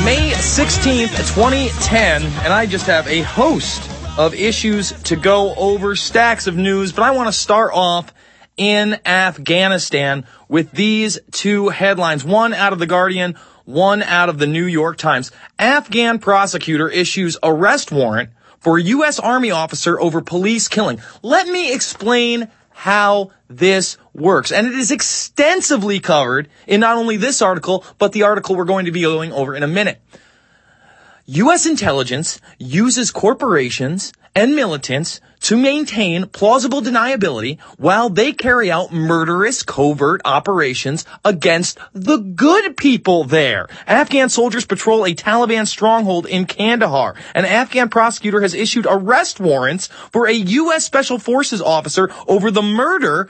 May 16th, 2010, and I just have a host of issues to go over, stacks of news, but I want to start off in Afghanistan with these two headlines, one out of The Guardian, one out of the New York Times. Afghan prosecutor issues arrest warrant for a U.S. Army officer over police killing. Let me explain how this works. And it is extensively covered in not only this article, but the article we're going to be going over in a minute. U.S. intelligence uses corporations and militants to maintain plausible deniability while they carry out murderous covert operations against the good people there. Afghan soldiers patrol a Taliban stronghold in Kandahar. An Afghan prosecutor has issued arrest warrants for a U.S. Special Forces officer over the murder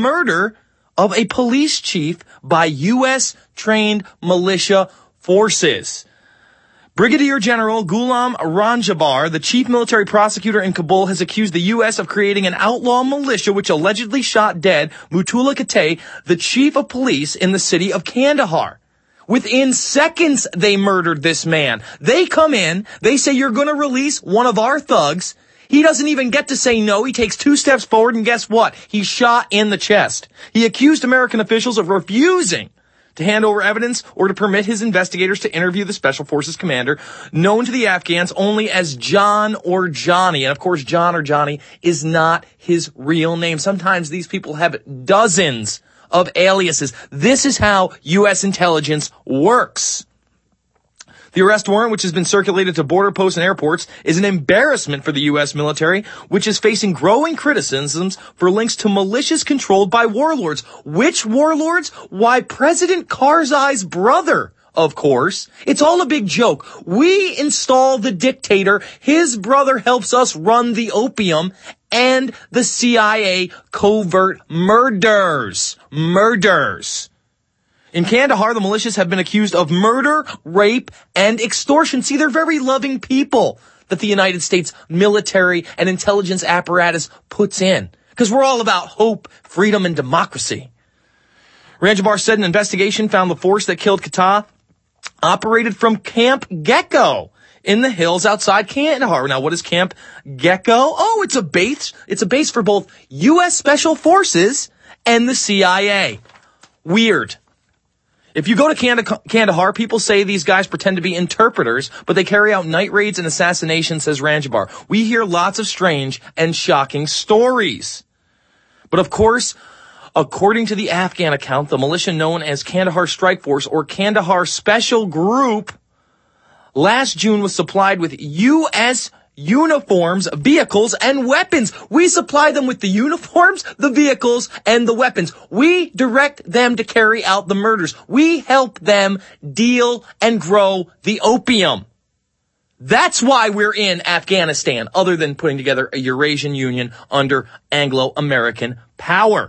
of a police chief by U.S. trained militia forces. Brigadier General Ghulam Ranjabar, the chief military prosecutor in Kabul, has accused the U.S. of creating an outlaw militia which allegedly shot dead Mutula Kate, the chief of police in the city of Kandahar. Within seconds, they murdered this man. They come in, they say, you're going to release one of our thugs. He doesn't even get to say no. He takes 2 steps forward, and guess what? He's shot in the chest. He accused American officials of refusing to hand over evidence or to permit his investigators to interview the Special Forces commander, known to the Afghans only as John or Johnny. And of course, John or Johnny is not his real name. Sometimes these people have dozens of aliases. This is how U.S. intelligence works. The arrest warrant, which has been circulated to border posts and airports, is an embarrassment for the U.S. military, which is facing growing criticisms for links to militias controlled by warlords. Which warlords? Why, President Karzai's brother, of course. It's all a big joke. We install the dictator. His brother helps us run the opium and the CIA covert murders. In Kandahar, the militias have been accused of murder, rape, and extortion. See, they're very loving people that the United States military and intelligence apparatus puts in. Because we're all about hope, freedom, and democracy. Ranjabar said an investigation found the force that killed Kata operated from Camp Gecko in the hills outside Kandahar. Now, what is Camp Gecko? Oh, it's a base. It's a base for both U.S. Special Forces and the CIA. Weird. If you go to Kandahar, people say these guys pretend to be interpreters, but they carry out night raids and assassinations, says Ranjabar. We hear lots of strange and shocking stories. But of course, according to the Afghan account, the militia known as Kandahar Strike Force or Kandahar Special Group last June was supplied with U.S. uniforms, vehicles, and weapons. We supply them with the uniforms, the vehicles, and the weapons. We direct them to carry out the murders. We help them deal and grow the opium. That's why we're in Afghanistan, other than putting together a Eurasian Union under Anglo-American power.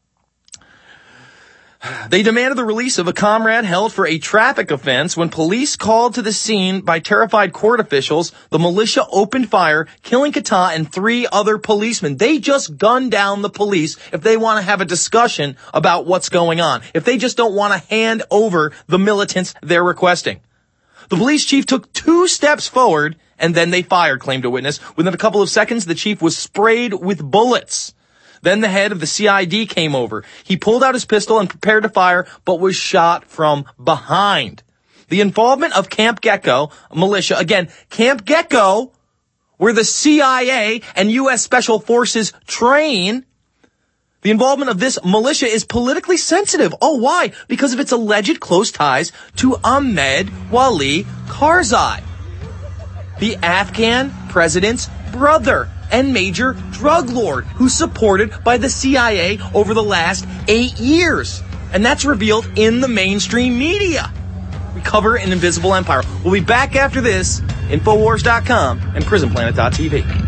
They demanded the release of a comrade held for a traffic offense. When police called to the scene by terrified court officials, the militia opened fire, killing Kata and 3 other policemen. They just gunned down the police if they want to have a discussion about what's going on, if they just don't want to hand over the militants they're requesting. The police chief took 2 steps forward, and then they fired, claimed a witness. Within a couple of seconds, the chief was sprayed with bullets. Then the head of the CID came over. He pulled out his pistol and prepared to fire, but was shot from behind. The involvement of Camp Gecko militia, again, Camp Gecko, where the CIA and U.S. Special Forces train, the involvement of this militia is politically sensitive. Oh, why? Because of its alleged close ties to Ahmed Wali Karzai, the Afghan president's brother and major drug lord who's supported by the CIA over the last 8 years. And that's revealed in the mainstream media. We cover an invisible empire. We'll be back after this. Infowars.com and PrisonPlanet.tv.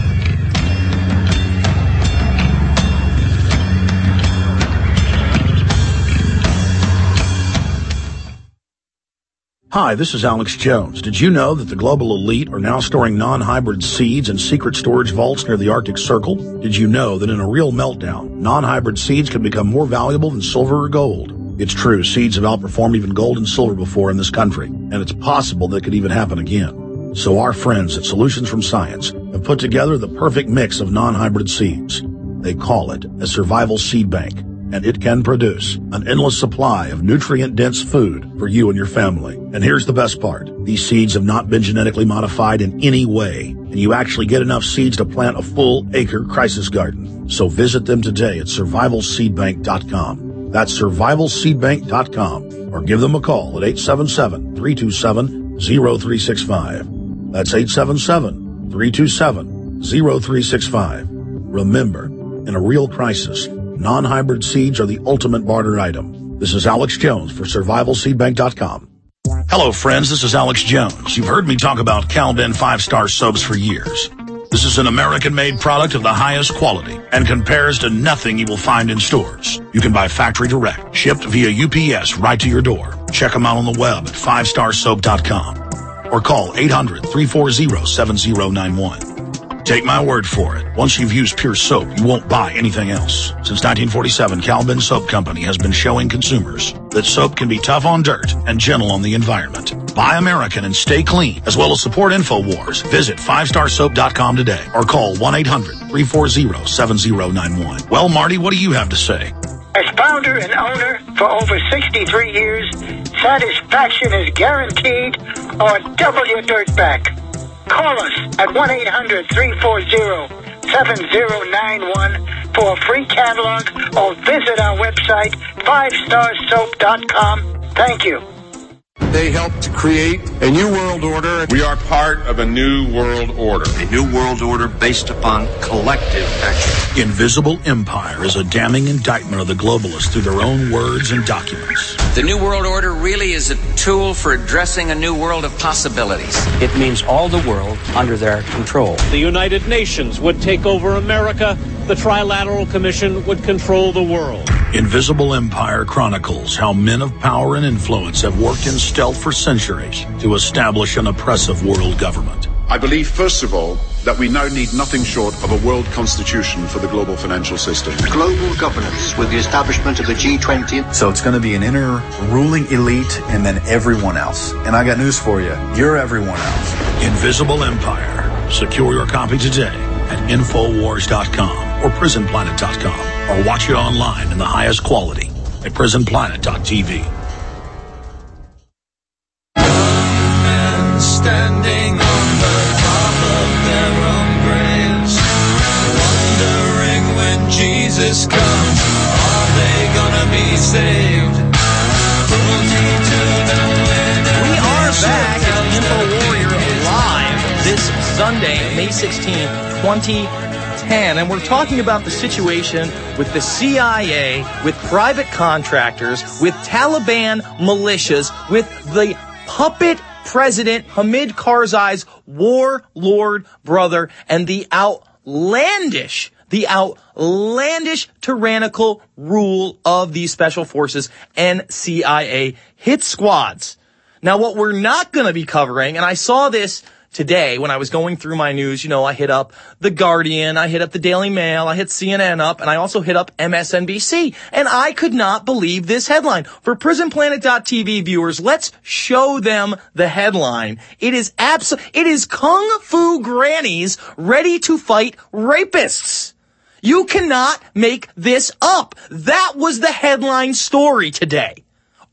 Hi, this is Alex Jones. Did you know that the global elite are now storing non-hybrid seeds in secret storage vaults near the Arctic Circle? Did you know that in a real meltdown, non-hybrid seeds can become more valuable than silver or gold? It's true, seeds have outperformed even gold and silver before in this country, and it's possible that could even happen again. So our friends at Solutions from Science have put together the perfect mix of non-hybrid seeds. They call it a survival seed bank, and it can produce an endless supply of nutrient-dense food for you and your family. And here's the best part. These seeds have not been genetically modified in any way, and you actually get enough seeds to plant a full-acre crisis garden. So visit them today at survivalseedbank.com. That's survivalseedbank.com, or give them a call at 877-327-0365. That's 877-327-0365. Remember, in a real crisis, non-hybrid seeds are the ultimate barter item. This is Alex Jones for survivalseedbank.com. Hello, friends. This is Alex Jones. You've heard me talk about Cal-Ben 5-star soaps for years. This is an American-made product of the highest quality and compares to nothing you will find in stores. You can buy factory direct, shipped via UPS right to your door. Check them out on the web at 5starsoap.com or call 800-340-7091. Take my word for it. Once you've used Pure Soap, you won't buy anything else. Since 1947, Cal-Ben Soap Company has been showing consumers that soap can be tough on dirt and gentle on the environment. Buy American and stay clean, as well as support InfoWars. Visit 5starsoap.com today or call 1-800-340-7091. Well, Marty, what do you have to say? As founder and owner for over 63 years, satisfaction is guaranteed or double your dirt back. Call us at 1-800-340-7091 for a free catalog or visit our website, 5starsoap.com. Thank you. They helped to create a new world order. We are part of a new world order. A new world order based upon collective action. Invisible Empire is a damning indictment of the globalists through their own words and documents. The new world order really is a tool for addressing a new world of possibilities. It means all the world under their control. The United Nations would take over America. The Trilateral Commission would control the world. Invisible Empire chronicles how men of power and influence have worked in stealth for centuries to establish an oppressive world government. I believe, first of all, that we now need nothing short of a world constitution for the global financial system. Global governance with the establishment of the G20. So it's going to be an inner ruling elite and then everyone else. And I got news for you. You're everyone else. Invisible Empire. Secure your copy today at Infowars.com or PrisonPlanet.com, or watch it online in the highest quality at PrisonPlanet.tv. Standing on the top of their own graves, wondering when Jesus comes, are they gonna be saved? We are back at InfoWarrior Live this Sunday, May 16th, 2010, and we're talking about the situation with the CIA, with private contractors, with Taliban militias, with the puppet President Hamid Karzai's warlord brother, and the outlandish tyrannical rule of these special forces and CIA hit squads. Now, what we're not going to be covering, and I saw this today when I was going through my news, I hit up The Guardian, I hit up the Daily Mail, I hit CNN up, and I also hit up MSNBC. And I could not believe this headline. For PrisonPlanet.tv viewers, let's show them the headline. It is Kung Fu Grannies ready to fight rapists. You cannot make this up. That was the headline story today.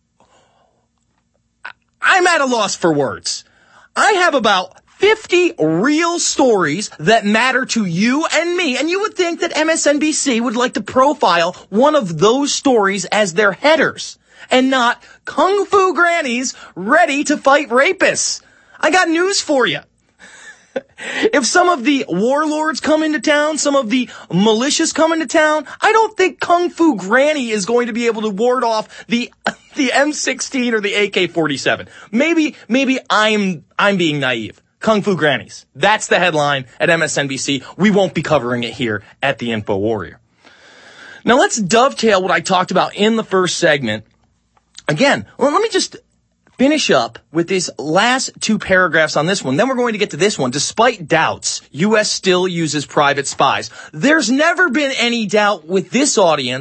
I'm at a loss for words. I have about 50 real stories that matter to you and me. And you would think that MSNBC would like to profile one of those stories as their headers and not Kung Fu Grannies ready to fight rapists. I got news for you. If some of the warlords come into town, some of the militias come into town, I don't think Kung Fu Granny is going to be able to ward off the M16 or the AK-47. Maybe I'm being naive. Kung Fu Grannies. That's the headline at MSNBC. We won't be covering it here at the InfoWarrior. Now let's dovetail what I talked about in the first segment. Again, let me just finish up with these last two paragraphs on this one. Then we're going to get to this one. Despite doubts, U.S. still uses private spies. There's never been any doubt with this audience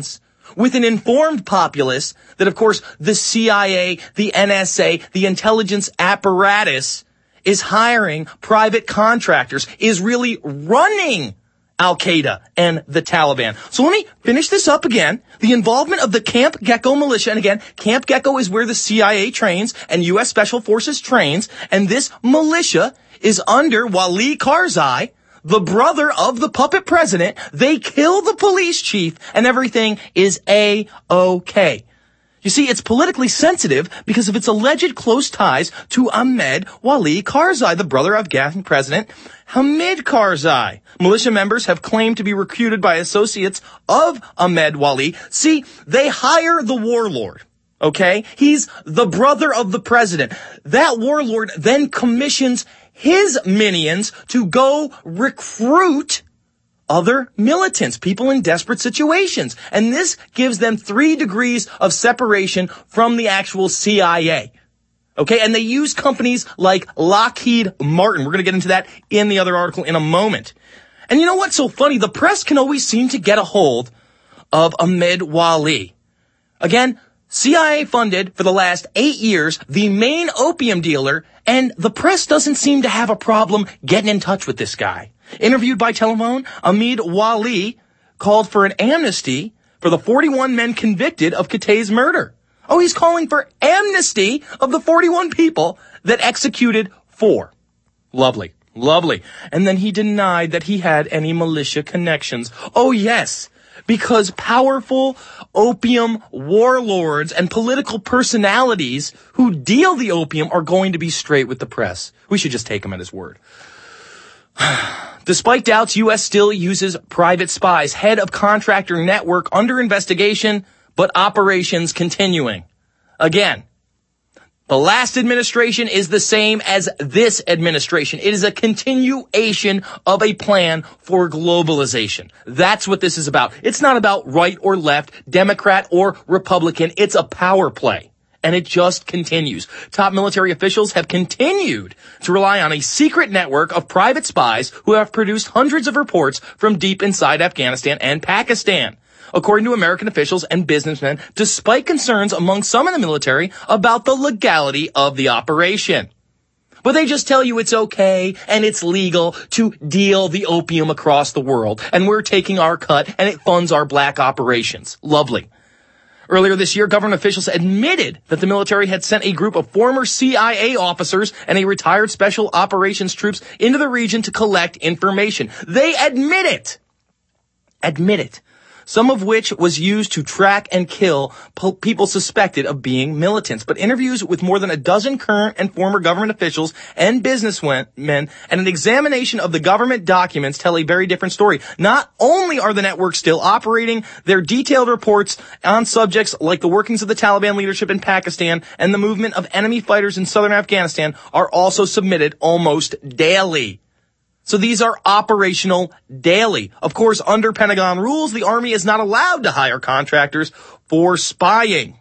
with an informed populace that, of course, the CIA, the NSA, the intelligence apparatus is hiring private contractors, is really running Al-Qaeda and the Taliban. So let me finish this up again. The involvement of the Camp Gecko militia, and again, Camp Gecko is where the CIA trains and U.S. Special Forces trains, and this militia is under Wali Karzai, the brother of the puppet president. They kill the police chief, and everything is A-OK. You see, it's politically sensitive because of its alleged close ties to Ahmed Wali Karzai, the brother of Afghan President Hamid Karzai. Militia members have claimed to be recruited by associates of Ahmed Wali. See, they hire the warlord. Okay? He's the brother of the president. That warlord then commissions his minions to go recruit other militants, people in desperate situations. And this gives them 3 degrees of separation from the actual CIA. Okay, and they use companies like Lockheed Martin. We're going to get into that in the other article in a moment. And you know what's so funny? The press can always seem to get a hold of Ahmed Wali. Again, CIA funded for the last 8 years, the main opium dealer, and the press doesn't seem to have a problem getting in touch with this guy. Interviewed by telephone, Ahmed Wali called for an amnesty for the 41 men convicted of Qatay's murder. Oh, he's calling for amnesty of the 41 people that executed 4. Lovely, lovely. And then he denied that he had any militia connections. Oh, yes, because powerful opium warlords and political personalities who deal the opium are going to be straight with the press. We should just take him at his word. Despite doubts, U.S. still uses private spies. Head of contractor network under investigation, but operations continuing. Again, the last administration is the same as this administration. It is a continuation of a plan for globalization. That's what this is about. It's not about right or left, Democrat or Republican. It's a power play. And it just continues. Top military officials have continued to rely on a secret network of private spies who have produced hundreds of reports from deep inside Afghanistan and Pakistan. According to American officials and businessmen, despite concerns among some in the military about the legality of the operation. But they just tell you it's okay and it's legal to deal the opium across the world. And we're taking our cut and it funds our black operations. Lovely. Earlier this year, government officials admitted that the military had sent a group of former CIA officers and a retired special operations troops into the region to collect information. They admit it. Admit it. Some of which was used to track and kill people suspected of being militants. But interviews with more than a dozen current and former government officials and businessmen and an examination of the government documents tell a very different story. Not only are the networks still operating, their detailed reports on subjects like the workings of the Taliban leadership in Pakistan and the movement of enemy fighters in southern Afghanistan are also submitted almost daily. So these are operational daily. Of course, under Pentagon rules, the Army is not allowed to hire contractors for spying.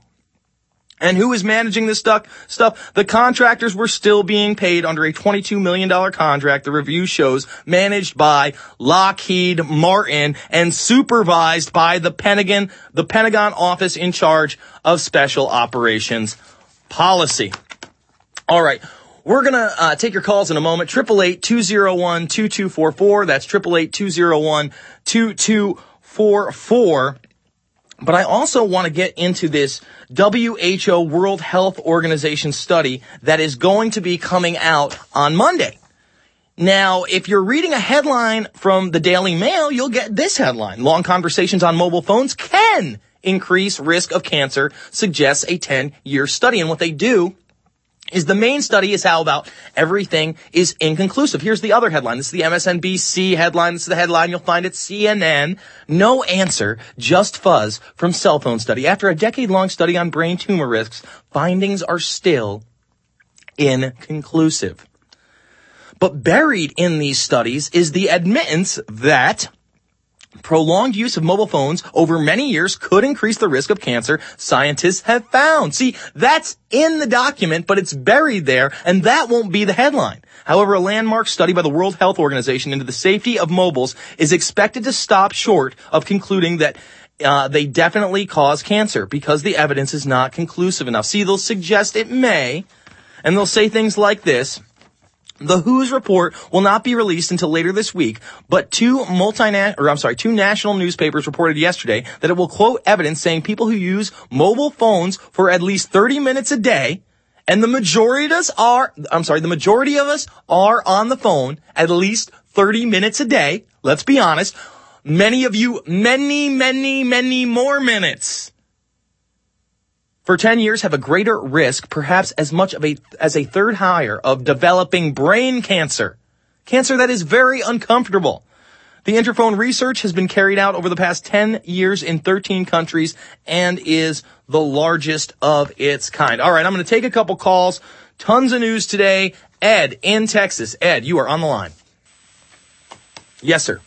And who is managing this stuff? The contractors were still being paid under a $22 million contract, the review shows, managed by Lockheed Martin and supervised by the Pentagon office in charge of special operations policy. All right. We're going to take your calls in a moment. 888-201-2244. That's 888-201-2244. But I also want to get into this WHO World Health Organization study that is going to be coming out on Monday. Now, if you're reading a headline from the Daily Mail, you'll get this headline. Long conversations on mobile phones can increase risk of cancer, suggests a 10-year study. And what they do is the main study is how about everything is inconclusive. Here's the other headline. This is the MSNBC headline. This is the headline you'll find at CNN. No answer, just fuzz from cell phone study. After a decade-long study on brain tumor risks, findings are still inconclusive. But buried in these studies is the admittance that prolonged use of mobile phones over many years could increase the risk of cancer, scientists have found. See, that's in the document, but it's buried there, and that won't be the headline. However, a landmark study by the World Health Organization into the safety of mobiles is expected to stop short of concluding that they definitely cause cancer because the evidence is not conclusive enough. See, they'll suggest it may, and they'll say things like this. The WHO's report will not be released until later this week, but two national newspapers reported yesterday that it will quote evidence saying people who use mobile phones for at least 30 minutes a day, and the majority of us are on the phone at least 30 minutes a day. Let's be honest. Many of you, many more minutes for 10 years have a greater risk, perhaps as much as a third higher, of developing brain cancer. Cancer that is very uncomfortable. The Interphone research has been carried out over the past 10 years in 13 countries and is the largest of its kind. All right, I'm going to take a couple calls. Tons of news today. Ed in Texas. Ed, you are on the line. Yes, sir.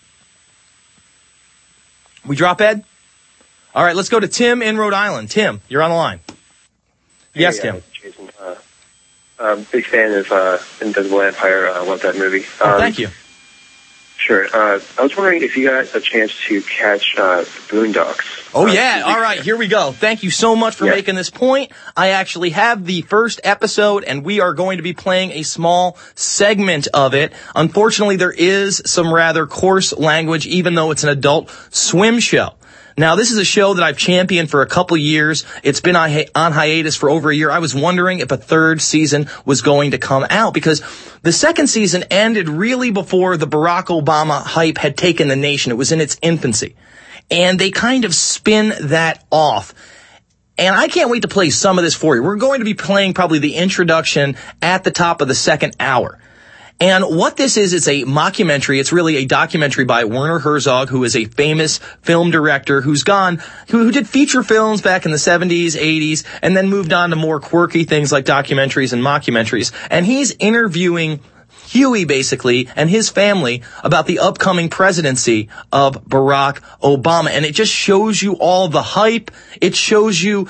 We drop Ed? All right, let's go to Tim in Rhode Island. Tim, you're on the line. Yes, Tim. Jason, big fan of Invisible Empire. I love that movie. Thank you. Sure. I was wondering if you got a chance to catch the Boondocks. Oh, yeah. All right. Here we go. Thank you so much for making this point. I actually have the first episode, and we are going to be playing a small segment of it. Unfortunately, there is some rather coarse language, even though it's an Adult Swim show. Now, this is a show that I've championed for a couple years. It's been on hiatus for over a year. I was wondering if a third season was going to come out because the second season ended really before the Barack Obama hype had taken the nation. It was in its infancy. And they kind of spin that off. And I can't wait to play some of this for you. We're going to be playing probably the introduction at the top of the second hour. And what this is, it's a mockumentary. It's really a documentary by Werner Herzog, who is a famous film director who did feature films back in the 70s, 80s, and then moved on to more quirky things like documentaries and mockumentaries. And he's interviewing Huey, basically, and his family about the upcoming presidency of Barack Obama. And it just shows you all the hype. It shows you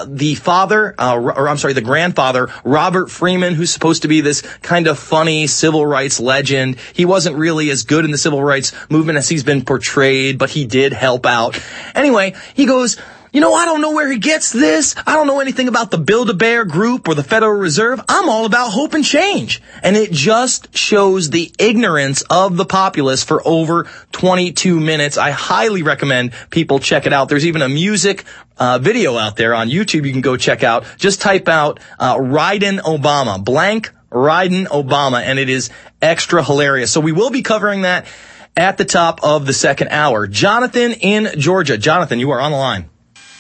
the grandfather, Robert Freeman, who's supposed to be this kind of funny civil rights legend. He wasn't really as good in the civil rights movement as he's been portrayed, but he did help out. Anyway, he goes, I don't know where he gets this. I don't know anything about the Build-A-Bear Group or the Federal Reserve. I'm all about hope and change. And it just shows the ignorance of the populace for over 22 minutes. I highly recommend people check it out. There's even a music video out there on YouTube you can go check out. Just type out Ridin' Obama, blank Ridin' Obama, and it is extra hilarious. So we will be covering that at the top of the second hour. Jonathan in Georgia. Jonathan, you are on the line.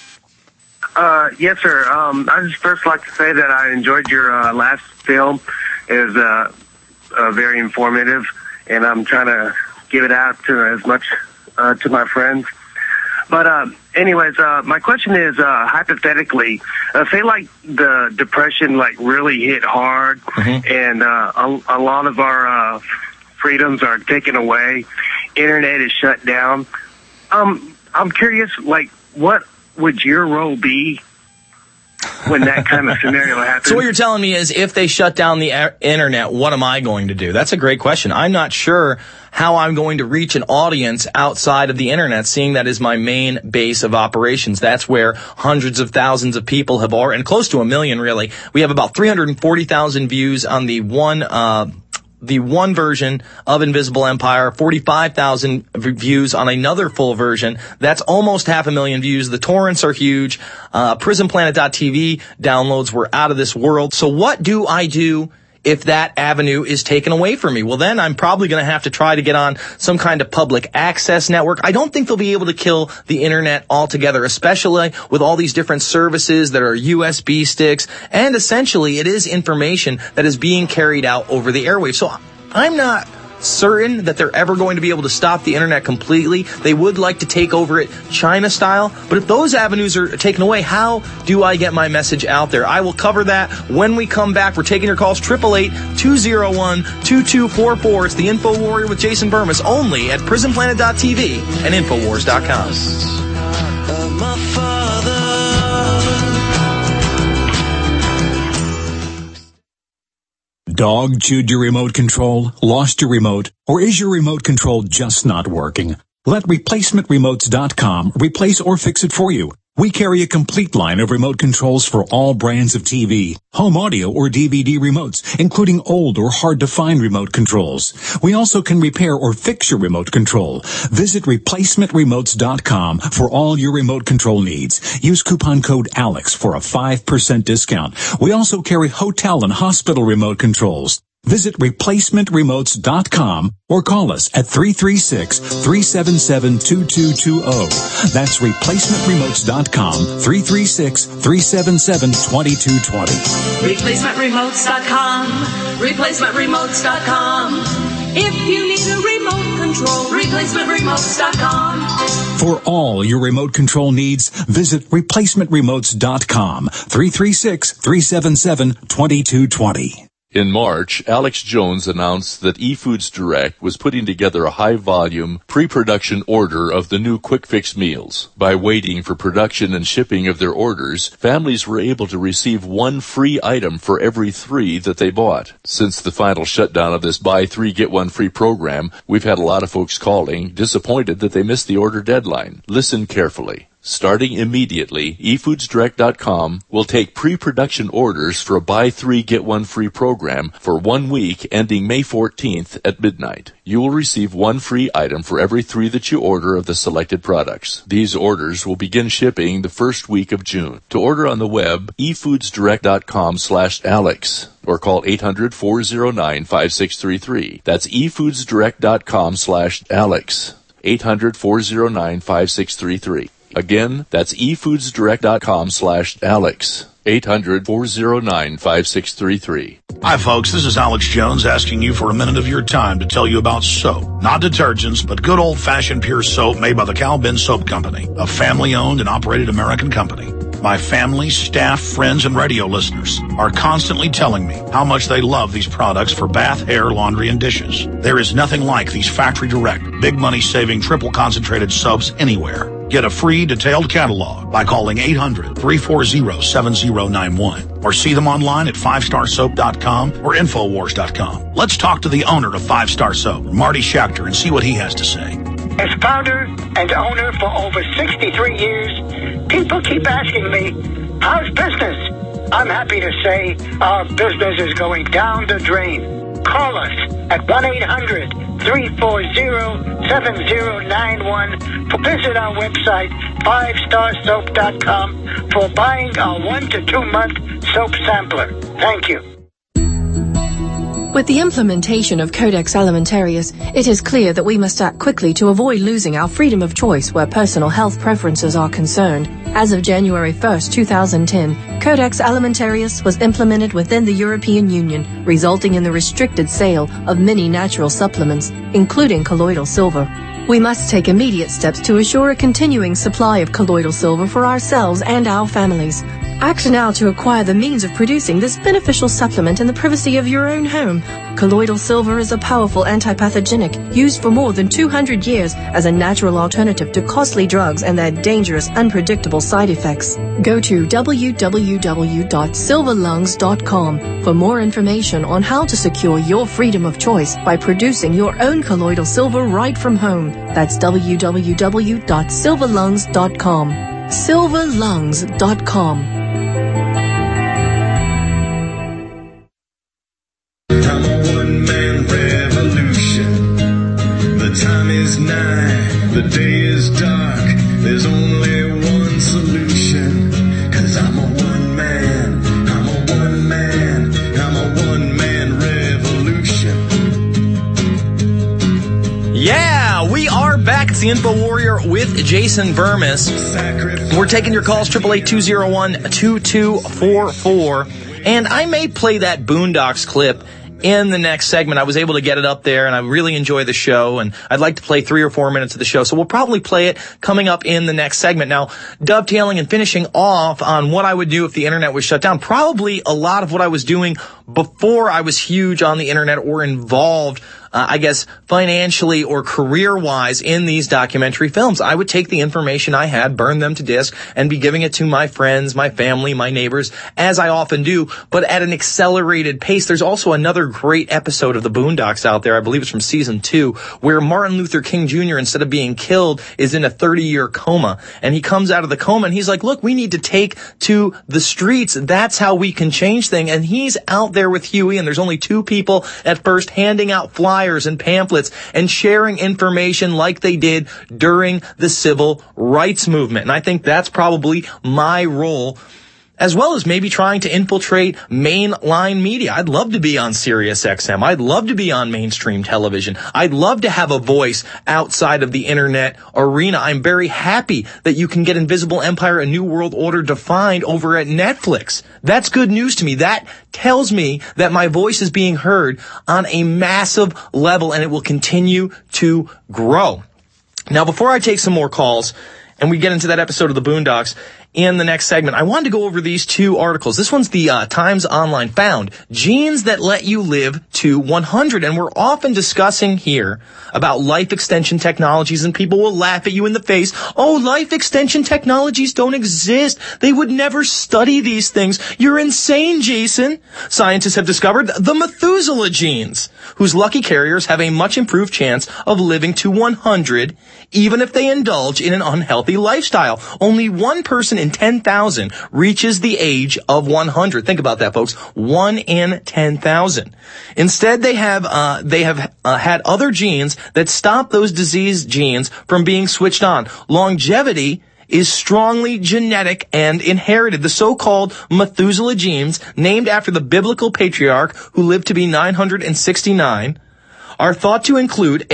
Yes, sir. I just first like to say that I enjoyed your last film. It was very informative, and I'm trying to give it out to as much to my friends. But anyways, my question is, hypothetically, say like the Depression like really hit hard, and a lot of our freedoms are taken away, internet is shut down. I'm curious, like, what would your role be when that kind of scenario happens? So what you're telling me is if they shut down the internet, what am I going to do? That's a great question. I'm not sure how I'm going to reach an audience outside of the internet, seeing that is my main base of operations. That's where hundreds of thousands of people have already, and close to 1 million really. We have about 340,000 views on the one version of Invisible Empire, 45,000 views on another full version. That's almost 500,000 views. The torrents are huge. PrisonPlanet.tv downloads were out of this world. So what do I do if that avenue is taken away from me? Well, then I'm probably going to have to try to get on some kind of public access network. I don't think they'll be able to kill the internet altogether, especially with all these different services that are USB sticks. And essentially, it is information that is being carried out over the airwaves. So I'm not certain that they're ever going to be able to stop the internet completely. They would like to take over it China style. But if those avenues are taken away, how do I get my message out there? I will cover that when we come back. We're taking your calls, 888-201-2244. It's the Info Warrior with Jason Burmis, only at PrisonPlanet.tv and Infowars.com. Dog chewed your remote control, lost your remote, or is your remote control just not working? Let ReplacementRemotes.com replace or fix it for you. We carry a complete line of remote controls for all brands of TV, home audio, or DVD remotes, including old or hard-to-find remote controls. We also can repair or fix your remote control. Visit ReplacementRemotes.com for all your remote control needs. Use coupon code ALEX for a 5% discount. We also carry hotel and hospital remote controls. Visit ReplacementRemotes.com or call us at 336-377-2220. That's ReplacementRemotes.com, 336-377-2220. ReplacementRemotes.com, ReplacementRemotes.com. If you need a remote control, ReplacementRemotes.com. For all your remote control needs, visit ReplacementRemotes.com, 336-377-2220. In March, Alex Jones announced that eFoods Direct was putting together a high-volume, pre-production order of the new Quick Fix meals. By waiting for production and shipping of their orders, families were able to receive one free item for every 3 that they bought. Since the final shutdown of this buy 3, get 1 free program, we've had a lot of folks calling, disappointed that they missed the order deadline. Listen carefully. Starting immediately, eFoodsDirect.com will take pre-production orders for a buy 3, get 1 free program for 1 week ending May 14th at midnight. You will receive 1 free item for every 3 that you order of the selected products. These orders will begin shipping the first week of June. To order on the web, eFoodsDirect.com/Alex or call 800-409-5633. That's eFoodsDirect.com/Alex. 800-409-5633. Again, that's eFoodsDirect.com/Alex. 800-409-5633. Hi, folks. This is Alex Jones asking you for a minute of your time to tell you about soap. Not detergents, but good old-fashioned pure soap made by the Cal Ben Soap Company, a family-owned and operated American company. My family, staff, friends, and radio listeners are constantly telling me how much they love these products for bath, hair, laundry, and dishes. There is nothing like these factory-direct, big money-saving, triple-concentrated soaps anywhere. Get a free detailed catalog by calling 800-340-7091 or see them online at 5starsoap.com or Infowars.com. Let's talk to the owner of 5 Star Soap, Marty Schachter, and see what he has to say. As founder and owner for over 63 years, people keep asking me, how's business? I'm happy to say our business is going down the drain. Call us at 1-800-340-7091 or visit our website, 5starsoap.com, for buying our 1 to 2 month soap sampler. Thank you. With the implementation of Codex Alimentarius, it is clear that we must act quickly to avoid losing our freedom of choice where personal health preferences are concerned. As of January 1st, 2010, Codex Alimentarius was implemented within the European Union, resulting in the restricted sale of many natural supplements, including colloidal silver. We must take immediate steps to assure a continuing supply of colloidal silver for ourselves and our families. Act now to acquire the means of producing this beneficial supplement in the privacy of your own home. Colloidal silver is a powerful antipathogenic used for more than 200 years as a natural alternative to costly drugs and their dangerous, unpredictable side effects. Go to www.silverlungs.com for more information on how to secure your freedom of choice by producing your own colloidal silver right from home. That's www.silverlungs.com. silverlungs.com. I'm a one-man revolution. The time is nigh, the day is dark. There's only one solution. 'Cause I'm a one-man, I'm a one-man, I'm a one-man revolution. Yeah, we are back. It's the Info Warrior with Jason Vermis. We're taking your calls, 888-201-2244. And I may play that Boondocks clip in the next segment. I was able to get it up there, and I really enjoy the show, and I'd like to play 3 or 4 minutes of the show, so we'll probably play it coming up in the next segment. Now, dovetailing and finishing off on what I would do if the internet was shut down, probably a lot of what I was doing before I was huge on the internet or involved, I guess, financially or career-wise in these documentary films. I would take the information I had, burn them to disk, and be giving it to my friends, my family, my neighbors, as I often do, but at an accelerated pace. There's also another great episode of The Boondocks out there, I believe it's from season 2, where Martin Luther King Jr., instead of being killed, is in a 30-year coma. And he comes out of the coma and he's like, look, we need to take to the streets. That's how we can change things. And he's out there with Huey, and there's only 2 people at first handing out flyers and pamphlets and sharing information like they did during the civil rights movement. And I think that's probably my role, as well as maybe trying to infiltrate mainline media. I'd love to be on Sirius XM. I'd love to be on mainstream television. I'd love to have a voice outside of the internet arena. I'm very happy that you can get Invisible Empire, A New World Order defined over at Netflix. That's good news to me. That tells me that my voice is being heard on a massive level, and it will continue to grow. Now, before I take some more calls and we get into that episode of The Boondocks in the next segment, I wanted to go over these 2 articles. This one's the Times Online found genes that let you live to 100. And we're often discussing here about life extension technologies, and people will laugh at you in the face. Oh, life extension technologies don't exist. They would never study these things. You're insane, Jason. Scientists have discovered the Methuselah genes, whose lucky carriers have a much improved chance of living to 100, even if they indulge in an unhealthy lifestyle. Only 1 person in 10,000 reaches the age of 100. Think about that, folks. 1 in 10,000. Instead, they have had other genes that stop those disease genes from being switched on. Longevity is strongly genetic and inherited. The so-called Methuselah genes, named after the biblical patriarch who lived to be 969, are thought to include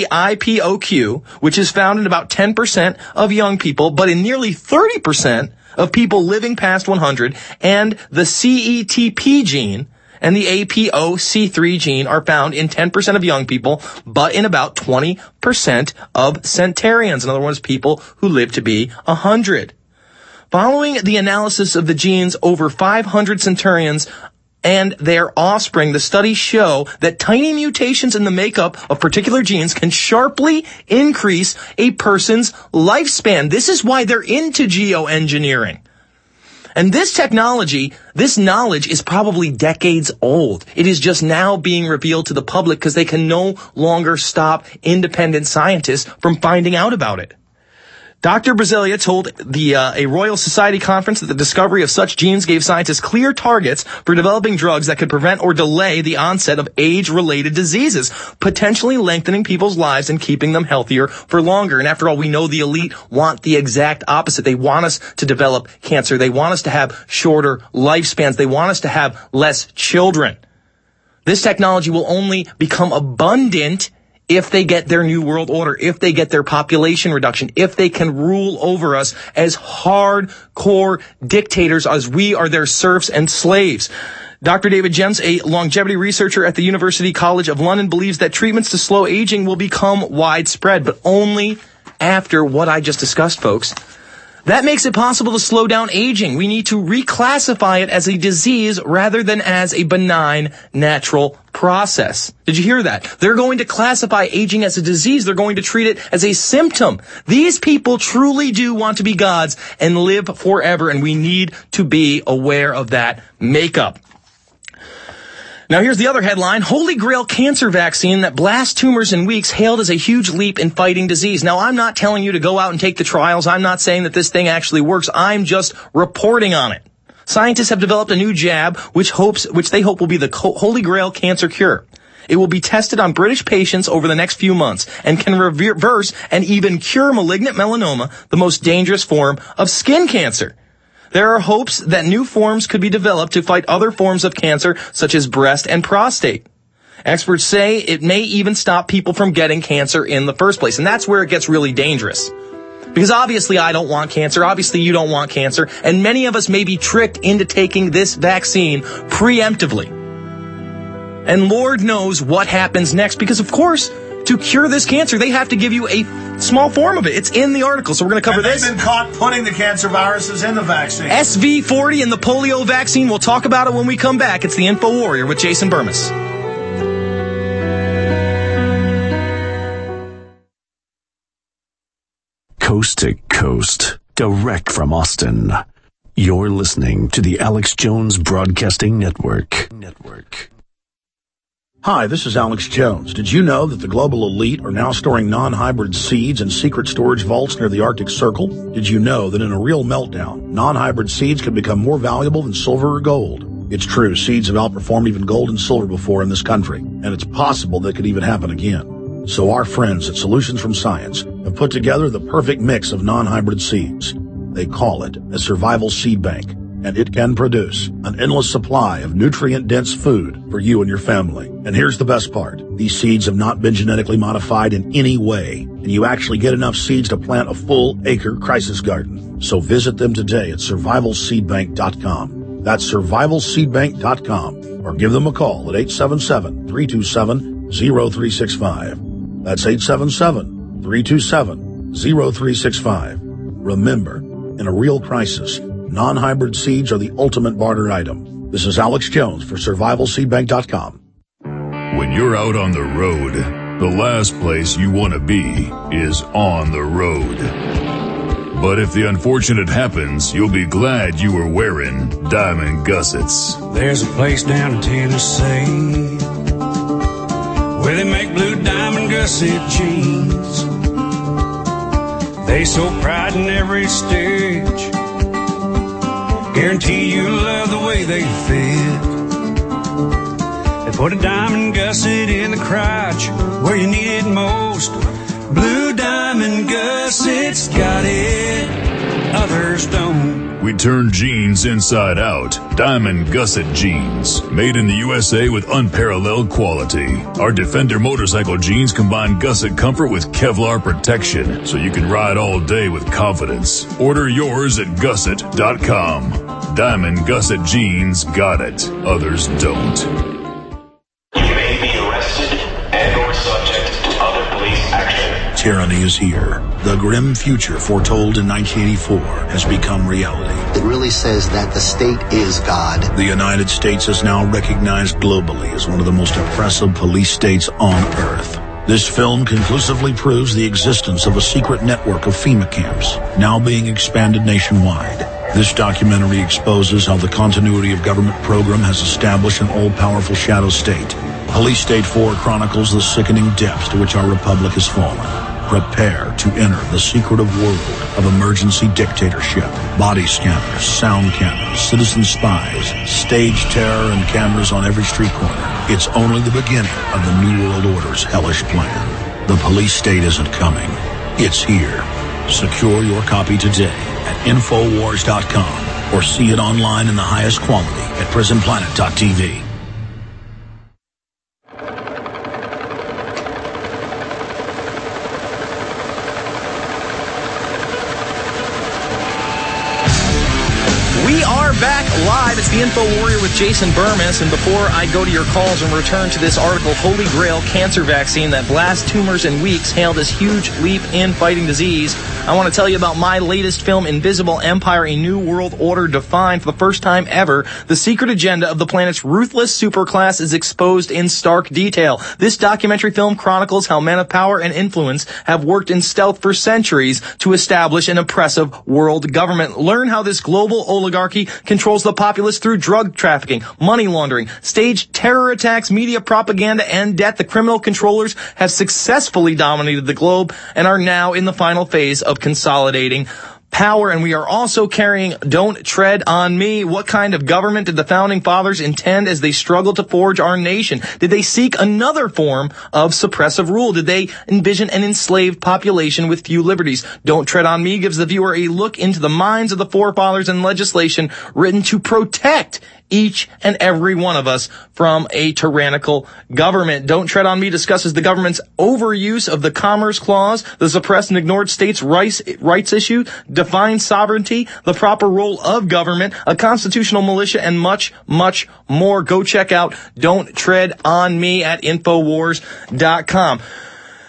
ADIPOQ, which is found in about 10% of young people, but in nearly 30% of people living past 100, and the CETP gene and the APOC3 gene are found in 10% of young people, but in about 20% of centenarians, in other words, people who live to be 100. Following the analysis of the genes over 500 centenarians and their offspring, the studies show that tiny mutations in the makeup of particular genes can sharply increase a person's lifespan. This is why they're into geoengineering. And this technology, this knowledge is probably decades old. It is just now being revealed to the public because they can no longer stop independent scientists from finding out about it. Dr. Brasilia told a Royal Society conference that the discovery of such genes gave scientists clear targets for developing drugs that could prevent or delay the onset of age-related diseases, potentially lengthening people's lives and keeping them healthier for longer. And after all, we know the elite want the exact opposite. They want us to develop cancer. They want us to have shorter lifespans. They want us to have less children. This technology will only become abundant if they get their new world order, if they get their population reduction, if they can rule over us as hardcore dictators as we are their serfs and slaves. Dr. David Jens, a longevity researcher at the University College of London, believes that treatments to slow aging will become widespread, but only after what I just discussed, folks. That makes it possible to slow down aging. We need to reclassify it as a disease rather than as a benign natural process. Did you hear that? They're going to classify aging as a disease. They're going to treat it as a symptom. These people truly do want to be gods and live forever, and we need to be aware of that makeup. Now here's the other headline. Holy Grail cancer vaccine that blasts tumors in weeks hailed as a huge leap in fighting disease. Now I'm not telling you to go out and take the trials. I'm not saying that this thing actually works. I'm just reporting on it. Scientists have developed a new jab which they hope will be the Holy Grail cancer cure. It will be tested on British patients over the next few months and can reverse and even cure malignant melanoma, the most dangerous form of skin cancer. There are hopes that new forms could be developed to fight other forms of cancer, such as breast and prostate. Experts say it may even stop people from getting cancer in the first place. And that's where it gets really dangerous. Because obviously I don't want cancer. Obviously you don't want cancer. And many of us may be tricked into taking this vaccine preemptively. And Lord knows what happens next. Because of course, to cure this cancer, they have to give you a small form of it. It's in the article, so we're going to cover this. They've been caught putting the cancer viruses in the vaccine. SV40 and the polio vaccine. We'll talk about it when we come back. It's the Info Warrior with Jason Burmis. Coast to coast, direct from Austin. You're listening to the Alex Jones Broadcasting Network. Hi, this is Alex Jones. Did you know that the global elite are now storing non-hybrid seeds in secret storage vaults near the Arctic Circle? Did you know that in a real meltdown, non-hybrid seeds can become more valuable than silver or gold? It's true, seeds have outperformed even gold and silver before in this country, and it's possible that could even happen again. So our friends at Solutions from Science have put together the perfect mix of non-hybrid seeds. They call it a survival seed bank, and it can produce an endless supply of nutrient-dense food for you and your family. And here's the best part. These seeds have not been genetically modified in any way, and you actually get enough seeds to plant a full-acre crisis garden. So visit them today at survivalseedbank.com. That's survivalseedbank.com, or give them a call at 877-327-0365. That's 877-327-0365. Remember, in a real crisis, non-hybrid seeds are the ultimate barter item. This is Alex Jones for survivalseedbank.com. When you're out on the road, the last place you want to be is on the road. But if the unfortunate happens, you'll be glad you were wearing diamond gussets. There's a place down in Tennessee where they make blue diamond gusset jeans. They so pride in every stitch, guarantee you love the way they fit. They put a diamond gusset in the crotch where you need it most. Blue diamond gussets got it, others don't. We turn jeans inside out. Diamond gusset jeans, made in the USA with unparalleled quality. Our Defender motorcycle jeans combine gusset comfort with Kevlar protection, so you can ride all day with confidence. Order yours at gusset.com. Diamond gusset jeans got it, others don't. You may be arrested and or subject to other police action. Tyranny is here. The grim future foretold in 1984 has become reality. It really says that the state is God. The United States is now recognized globally as one of the most oppressive police states on earth. This film conclusively proves the existence of a secret network of FEMA camps, now being expanded nationwide. This documentary exposes how the continuity of government program has established an all-powerful shadow state. Police State 4 chronicles the sickening depths to which our republic has fallen. Prepare to enter the secretive world of emergency dictatorship. Body scanners, sound cameras, citizen spies, stage terror, and cameras on every street corner. It's only the beginning of the New World Order's hellish plan. The police state isn't coming. It's here. Secure your copy today at Infowars.com or see it online in the highest quality at PrisonPlanet.tv. Back live. It's the Info Warrior with Jason Burmis. And before I go to your calls and return to this article, Holy Grail cancer vaccine that blasts tumors in weeks, hailed this huge leap in fighting disease, I want to tell you about my latest film, Invisible Empire, A New World Order Defined. For the first time ever, the secret agenda of the planet's ruthless superclass is exposed in stark detail. This documentary film chronicles how men of power and influence have worked in stealth for centuries to establish an oppressive world government. Learn how this global oligarchy controls the populace through drug trafficking, money laundering, staged terror attacks, media propaganda, and debt. The criminal controllers have successfully dominated the globe and are now in the final phase of consolidating power. And we are also carrying Don't Tread on Me. What kind of government did the Founding Fathers intend as they struggled to forge our nation? Did they seek another form of suppressive rule? Did they envision an enslaved population with few liberties? Don't Tread on Me gives the viewer a look into the minds of the forefathers and legislation written to protect each and every one of us from a tyrannical government. Don't Tread on Me discusses the government's overuse of the Commerce Clause, the suppressed and ignored states' rights issue, defined sovereignty, the proper role of government, a constitutional militia, and much, much more. Go check out Don't Tread on Me at Infowars.com.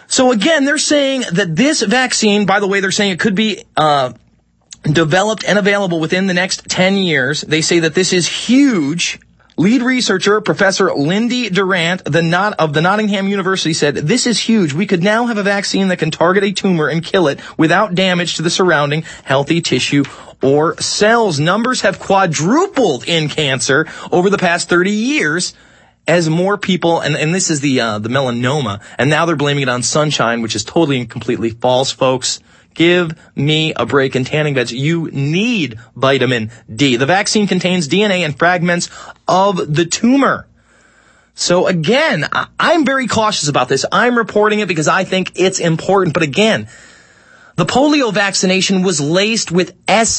So again, they're saying that this vaccine, by the way, they're saying it could be developed and available within the next 10 years. They say that this is huge. Lead researcher, Professor Lindy Durant of the Nottingham University said, this is huge. We could now have a vaccine that can target a tumor and kill it without damage to the surrounding healthy tissue or cells. Numbers have quadrupled in cancer over the past 30 years as more people, and this is the melanoma, and now they're blaming it on sunshine, which is totally and completely false, folks. Give me a break in tanning beds. You need vitamin D. The vaccine contains DNA and fragments of the tumor. So again, I'm very cautious about this. I'm reporting it because I think it's important. But again, the polio vaccination was laced with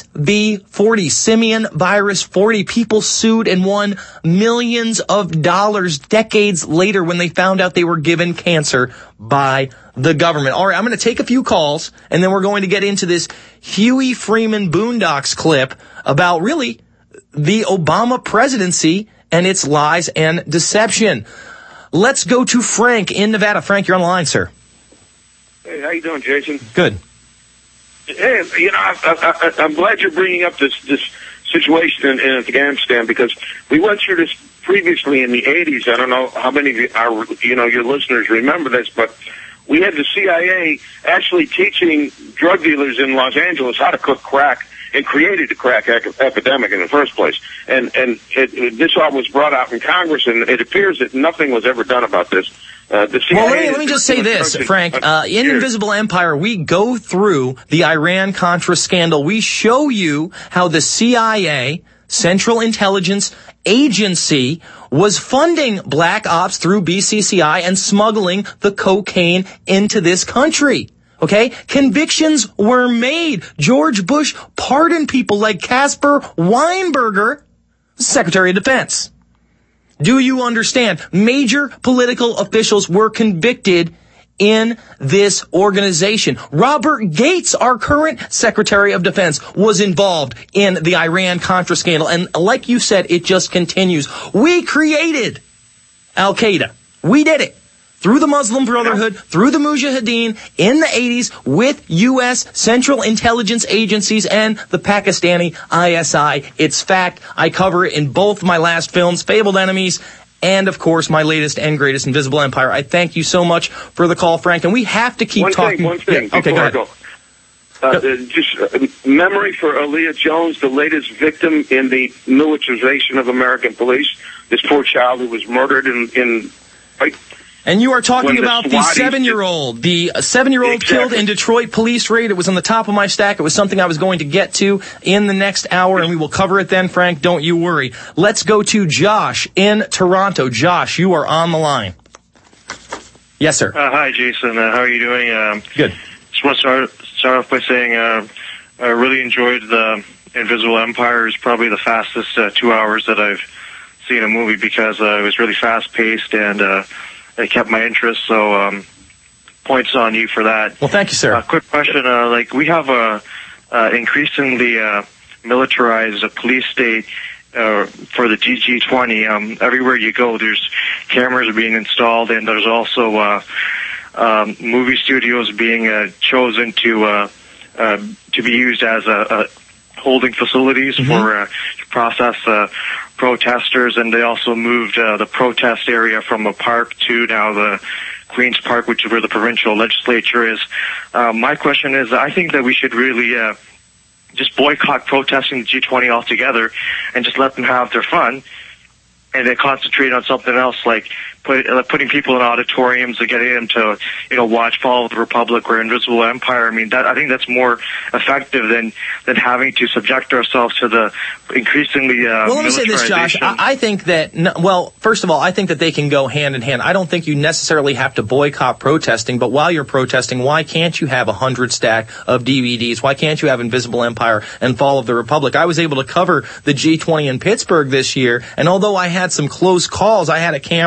SV40, simian virus 40. People sued and won millions of dollars decades later when they found out they were given cancer by the government. All right, I'm going to take a few calls, and then we're going to get into this Huey Freeman Boondocks clip about really the Obama presidency and its lies and deception. Let's go to Frank in Nevada. Frank, you're on the line, sir. Hey, how you doing, Jason? Good. Hey, I'm glad you're bringing up this situation in Afghanistan, because we went through this previously in the 80s. I don't know how many of your listeners remember this, but we had the CIA actually teaching drug dealers in Los Angeles how to cook crack, and created the crack epidemic in the first place. And this all was brought out in Congress, and it appears that nothing was ever done about this. The CIA let me just say this, Frank. In Invisible Empire, we go through the Iran-Contra scandal. We show you how the CIA, Central Intelligence Agency, was funding black ops through BCCI and smuggling the cocaine into this country. Okay? Convictions were made. George Bush pardoned people like Caspar Weinberger, Secretary of Defense. Do you understand? Major political officials were convicted in this organization. Robert Gates, our current Secretary of Defense, was involved in the Iran-Contra scandal. And like you said, it just continues. We created Al-Qaeda. We did it. Through the Muslim Brotherhood, through the Mujahideen in the 80s with U.S. Central Intelligence Agencies and the Pakistani ISI. It's fact. I cover it in both my last films, Fabled Enemies, and, of course, my latest and greatest, Invisible Empire. I thank you so much for the call, Frank, and we have to keep talking. One thing, okay, go ahead. Just memory for Aaliyah Jones, the latest victim in the militarization of American police. This poor child who was murdered in and you are talking about the 7-year-old. The 7-year-old killed in Detroit police raid. It was on the top of my stack. It was something I was going to get to in the next hour, and we will cover it then, Frank. Don't you worry. Let's go to Josh in Toronto. Josh, you are on the line. Yes, sir. Hi, Jason. How are you doing? Good. Just want to start off by saying I really enjoyed the Invisible Empire. It's probably the fastest 2 hours that I've seen a movie, because it was really fast-paced and it kept my interest, so points on you for that. Well, thank you, sir. Quick question. We have a increasingly militarized police state for the GG20. Everywhere you go, there's cameras being installed, and there's also movie studios being chosen to be used as holding facilities for to process protesters, and they also moved the protest area from a park to now the Queen's Park, which is where the provincial legislature is. My question is, I think that we should really just boycott protesting the G20 altogether and just let them have their fun, and then concentrate on something else, like putting people in auditoriums and getting them to, watch Fall of the Republic or Invisible Empire. I mean, I think that's more effective than having to subject ourselves to the increasingly well, let me say this, Josh. I think that, first of all, I think that they can go hand in hand. I don't think you necessarily have to boycott protesting, but while you're protesting, why can't you have 100 stack of DVDs? Why can't you have Invisible Empire and Fall of the Republic? I was able to cover the G20 in Pittsburgh this year, and although I had some close calls, I had a camera, and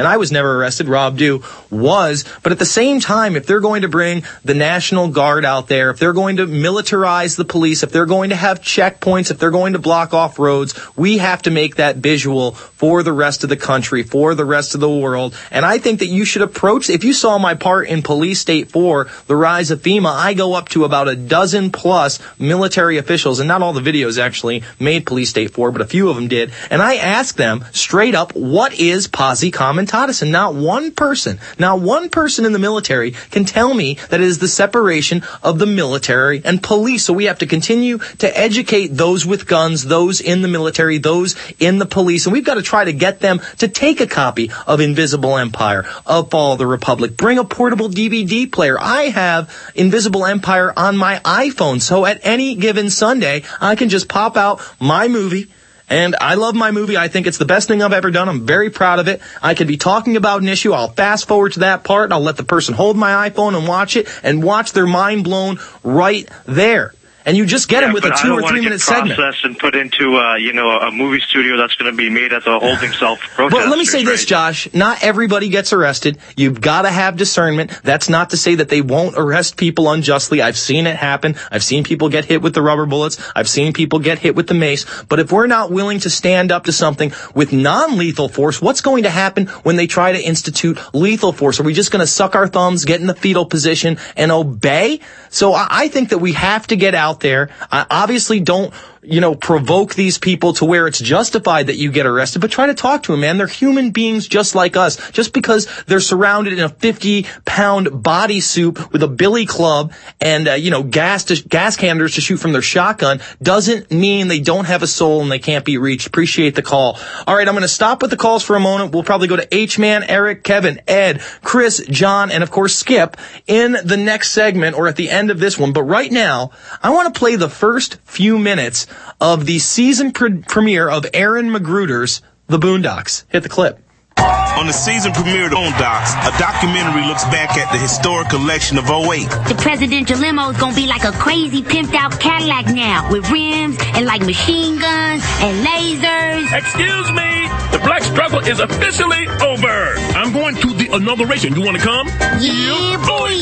I was never arrested. Rob Dew was. But at the same time, if they're going to bring the National Guard out there, if they're going to militarize the police, if they're going to have checkpoints, if they're going to block off roads, we have to make that visual for the rest of the country, for the rest of the world. And I think that you should approach, if you saw my part in Police State 4, The Rise of FEMA, I go up to about a dozen plus military officials, and not all the videos actually made Police State 4, but a few of them did, and I ask them straight up, what is posse comitatus? And not one person in the military can tell me that it is the separation of the military and police. So we have to continue to educate those with guns, those in the military, those in the police, and we've got to try to get them to take a copy of Invisible Empire, of Fall of the Republic. Bring a portable DVD player. I have Invisible Empire on my iPhone, so at any given Sunday, I can just pop out my movie. And I love my movie. I think it's the best thing I've ever done. I'm very proud of it. I could be talking about an issue. I'll fast forward to that part, and I'll let the person hold my iPhone and watch it, and watch their mind blown right there. And you just get them with a 2 or 3 minute segment. Processed and put into a movie studio that's going to be made at the Holding Cell protest. But let me say this, Josh. Not everybody gets arrested. You've got to have discernment. That's not to say that they won't arrest people unjustly. I've seen it happen. I've seen people get hit with the rubber bullets. I've seen people get hit with the mace. But if we're not willing to stand up to something with non-lethal force, what's going to happen when they try to institute lethal force? Are we just going to suck our thumbs, get in the fetal position, and obey? So I think that we have to get out there. I obviously don't, provoke these people to where it's justified that you get arrested, but try to talk to them, man. They're human beings just like us. Just because they're surrounded in a 50-pound bodysuit with a billy club and, gas canisters to shoot from their shotgun doesn't mean they don't have a soul and they can't be reached. Appreciate the call. All right, I'm going to stop with the calls for a moment. We'll probably go to H-Man, Eric, Kevin, Ed, Chris, John, and of course Skip in the next segment or at the end of this one. But right now, I want to play the first few minutes of the season premiere of Aaron Magruder's The Boondocks. Hit the clip. On the season premiere of Boondocks, a documentary looks back at the historic election of 08. The presidential limo is gonna be like a crazy pimped out Cadillac now, with rims and like machine guns and lasers. Excuse me, the black struggle is officially over. I'm going to the inauguration. You want to come? Yeah, boy.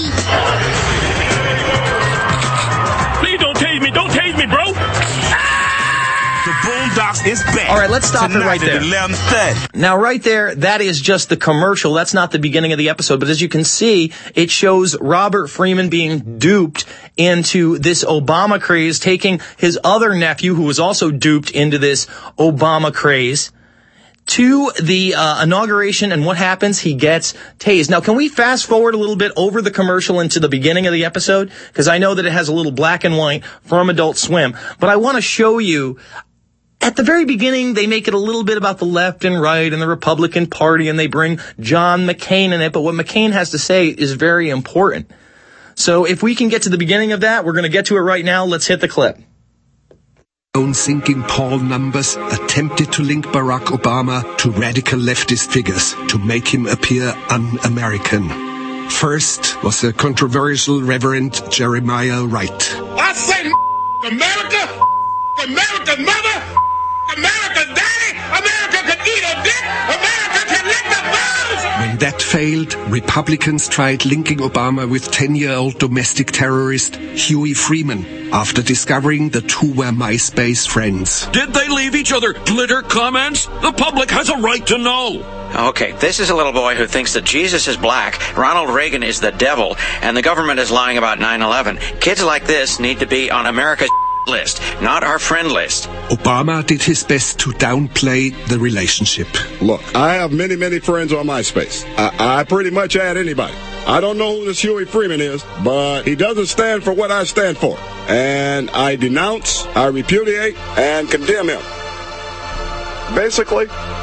Please don't tase me. Don't tase me, bro. The Boondocks is back. All right, let's stop it right there. 11:30. Now, right there, that is just the commercial. That's not the beginning of the episode. But as you can see, it shows Robert Freeman being duped into this Obama craze, taking his other nephew, who was also duped into this Obama craze, to the inauguration, and what happens? He gets tased. Now, can we fast forward a little bit over the commercial into the beginning of the episode? Because I know that it has a little black and white from Adult Swim. But I want to show you, at the very beginning, they make it a little bit about the left and right and the Republican Party, and they bring John McCain in it. But what McCain has to say is very important. So if we can get to the beginning of that, we're going to get to it right now. Let's hit the clip. Sinking poll numbers attempted to link Barack Obama to radical leftist figures to make him appear un-American. First was the controversial Reverend Jeremiah Wright. I say America, America's mother, America's daddy, America can eat a dick, America can lick the balls. When that failed, Republicans tried linking Obama with 10-year-old domestic terrorist Huey Freeman after discovering the two were MySpace friends. Did they leave each other glitter comments? The public has a right to know. Okay, this is a little boy who thinks that Jesus is black, Ronald Reagan is the devil, and the government is lying about 9/11. Kids like this need to be on America's list, not our friend list. Obama did his best to downplay the relationship. Look, I have many, many friends on MySpace. I pretty much add anybody. I don't know who this Huey Freeman is, but he doesn't stand for what I stand for. And I denounce, I repudiate, and condemn him. Basically,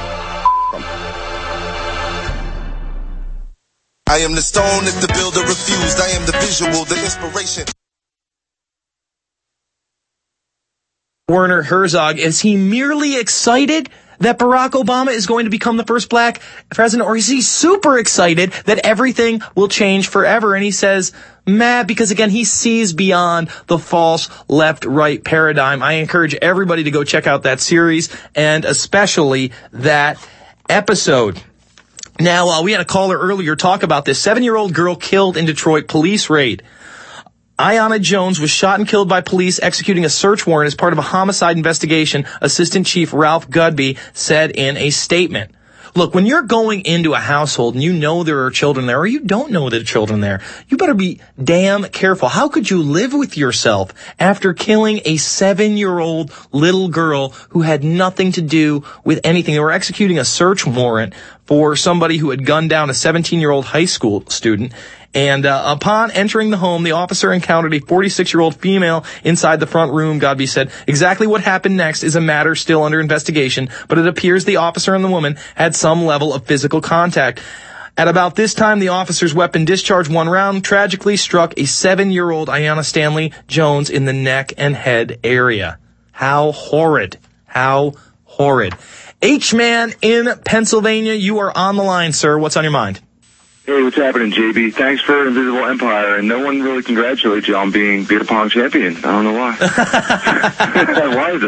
I am the stone if the builder refused. I am the visual, the inspiration. Werner Herzog, is he merely excited that Barack Obama is going to become the first black president, or is he super excited that everything will change forever? And he says, mad, because again, he sees beyond the false left-right paradigm. I encourage everybody to go check out that series, and especially that episode. Now, we had a caller earlier talk about this. 7-year-old girl killed in Detroit police raid. Ayanna Jones was shot and killed by police executing a search warrant as part of a homicide investigation, Assistant Chief Ralph Gudby said in a statement. Look, when you're going into a household and you know there are children there, or you don't know there are children there, you better be damn careful. How could you live with yourself after killing a 7-year-old little girl who had nothing to do with anything? They were executing a search warrant for somebody who had gunned down a 17-year-old high school student. And upon entering the home, the officer encountered a 46-year-old female inside the front room, Godby said. Exactly what happened next is a matter still under investigation, but it appears the officer and the woman had some level of physical contact. At about this time, the officer's weapon discharged one round, tragically struck a 7-year-old Ayanna Stanley Jones in the neck and head area. How horrid. How horrid. H-Man in Pennsylvania, you are on the line, sir. What's on your mind? Hey, what's happening, JB? Thanks for Invisible Empire, and no one really congratulates you on being beer pong champion. I don't know why. Why is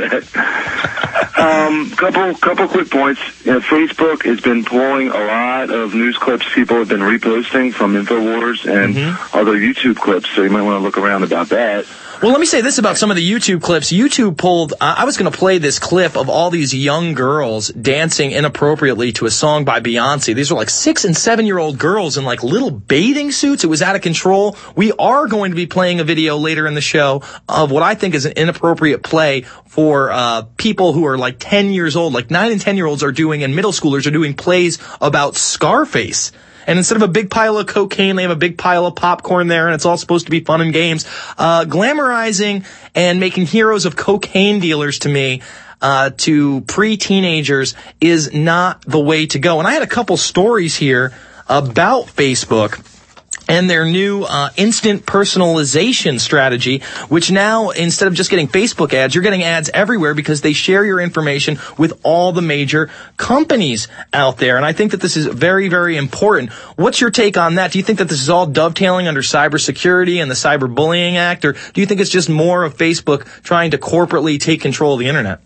that? Couple quick points. You know, Facebook has been pulling a lot of news clips people have been reposting from InfoWars and other YouTube clips, so you might want to look around about that. Well, let me say this about some of the YouTube clips. YouTube pulled, I was going to play this clip of all these young girls dancing inappropriately to a song by Beyonce. These were like 6- and 7-year-old girls in like little bathing suits. It was out of control. We are going to be playing a video later in the show of what I think is an inappropriate play for people who are like 10 years old, like 9 and 10-year-olds are doing, and middle schoolers are doing plays about Scarface. And instead of a big pile of cocaine, they have a big pile of popcorn there, and it's all supposed to be fun and games. Glamorizing and making heroes of cocaine dealers to me, to pre-teenagers, is not the way to go. And I had a couple stories here about Facebook and their new instant personalization strategy, which now, instead of just getting Facebook ads, you're getting ads everywhere because they share your information with all the major companies out there. And I think that this is very, very important. What's your take on that? Do you think that this is all dovetailing under cybersecurity and the Cyberbullying Act, or do you think it's just more of Facebook trying to corporately take control of the internet?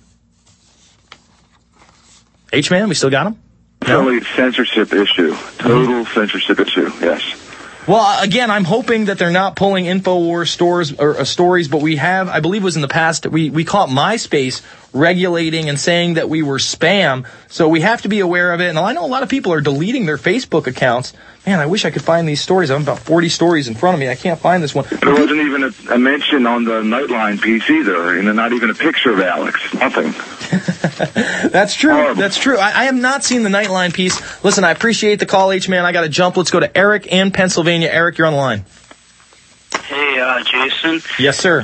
H-Man, we still got him? Totally censorship issue. Total censorship issue, yes. Well, again, I'm hoping that they're not pulling InfoWars stories, but we have, I believe it was in the past, we caught MySpace regulating and saying that we were spam, so we have to be aware of it. And I know a lot of people are deleting their Facebook accounts. Man, I wish I could find these stories. I have about 40 stories in front of me. I can't find this one. There wasn't even a mention on the Nightline piece either, and not even a picture of Alex. Nothing. That's true. Horrible. That's true. I have not seen the Nightline piece. Listen, I appreciate the call, H-Man. I got to jump. Let's go to Eric in Pennsylvania. Eric, you're on the line. Hey, Jason. Yes, sir.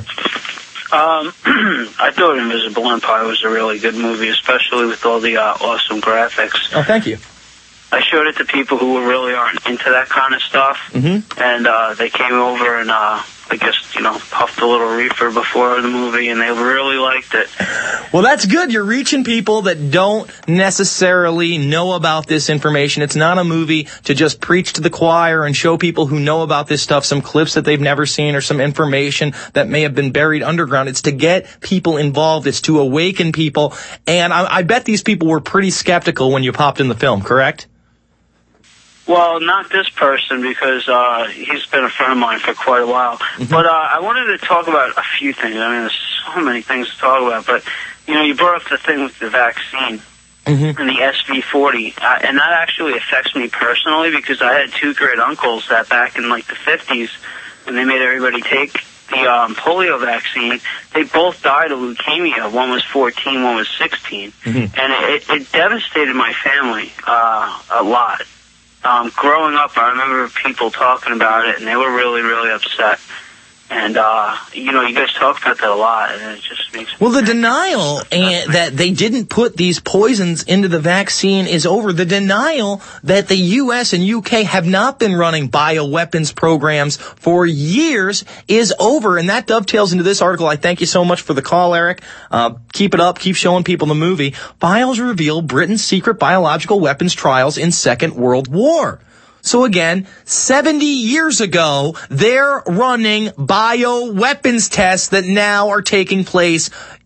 I thought Invisible Empire was a really good movie, especially with all the awesome graphics. Oh, thank you. I showed it to people who really aren't into that kind of stuff, and they came over and I guess, puffed a little reefer before the movie, and they really liked it. Well, that's good. You're reaching people that don't necessarily know about this information. It's not a movie to just preach to the choir and show people who know about this stuff some clips that they've never seen or some information that may have been buried underground. It's to get people involved. It's to awaken people. And I bet these people were pretty skeptical when you popped in the film, correct? Well, not this person, because he's been a friend of mine for quite a while. But I wanted to talk about a few things. I mean, there's so many things to talk about. But, you brought up the thing with the vaccine and the SV40. And that actually affects me personally, because I had two great uncles that back in, the 50s, when they made everybody take the polio vaccine, they both died of leukemia. One was 14, one was 16. And it devastated my family a lot. Growing up, I remember people talking about it, and they were really, really upset. And, you guys talk about that a lot, and it just makes me... Well, the denial that they didn't put these poisons into the vaccine is over. The denial that the U.S. and U.K. have not been running bioweapons programs for years is over, and that dovetails into this article. I thank you so much for the call, Eric. Keep it up. Keep showing people the movie. Files reveal Britain's secret biological weapons trials in Second World War. So again, 70 years ago, they're running bioweapons tests that now are taking place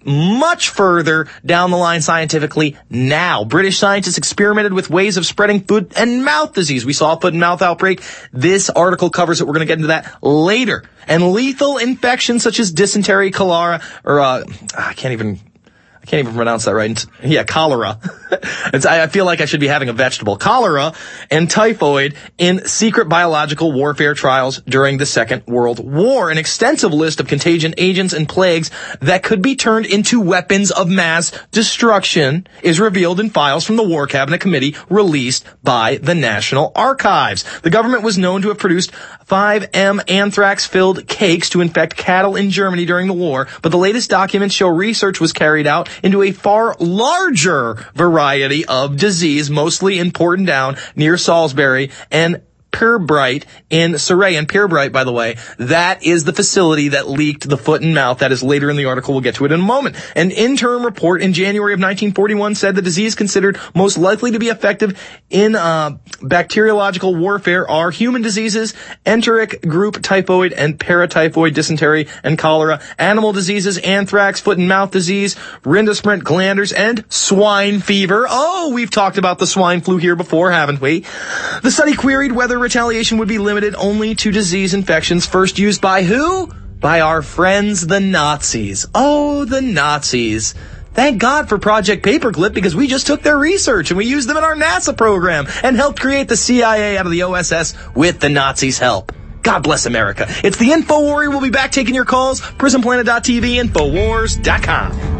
much further down the line scientifically now. British scientists experimented with ways of spreading foot and mouth disease. We saw a foot and mouth outbreak. This article covers it. We're going to get into that later. And lethal infections such as dysentery, cholera, or I can't even pronounce that right. Yeah, cholera. I feel like I should be having a vegetable. Cholera and typhoid in secret biological warfare trials during the Second World War. An extensive list of contagion agents and plagues that could be turned into weapons of mass destruction is revealed in files from the War Cabinet Committee released by the National Archives. The government was known to have produced 5M anthrax-filled cakes to infect cattle in Germany during the war, but the latest documents show research was carried out into a far larger variety of disease, mostly in Pordendown near Salisbury and Pirbright in Surrey. And Pirbright, by the way, that is the facility that leaked the foot and mouth. That is later in the article. We'll get to it in a moment. An interim report in January of 1941 said the disease considered most likely to be effective in bacteriological warfare are human diseases, enteric group typhoid and paratyphoid, dysentery and cholera, animal diseases, anthrax, foot and mouth disease, rindosprints, glanders, and swine fever. Oh, we've talked about the swine flu here before, haven't we? The study queried whether retaliation would be limited only to disease infections first used by who? By our friends, the Nazis. Oh, the Nazis. Thank God for Project Paperclip, because we just took their research and we used them in our NASA program and helped create the CIA out of the OSS with the Nazis' help. God bless America. It's the InfoWarrior. We'll be back taking your calls. PrisonPlanet.tv, Infowars.com.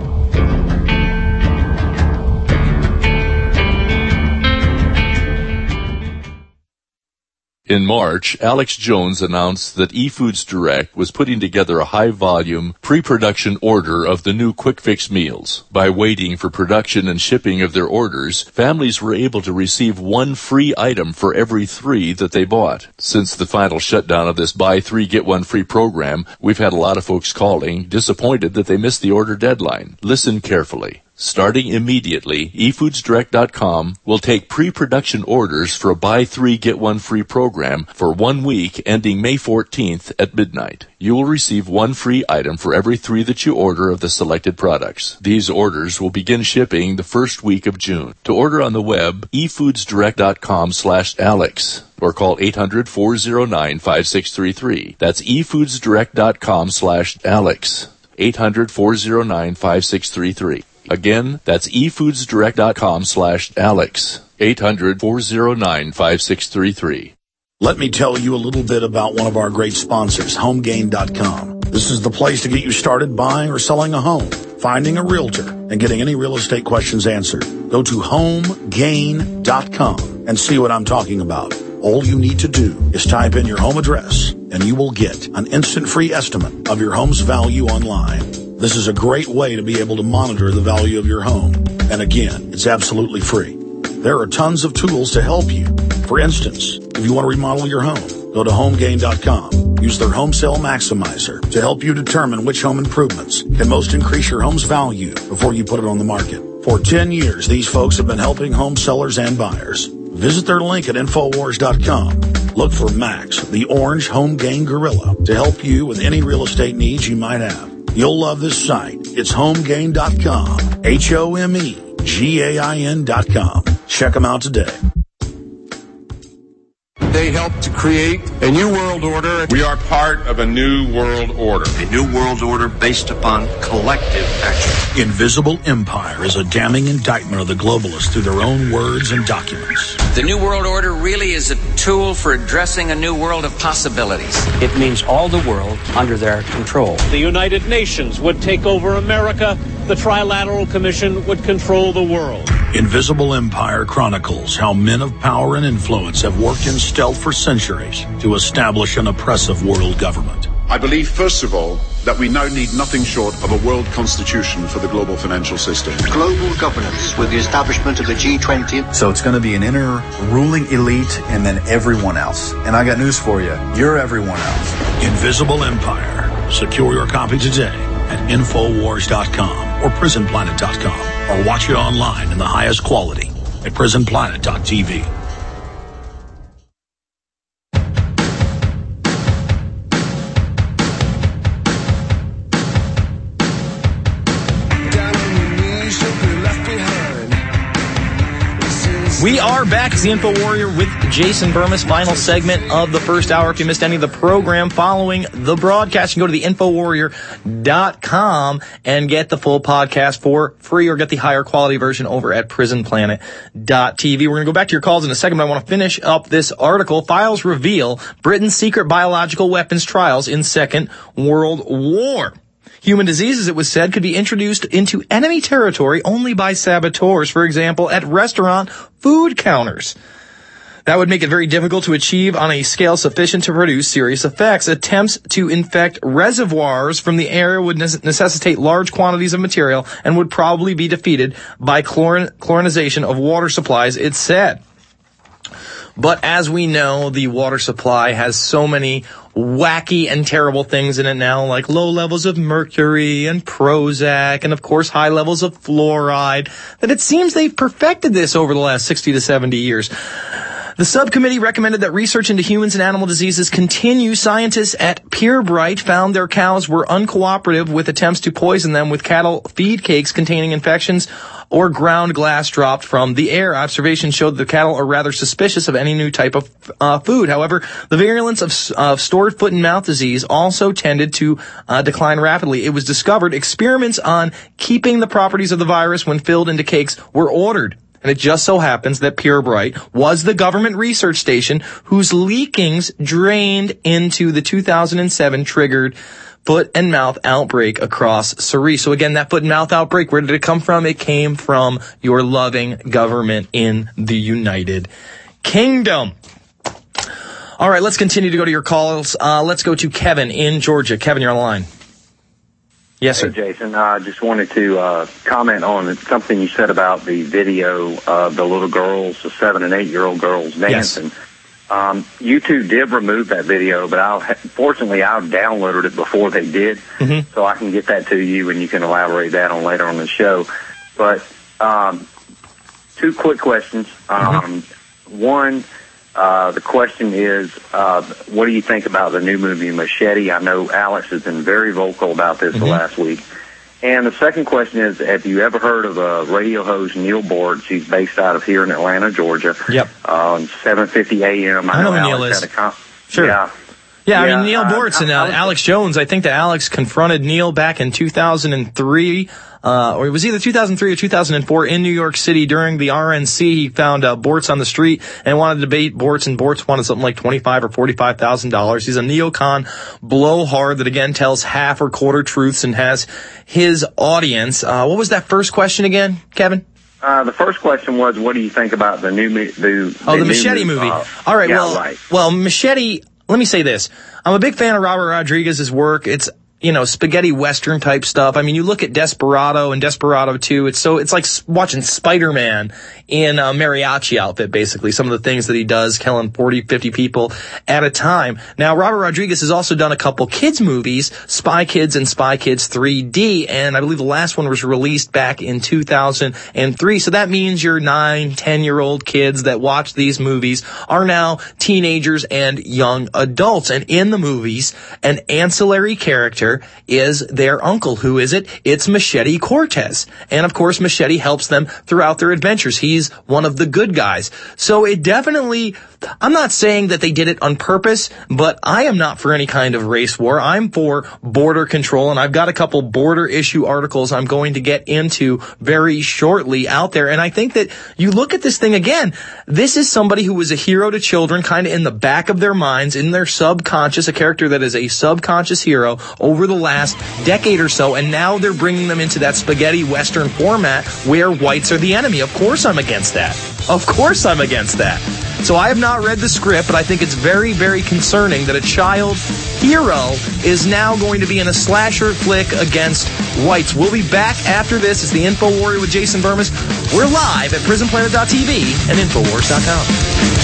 In March, Alex Jones announced that eFoods Direct was putting together a high-volume, pre-production order of the new Quick Fix meals. By waiting for production and shipping of their orders, families were able to receive one free item for every 3 that they bought. Since the final shutdown of this buy 3, get 1 free program, we've had a lot of folks calling, disappointed that they missed the order deadline. Listen carefully. Starting immediately, eFoodsDirect.com will take pre-production orders for a buy 3, get 1 free program for 1 week ending May 14th at midnight. You will receive 1 free item for every 3 that you order of the selected products. These orders will begin shipping the first week of June. To order on the web, eFoodsDirect.com/Alex or call 800-409-5633. That's eFoodsDirect.com/Alex. 800-409-5633. Again, that's eFoodsDirect.com/Alex. 800-409-5633. Let me tell you a little bit about one of our great sponsors, HomeGain.com. This is the place to get you started buying or selling a home, finding a realtor, and getting any real estate questions answered. Go to HomeGain.com and see what I'm talking about. All you need to do is type in your home address, and you will get an instant free estimate of your home's value online. This is a great way to be able to monitor the value of your home. And again, it's absolutely free. There are tons of tools to help you. For instance, if you want to remodel your home, go to HomeGain.com. Use their Home Sale Maximizer to help you determine which home improvements can most increase your home's value before you put it on the market. For 10 years, these folks have been helping home sellers and buyers. Visit their link at Infowars.com. Look for Max, the orange Home Gain Gorilla, to help you with any real estate needs you might have. You'll love this site. It's HomeGain.com. HomeGain.com. Check them out today. They helped to create a new world order. We are part of a new world order. A new world order based upon collective action. Invisible Empire is a damning indictment of the globalists through their own words and documents. The New World Order really is a tool for addressing a new world of possibilities. It means all the world under their control. The United Nations would take over America. The Trilateral Commission would control the world. Invisible Empire chronicles how men of power and influence have worked in stealth for centuries to establish an oppressive world government. I believe, first of all, that we now need nothing short of a world constitution for the global financial system. Global governance with the establishment of the G20. So it's going to be an inner ruling elite and then everyone else. And I got news for you. You're everyone else. Invisible Empire. Secure your copy today at Infowars.com or PrisonPlanet.com or watch it online in the highest quality at PrisonPlanet.tv. are back. It's the Info Warrior with Jason Burmis. Final segment of the first hour. If you missed any of the program following the broadcast, you can go to the InfoWarrior.com and get the full podcast for free, or get the higher quality version over at PrisonPlanet.tv. We're going to go back to your calls in a second, but I want to finish up this article. Files reveal Britain's secret biological weapons trials in Second World War. Human diseases, it was said, could be introduced into enemy territory only by saboteurs, for example, at restaurant food counters. That would make it very difficult to achieve on a scale sufficient to produce serious effects. Attempts to infect reservoirs from the air would necessitate large quantities of material and would probably be defeated by chlorinization of water supplies, it said. But as we know, the water supply has so many wacky and terrible things in it now, like low levels of mercury and Prozac and, of course, high levels of fluoride, that it seems they've perfected this over the last 60 to 70 years. The subcommittee recommended that research into humans and animal diseases continue. Scientists at Purebright found their cows were uncooperative with attempts to poison them with cattle feed cakes containing infections or ground glass dropped from the air. Observations showed the cattle are rather suspicious of any new type of food. However, the virulence of stored foot and mouth disease also tended to decline rapidly. It was discovered experiments on keeping the properties of the virus when filled into cakes were ordered. And it just so happens that Purebright was the government research station whose leakings drained into the 2007 triggered foot and mouth outbreak across Surrey. So again, that foot and mouth outbreak, where did it come from? It came from your loving government in the United Kingdom. All right, let's continue to go to your calls. Let's go to Kevin in Georgia. Kevin, you're on the line. Yes, sir. Hey, Jason. I just wanted to comment on something you said about the video of the little girls, the 7- and 8-year-old girls dancing. Yes. YouTube did remove that video, but fortunately I downloaded it before they did, so I can get that to you and you can elaborate that on later on the show. But 2 quick questions. One, the question is, what do you think about the new movie Machete? I know Alex has been very vocal about this the last week. And the second question is, have you ever heard of radio host Neil Bortz? He's based out of here in Atlanta, Georgia. Yep. On 7:50 a.m. I know who Neil is. Sure. Yeah, I mean, Neil Bortz and Alex Jones, I think that Alex confronted Neil back in 2003, or it was either 2003 or 2004 in New York City during the RNC. He found Bortz on the street and wanted to debate Bortz, and Bortz wanted something like $25,000 or $45,000. He's a neocon blowhard that, again, tells half or quarter truths and has his audience. What was that first question again, Kevin? The first question was, what do you think about the new the Machete movie? All right, well, Machete. Let me say this. I'm a big fan of Robert Rodriguez's work. It's, spaghetti western type stuff. I mean, you look at Desperado and Desperado 2. It's like watching Spider-Man in a mariachi outfit, basically. Some of the things that he does, killing 40, 50 people at a time. Now, Robert Rodriguez has also done a couple kids movies, Spy Kids and Spy Kids 3D, and I believe the last one was released back in 2003. So that means your 9, 10-year-old kids that watch these movies are now teenagers and young adults. And in the movies, an ancillary character is their uncle. Who is it? It's Machete Cortez. And of course, Machete helps them throughout their adventures. He's one of the good guys. So it definitely, I'm not saying that they did it on purpose, but I am not for any kind of race war. I'm for border control, and I've got a couple border issue articles I'm going to get into very shortly out there. And I think that you look at this thing again, this is somebody who was a hero to children, kind of in the back of their minds, in their subconscious, a character that is a subconscious hero over the last decade or so, and now they're bringing them into that spaghetti western format where whites are the enemy. Of course I'm against that. Of course I'm against that. So I have not read the script, but I think it's very, very concerning that a child hero is now going to be in a slasher flick against whites. We'll be back after this. It's the Info Warrior with Jason Burmis. We're live at PrisonPlanet.tv and Infowars.com.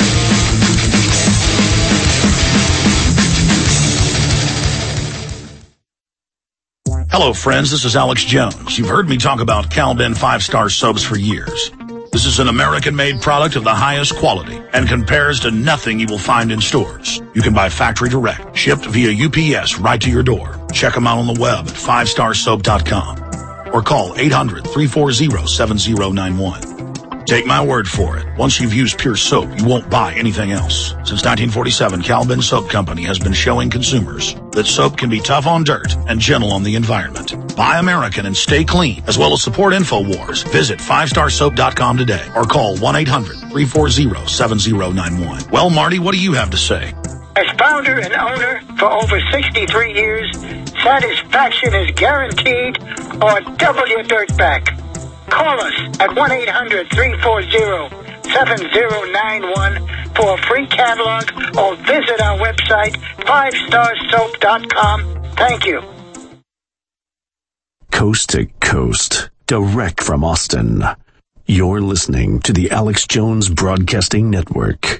Hello, friends. This is Alex Jones. You've heard me talk about Cal-Ben 5-star soaps for years. This is an American-made product of the highest quality and compares to nothing you will find in stores. You can buy factory direct, shipped via UPS right to your door. Check them out on the web at 5starsoap.com or call 800-340-7091. Take my word for it. Once you've used Pure Soap, you won't buy anything else. Since 1947, Calvin Soap Company has been showing consumers that soap can be tough on dirt and gentle on the environment. Buy American and stay clean, as well as support InfoWars. Visit 5starsoap.com today or call 1-800-340-7091. Well, Marty, what do you have to say? As founder and owner for over 63 years, satisfaction is guaranteed or double your dirt back. Call us at 1-800-340-7091 for a free catalog or visit our website, 5starsoap.com. Thank you. Coast to coast, direct from Austin. You're listening to the Alex Jones Broadcasting Network.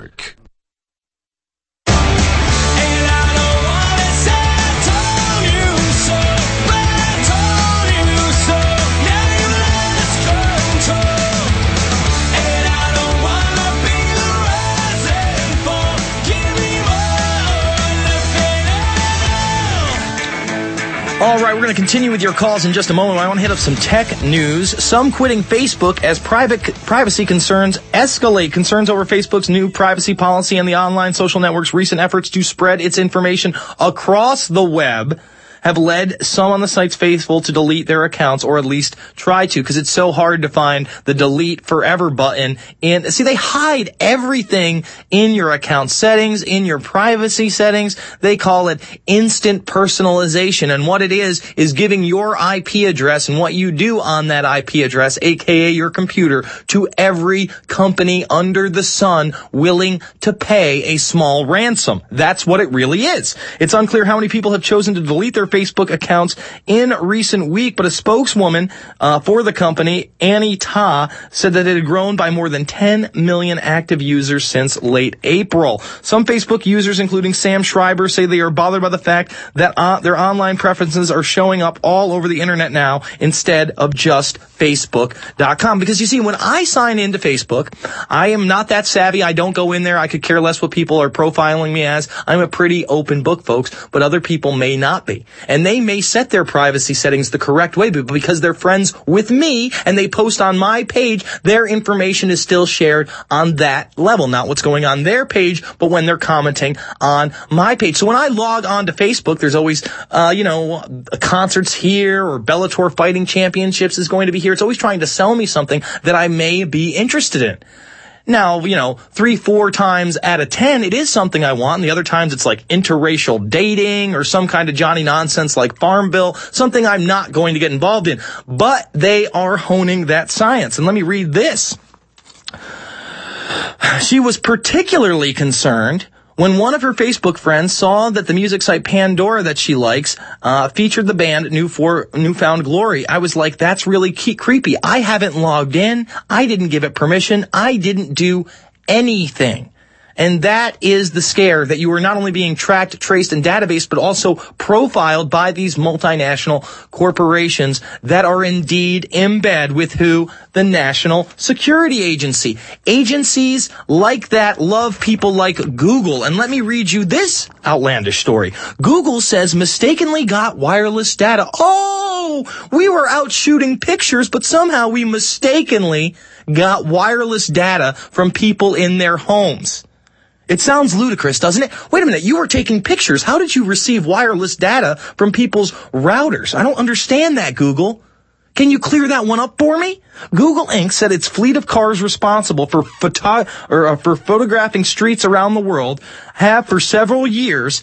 All right, we're going to continue with your calls in just a moment. I want to hit up some tech news. Some quitting Facebook as privacy concerns escalate. Concerns over Facebook's new privacy policy and the online social network's recent efforts to spread its information across the web have led some on the site's faithful to delete their accounts, or at least try to, because it's so hard to find the delete forever button. And see, they hide everything in your account settings, in your privacy settings. They call it instant personalization. And what it is giving your IP address and what you do on that IP address, aka your computer, to every company under the sun willing to pay a small ransom. That's what it really is. It's unclear how many people have chosen to delete their Facebook accounts in recent week, but a spokeswoman for the company, Annie Ta, said that it had grown by more than 10 million active users since late April. Some Facebook users, including Sam Schreiber, say they are bothered by the fact that their online preferences are showing up all over the internet now instead of just Facebook.com. Because you see, when I sign into Facebook, I am not that savvy. I don't go in there. I could care less what people are profiling me as. I'm a pretty open book, folks, but other people may not be. And they may set their privacy settings the correct way, but because they're friends with me and they post on my page, their information is still shared on that level. Not what's going on their page, but when they're commenting on my page. So when I log on to Facebook, there's always, concerts here, or Bellator Fighting Championships is going to be here. It's always trying to sell me something that I may be interested in. Now, 3-4 times out of 10, it is something I want. And the other times it's like interracial dating or some kind of Johnny nonsense like Farm Bill, something I'm not going to get involved in. But they are honing that science. And let me read this. She was particularly concerned when one of her Facebook friends saw that the music site Pandora that she likes featured the band Newfound Glory. I was like, that's really creepy. I haven't logged in. I didn't give it permission. I didn't do anything. And that is the scare, that you are not only being tracked, traced, and databased, but also profiled by these multinational corporations that are indeed in bed with who? The National Security Agency. Agencies like that love people like Google. And let me read you this outlandish story. Google says mistakenly got wireless data. Oh, we were out shooting pictures, but somehow we mistakenly got wireless data from people in their homes. It sounds ludicrous, doesn't it? Wait a minute, you were taking pictures. How did you receive wireless data from people's routers? I don't understand that, Google. Can you clear that one up for me? Google Inc. said its fleet of cars responsible for photographing streets around the world have for several years,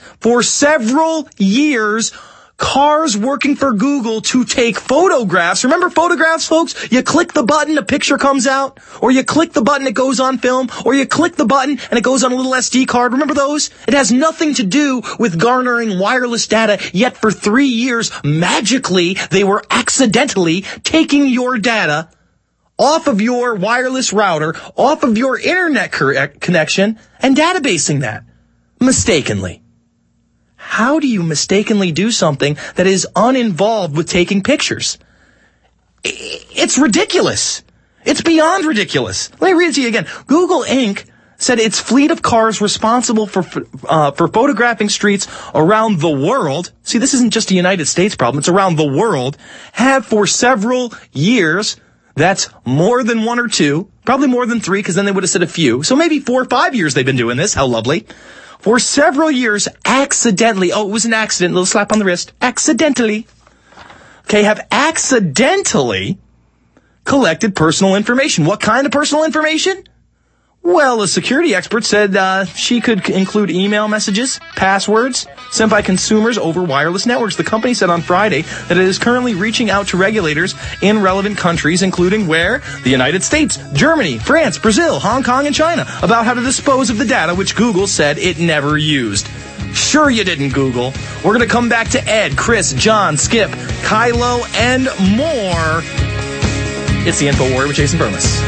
cars working for Google to take photographs. Remember photographs, folks? You click the button, a picture comes out, or you click the button, it goes on film, or you click the button and it goes on a little SD card. Remember those? It has nothing to do with garnering wireless data, yet for 3 years, magically, they were accidentally taking your data off of your wireless router, off of your internet connection, and databasing that. Mistakenly. How do you mistakenly do something that is uninvolved with taking pictures? It's ridiculous. It's beyond ridiculous. Let me read it to you again. Google Inc. said its fleet of cars responsible for photographing streets around the world, see, this isn't just a United States problem, it's around the world, have for several years, That's more than one or two, probably more than three, because then they would have said a few. So maybe 4 or 5 years they've been doing this. How lovely. For several years, accidentally, it was an accident, little slap on the wrist, accidentally, have accidentally collected personal information. What kind of personal information? Well, a security expert said she could include email messages, passwords sent by consumers over wireless networks. The company said on Friday that it is currently reaching out to regulators in relevant countries, including where? The United States, Germany, France, Brazil, Hong Kong, and China, about how to dispose of the data which Google said it never used. Sure you didn't, Google. We're going to come back to Ed, Chris, John, Skip, Kylo, and more. It's the Info Warrior with Jason Burles.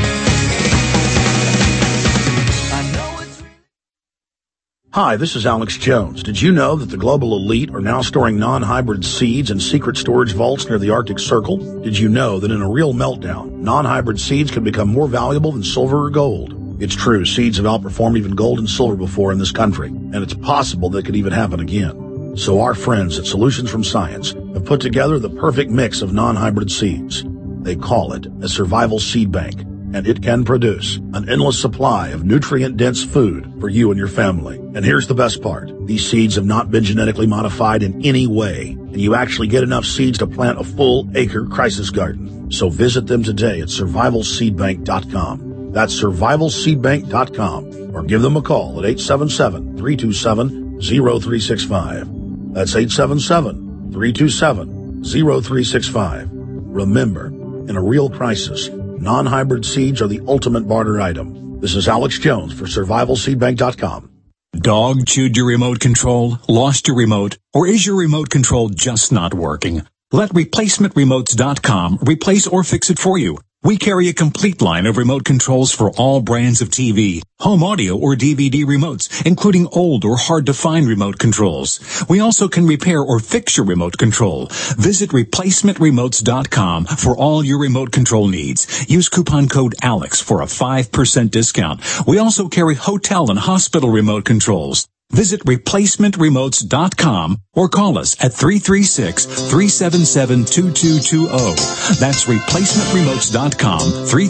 Hi, this is Alex Jones. Did you know that the global elite are now storing non-hybrid seeds in secret storage vaults near the Arctic Circle? Did you know that in a real meltdown, non-hybrid seeds can become more valuable than silver or gold? It's true, seeds have outperformed even gold and silver before in this country, and it's possible that could even happen again. So our friends at Solutions from Science have put together the perfect mix of non-hybrid seeds. They call it a survival seed bank, and it can produce an endless supply of nutrient-dense food for you and your family. And here's the best part. These seeds have not been genetically modified in any way, and you actually get enough seeds to plant a full-acre crisis garden. So visit them today at survivalseedbank.com. That's survivalseedbank.com, or give them a call at 877-327-0365. That's 877-327-0365. Remember, in a real crisis, non-hybrid seeds are the ultimate barter item. This is Alex Jones for survivalseedbank.com. Dog chewed your remote control, lost your remote, or is your remote control just not working? Let replacementremotes.com replace or fix it for you. We carry a complete line of remote controls for all brands of TV, home audio, or DVD remotes, including old or hard-to-find remote controls. We also can repair or fix your remote control. Visit replacementremotes.com for all your remote control needs. Use coupon code ALEX for a 5% discount. We also carry hotel and hospital remote controls. Visit replacementremotes.com or call us at 336-377-2220. That's replacementremotes.com,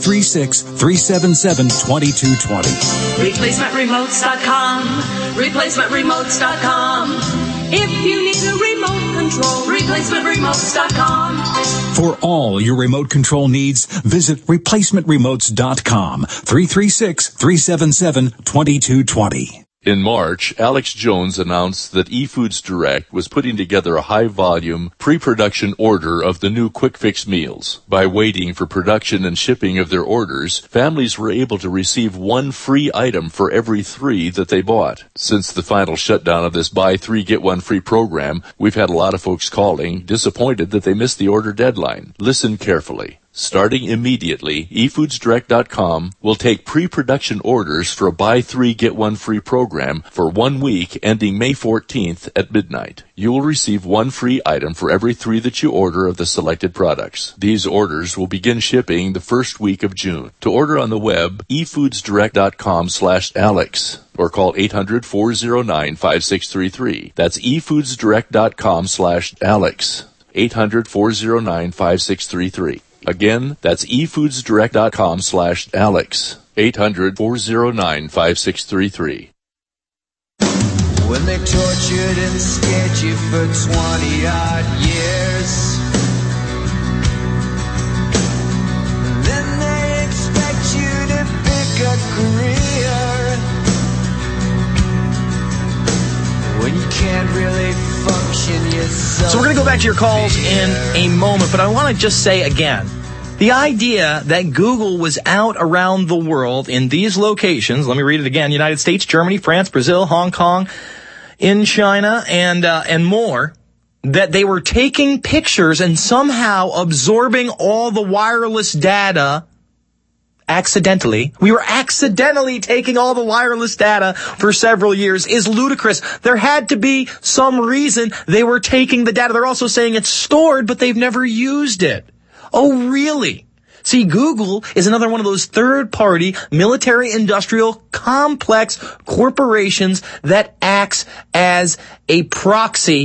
336-377-2220. Replacementremotes.com, replacementremotes.com. If you need a remote control, replacementremotes.com. For all your remote control needs, visit replacementremotes.com, 336-377-2220. In March, Alex Jones announced that eFoods Direct was putting together a high-volume, pre-production order of the new Quick Fix meals. By waiting for production and shipping of their orders, families were able to receive one free item for every 3 that they bought. Since the final shutdown of this buy 3, get 1 free program, we've had a lot of folks calling, disappointed that they missed the order deadline. Listen carefully. Starting immediately, eFoodsDirect.com will take pre-production orders for a buy 3, get 1 free program for 1 week ending May 14th at midnight. You will receive 1 free item for every 3 that you order of the selected products. These orders will begin shipping the first week of June. To order on the web, eFoodsDirect.com/Alex or call 800-409-5633. That's eFoodsDirect.com/Alex. 800-409-5633. Again, that's eFoodsDirect.com/Alex. 800-409-5633. When they tortured and scared you for 20-odd years, then they expect you to pick a career when you can't really function yourself. So we're going to go back to your calls in a moment, but I want to just say again, the idea that Google was out around the world in these locations, let me read it again, United States, Germany, France, Brazil, Hong Kong, in China, and more, that they were taking pictures and somehow absorbing all the wireless data accidentally. We were accidentally taking all the wireless data for several years is ludicrous. There had to be some reason they were taking the data. They're also saying it's stored, but they've never used it. Oh, really? See, Google is another one of those third-party military-industrial complex corporations that acts as a proxy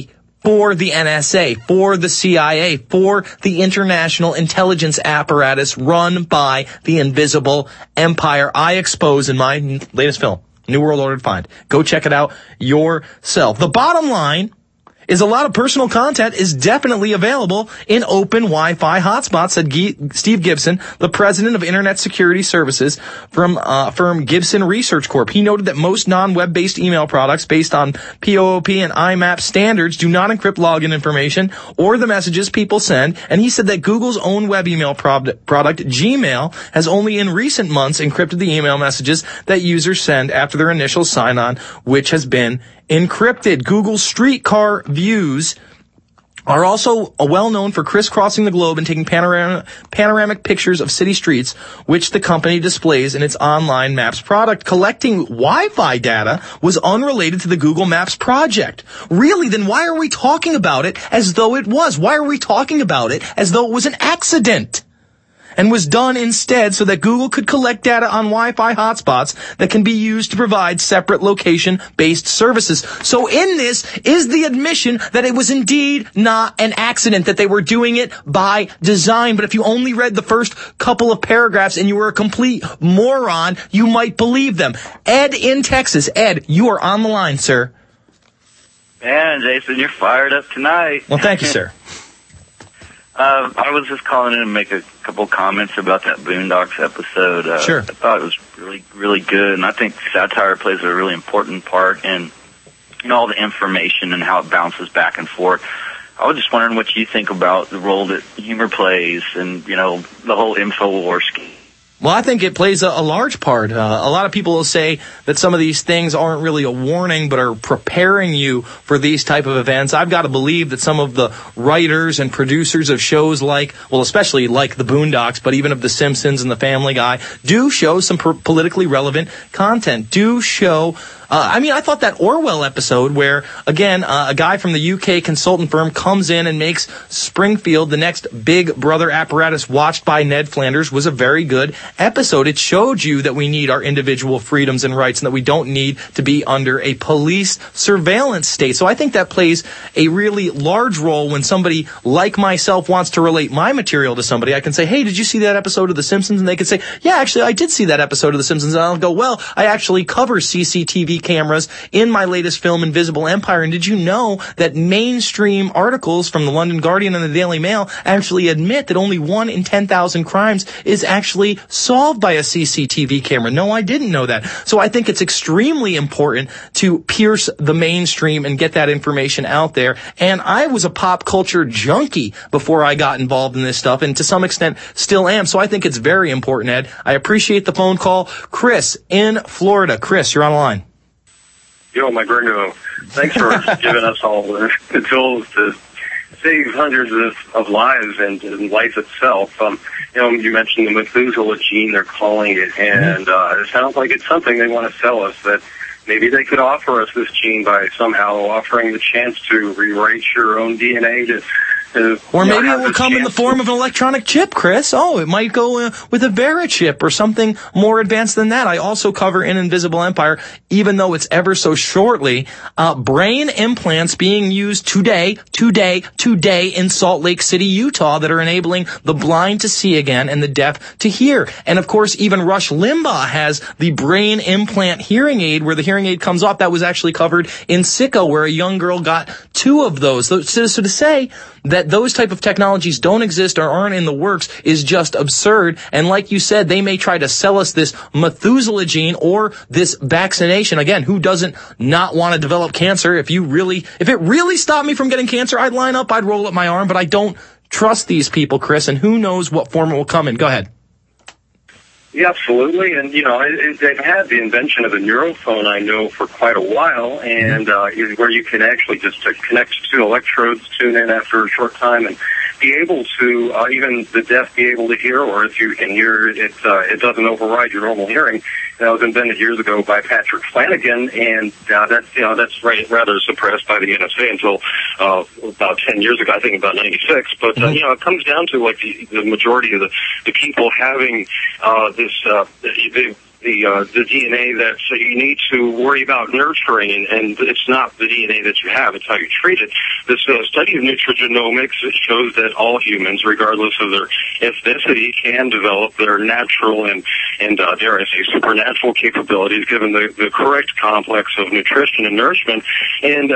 for the NSA, for the CIA, for the international intelligence apparatus run by the Invisible Empire. I expose in my latest film, New World Order Defined. Go check it out yourself. The bottom line is a lot of personal content is definitely available in open Wi-Fi hotspots, said Steve Gibson, the president of Internet Security Services from firm Gibson Research Corp. He noted that most non-web-based email products based on POOP and IMAP standards do not encrypt login information or the messages people send, and he said that Google's own web email product, Gmail, has only in recent months encrypted the email messages that users send after their initial sign-on, which has been encrypted. Google's streetcar views are also well known for crisscrossing the globe and taking panoramic pictures of city streets, which the company displays in its online maps product. Collecting Wi-Fi data was unrelated to the Google Maps project. Really? Then why are we talking about it as though it was? Why are we talking about it as though it was an accident? And was done instead so that Google could collect data on Wi-Fi hotspots that can be used to provide separate location-based services. So in this is the admission that it was indeed not an accident, that they were doing it by design. But if you only read the first couple of paragraphs and you were a complete moron, you might believe them. Ed in Texas. Ed, you are on the line, sir. Man, Jason, you're fired up tonight. Well, thank you, sir. I was just calling in to make a couple comments about that Boondocks episode. Sure. I thought it was really, really good, and I think satire plays a really important part in, all the information and how it bounces back and forth. I was just wondering what you think about the role that humor plays and, the whole InfoWars scheme. Well, I think it plays a large part. A lot of people will say that some of these things aren't really a warning, but are preparing you for these type of events. I've got to believe that some of the writers and producers of shows like, well, especially like the Boondocks, but even of The Simpsons and The Family Guy, do show some politically relevant content, do show... I thought that Orwell episode where, again, a guy from the UK consultant firm comes in and makes Springfield the next big brother apparatus watched by Ned Flanders was a very good episode. It showed you that we need our individual freedoms and rights and that we don't need to be under a police surveillance state. So I think that plays a really large role when somebody like myself wants to relate my material to somebody. I can say, hey, did you see that episode of The Simpsons? And they can say, yeah, actually, I did see that episode of The Simpsons. And I'll go, well, I actually cover CCTV cameras in my latest film, Invisible Empire. And did you know that mainstream articles from the London Guardian and the Daily Mail actually admit that only 1 in 10,000 crimes is actually solved by a CCTV camera? No, I didn't know that. So I think it's extremely important to pierce the mainstream and get that information out there. And I was a pop culture junkie before I got involved in this stuff, and to some extent still am. So I think it's very important, Ed. I appreciate the phone call. Chris in Florida. Chris, you're on the line. Yo, my gringo, thanks for giving us all the tools to save hundreds of lives and life itself. You mentioned the Methuselah gene, they're calling it, and it sounds like it's something they want to sell us, that maybe they could offer us this gene by somehow offering the chance to rewrite your own DNA to or maybe it will come in the form of an electronic chip, Chris. Oh, it might go with a Vera chip or something more advanced than that. I also cover in Invisible Empire, even though it's ever so shortly, brain implants being used today in Salt Lake City, Utah, that are enabling the blind to see again and the deaf to hear. And of course, even Rush Limbaugh has the brain implant hearing aid where the hearing aid comes off. That was actually covered in Sicko, where a young girl got 2 of those. So to say that those type of technologies don't exist or aren't in the works is just absurd. And like you said, they may try to sell us this Methuselah gene or this vaccination. Again, who doesn't not want to develop cancer? If it really stopped me from getting cancer, I'd line up, I'd roll up my arm, but I don't trust these people, Chris, and who knows what form it will come in. Go ahead. Yeah, absolutely. And, they've had the invention of a neurophone, I know, for quite a while, and where you can actually just connect 2 electrodes, tune in after a short time, and be able to, even the deaf be able to hear, or if you can hear it, it doesn't override your normal hearing. That was invented years ago by Patrick Flanagan, and that's rather suppressed by the NSA until about 10 years ago, I think about 96. But, it comes down to, like, the majority of the people having the DNA that you need to worry about nurturing, and it's not the DNA that you have, it's how you treat it. This study of nutrigenomics, it shows that all humans, regardless of their ethnicity, can develop their natural and dare I say, supernatural capabilities given the correct complex of nutrition and nourishment. And,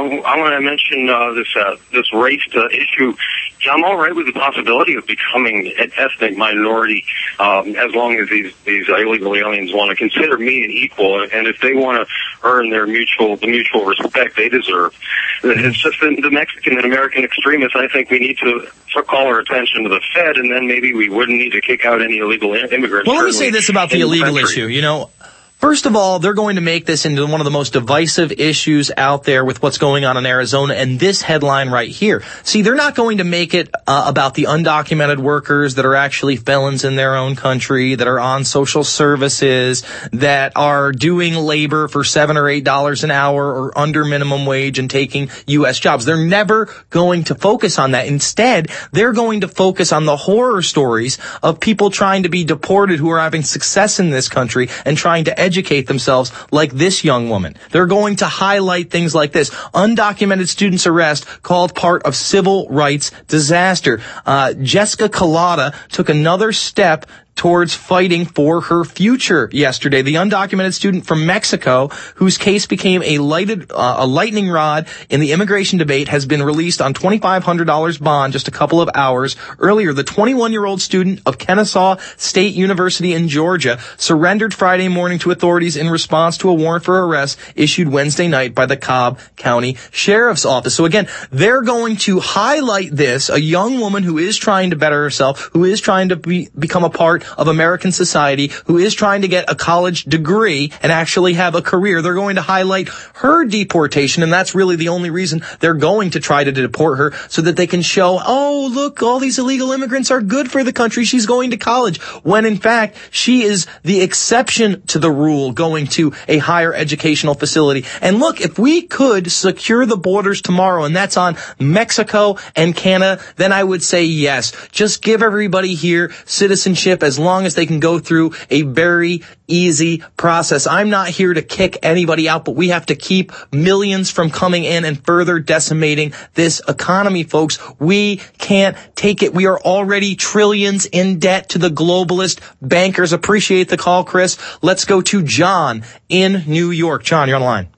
I want to mention this race issue. I'm all right with the possibility of becoming an ethnic minority as long as these illegal aliens want to consider me an equal, and if they want to earn the mutual respect they deserve. It's just the Mexican and American extremists. I think we need to call our attention to the Fed, and then maybe we wouldn't need to kick out any illegal immigrants. Well, let me say this about the illegal issue. First of all, they're going to make this into one of the most divisive issues out there with what's going on in Arizona and this headline right here. See, they're not going to make it about the undocumented workers that are actually felons in their own country, that are on social services, that are doing labor for $7 or $8 an hour or under minimum wage and taking U.S. jobs. They're never going to focus on that. Instead, they're going to focus on the horror stories of people trying to be deported who are having success in this country and trying to educate themselves, like this young woman. They're going to highlight things like this. Undocumented students arrest called part of civil rights disaster. Jessica Collada took another step towards fighting for her future yesterday. The undocumented student from Mexico, whose case became a lightning rod in the immigration debate, has been released on $2,500 bond just a couple of hours earlier. The 21-year-old student of Kennesaw State University in Georgia surrendered Friday morning to authorities in response to a warrant for arrest issued Wednesday night by the Cobb County Sheriff's Office. So again, they're going to highlight this, a young woman who is trying to better herself, who is trying to become a part of American society, who is trying to get a college degree and actually have a career. They're going to highlight her deportation, and that's really the only reason they're going to try to deport her, so that they can show, oh, look, all these illegal immigrants are good for the country. She's going to college, when in fact she is the exception to the rule, going to a higher educational facility. And look, if we could secure the borders tomorrow, and that's on Mexico and Canada, then I would say yes. Just give everybody here citizenship as long as they can go through a very easy process. I'm not here to kick anybody out, but we have to keep millions from coming in and further decimating this economy, folks. We can't take it. We are already trillions in debt to the globalist bankers. Appreciate the call, Chris. Let's go to John in New York. John, you're on the line.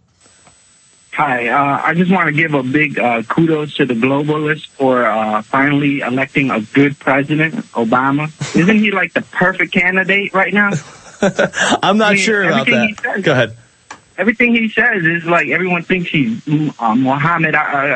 Hi, I just want to give a big kudos to the globalists for finally electing a good president, Obama. Isn't he like the perfect candidate right now? I'm not sure about that. Go ahead. Everything he says is like everyone thinks he's Muhammad.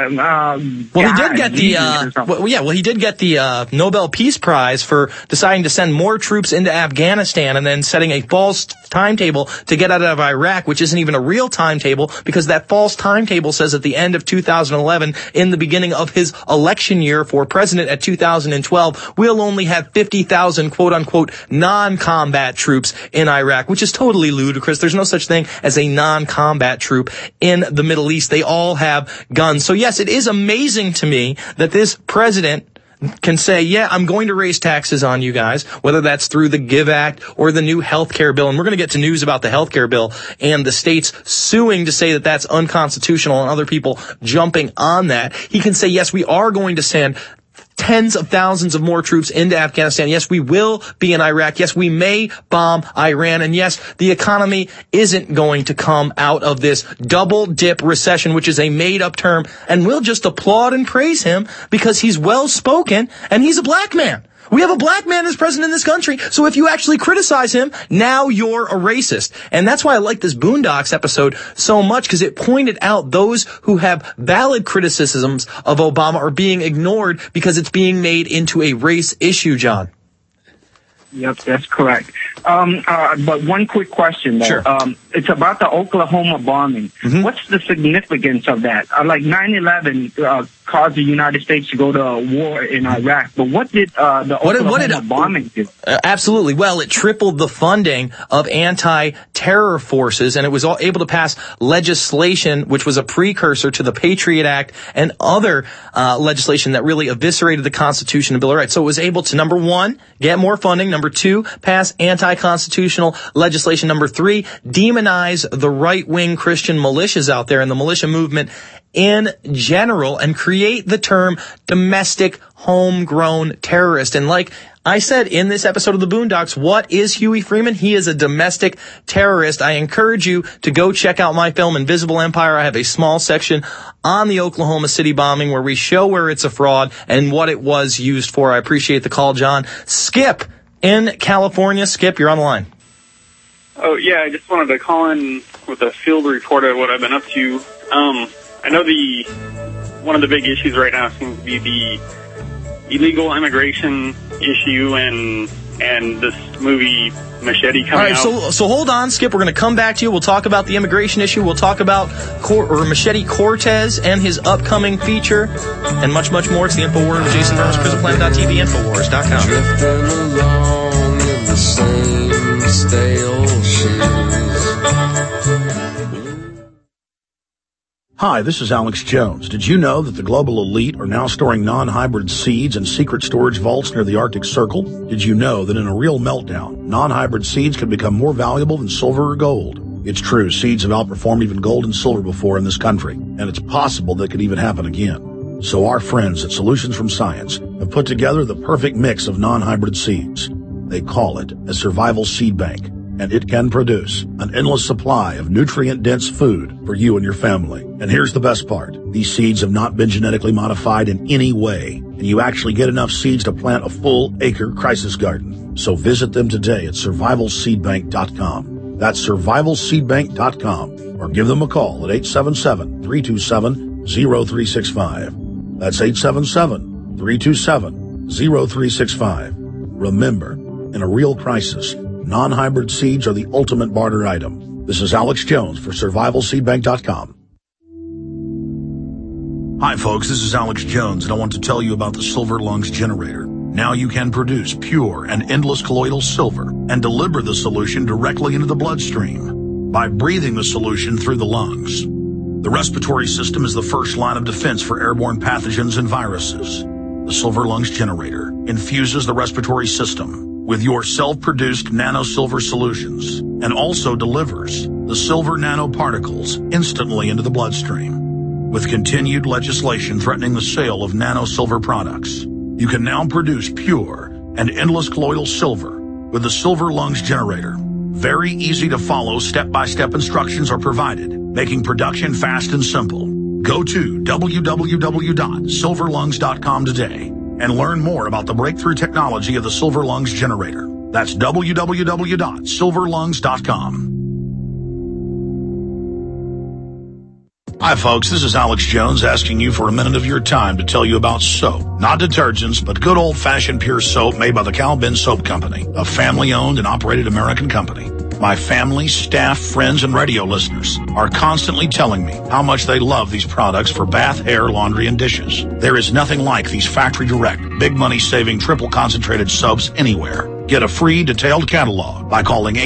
He did get he did get the Nobel Peace Prize for deciding to send more troops into Afghanistan and then setting a false timetable to get out of Iraq, which isn't even a real timetable, because that false timetable says at the end of 2011, in the beginning of his election year for president at 2012, we'll only have 50,000 quote-unquote non-combat troops in Iraq, which is totally ludicrous. There's no such thing as a non-combat troop in the Middle East. They all have guns. So yes, it is amazing to me that this president can say, yeah, I'm going to raise taxes on you guys, whether that's through the GIVE Act or the new health care bill. And we're going to get to news about the health care bill and the states suing to say that that's unconstitutional and other people jumping on that. He can say, yes, we are going to send tens of thousands of more troops into Afghanistan. Yes, we will be in Iraq. Yes, we may bomb Iran. And yes, the economy isn't going to come out of this double dip recession, which is a made up term. And we'll just applaud and praise him because he's well spoken and he's a black man. We have a black man as president in this country. So if you actually criticize him, now you're a racist. And that's why I like this Boondocks episode so much, because it pointed out those who have valid criticisms of Obama are being ignored because it's being made into a race issue, John. Yep, that's correct. But one quick question, though. Sure. it's about the Oklahoma bombing. What's the significance of that? Like 9/11 caused the United States to go to war in Iraq, but what did the Oklahoma bombing do? Absolutely. Well, it tripled the funding of anti-terror forces, and it was able to pass legislation which was a precursor to the Patriot Act and other legislation that really eviscerated the Constitution and Bill of Rights. So it was able to, number one, get more funding. Number two, pass anti-constitutional legislation. Number three, demonize the right-wing Christian militias out there and the militia movement in general, and create the term domestic homegrown terrorist. And like I said in this episode of the Boondocks, what is Huey Freeman? He is a domestic terrorist. I encourage you to go check out my film, Invisible Empire. I have a small section on the Oklahoma City bombing where we show where it's a fraud and what it was used for. I appreciate the call, John. Skip in California. Skip, you're on the line. Oh, yeah, I just wanted to call in with a field report of what I've been up to. I know one of the big issues right now seems to be the illegal immigration issue and this movie Machete coming out. All right, so hold on, Skip. We're going to come back to you. We'll talk about the immigration issue. We'll talk about Machete Cortez and his upcoming feature and much, much more. It's the InfoWars with Jason Burns, PrisonPlanet.tv, Infowars.com. Drifting along in the same stale shoes. Hi, this is Alex Jones. Did you know that the global elite are now storing non-hybrid seeds in secret storage vaults near the Arctic Circle? Did you know that in a real meltdown, non-hybrid seeds can become more valuable than silver or gold? It's true, seeds have outperformed even gold and silver before in this country, and it's possible that could even happen again. So our friends at Solutions from Science have put together the perfect mix of non-hybrid seeds. They call it a survival seed bank, and it can produce an endless supply of nutrient-dense food for you and your family. And here's the best part. These seeds have not been genetically modified in any way, and you actually get enough seeds to plant a full-acre crisis garden. So visit them today at survivalseedbank.com. That's survivalseedbank.com, or give them a call at 877-327-0365. That's 877-327-0365. Remember, in a real crisis, non-hybrid seeds are the ultimate barter item. This is Alex Jones for survivalseedbank.com. Hi folks, this is Alex Jones, and I want to tell you about the Silver Lungs generator. Now you can produce pure and endless colloidal silver and deliver the solution directly into the bloodstream by breathing the solution through the lungs. The respiratory system is the first line of defense for airborne pathogens and viruses. The Silver Lungs generator infuses the respiratory system with your self-produced nano-silver solutions and also delivers the silver nanoparticles instantly into the bloodstream. With continued legislation threatening the sale of nano-silver products, you can now produce pure and endless colloidal silver with the Silver Lungs generator. Very easy to follow step-by-step instructions are provided, making production fast and simple. Go to www.silverlungs.com today and learn more about the breakthrough technology of the Silver Lungs generator. That's www.silverlungs.com. Hi folks, this is Alex Jones asking you for a minute of your time to tell you about soap. Not detergents, but good old-fashioned pure soap made by the Cal Ben Soap Company, a family-owned and operated American company. My family, staff, friends, and radio listeners are constantly telling me how much they love these products for bath, hair, laundry, and dishes. There is nothing like these factory-direct, big money-saving, triple-concentrated soaps anywhere. Get a free detailed catalog by calling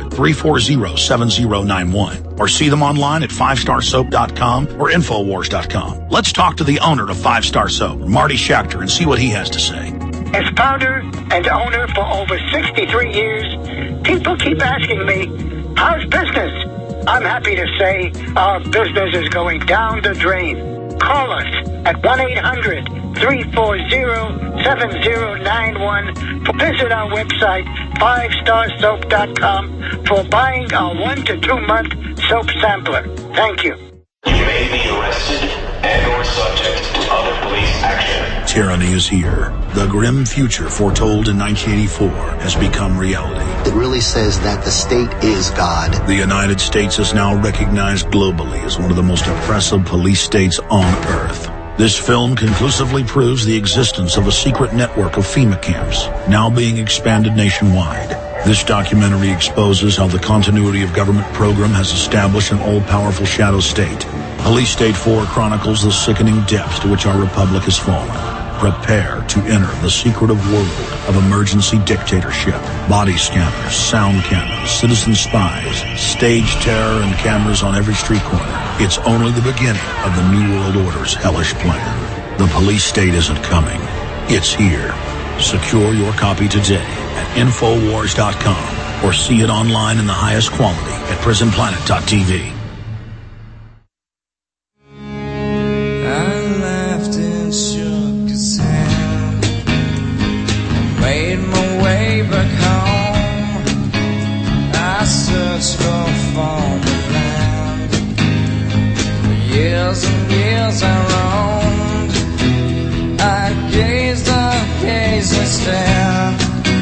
800-340-7091 or see them online at 5starsoap.com or Infowars.com. Let's talk to the owner of 5 Star Soap, Marty Schachter, and see what he has to say. As founder and owner for over 63 years, people keep asking me, how's business? I'm happy to say our business is going down the drain. Call us at 1-800-340-7091 or visit our website, 5starsoap.com, for buying our 1 to 2 month soap sampler. Thank you. You may be arrested and or subject to other police action. Tyranny is here. The grim future foretold in 1984 has become reality. It really says that the state is God. The United States is now recognized globally as one of the most oppressive police states on earth. This film conclusively proves the existence of a secret network of FEMA camps, now being expanded nationwide. This documentary exposes how the continuity of government program has established an all-powerful shadow state. Police State 4 chronicles the sickening depths to which our republic has fallen. Prepare to enter the secretive world of emergency dictatorship. Body scanners, sound cameras, citizen spies, stage terror, and cameras on every street corner. It's only the beginning of the New World Order's hellish plan. The police state isn't coming. It's here. Secure your copy today at Infowars.com or see it online in the highest quality at PrisonPlanet.tv. Made my way back home. I searched for a form of land. For years and years I roamed. I gazed and stared.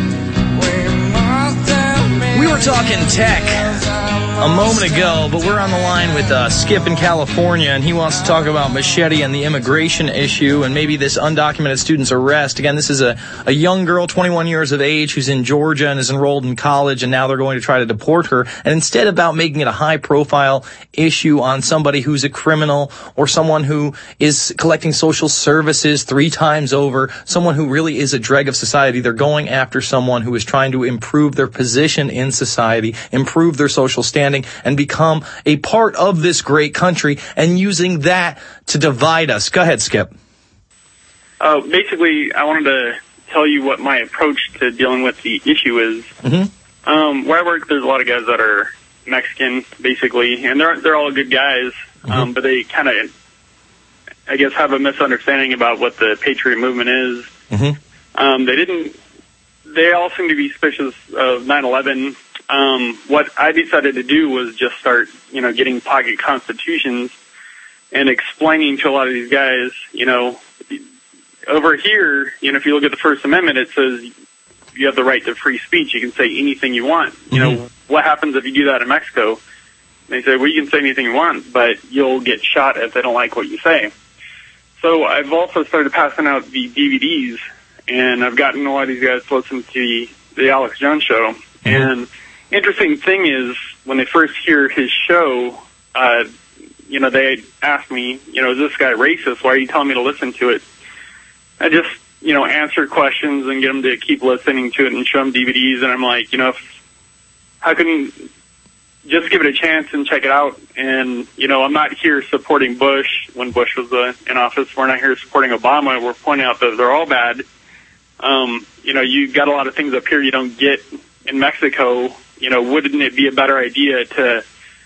We were talking tech a moment ago, but we're on the line with Skip in California, and he wants to talk about Machete and the immigration issue and maybe this undocumented student's arrest. Again, this is a young girl, 21 years of age, who's in Georgia and is enrolled in college, and now they're going to try to deport her. And instead about making it a high-profile issue on somebody who's a criminal or someone who is collecting social services 3 times over, someone who really is a dreg of society, they're going after someone who is trying to improve their position in society, improve their social standing, and become a part of this great country, and using that to divide us. Go ahead, Skip. Basically, I wanted to tell you what my approach to dealing with the issue is. Mm-hmm. Where I work, there's a lot of guys that are Mexican, basically, and they're all good guys, Mm-hmm. but they kind of, I guess, have a misunderstanding about what the Patriot movement is. Mm-hmm. They all seem to be suspicious of 9/11. What I decided to do was just start, getting pocket constitutions and explaining to a lot of these guys, over here, if you look at the First Amendment, it says you have the right to free speech. You can say anything you want. Mm-hmm. What happens if you do that in Mexico? They say, well, you can say anything you want, but you'll get shot if they don't like what you say. So I've also started passing out the DVDs, and I've gotten a lot of these guys to listen to the Alex Jones show. Mm-hmm. And interesting thing is, when they first hear his show, they ask me, is this guy racist? Why are you telling me to listen to it? I just, answer questions and get them to keep listening to it and show them DVDs. And I'm like, how can just give it a chance and check it out? And, I'm not here supporting Bush when Bush was in office. We're not here supporting Obama. We're pointing out that they're all bad. You got a lot of things up here you don't get in Mexico. Wouldn't it be a better idea to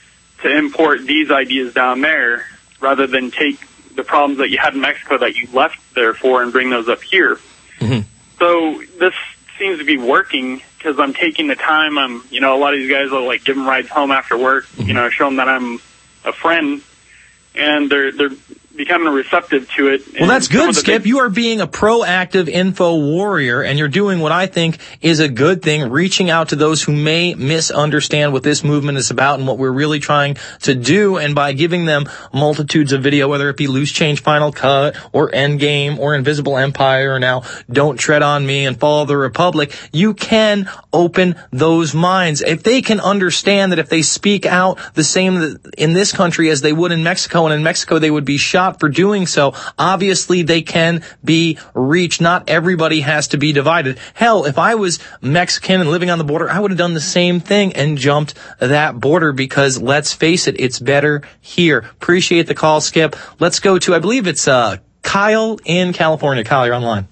import these ideas down there rather than take the problems that you had in Mexico that you left there for and bring those up here? Mm-hmm. So this seems to be working because I'm taking the time. A lot of these guys will give them rides home after work, Mm-hmm. Show them that I'm a friend, and they're becoming receptive to it. Well, that's good, Skip. You are being a proactive info warrior, and you're doing what I think is a good thing, reaching out to those who may misunderstand what this movement is about and what we're really trying to do. And by giving them multitudes of video, whether it be Loose Change Final Cut or Endgame or Invisible Empire or now Don't Tread on Me and Follow the Republic, you can open those minds. If they can understand that if they speak out the same in this country as they would in Mexico, and in Mexico they would be shot for doing so, obviously they can be reached. Not everybody has to be divided. Hell, if I was Mexican and living on the border, I would have done the same thing and jumped that border, because let's face it, it's better here. Appreciate the call, Skip. Let's go to, I believe it's Kyle in California. Kyle, you're online.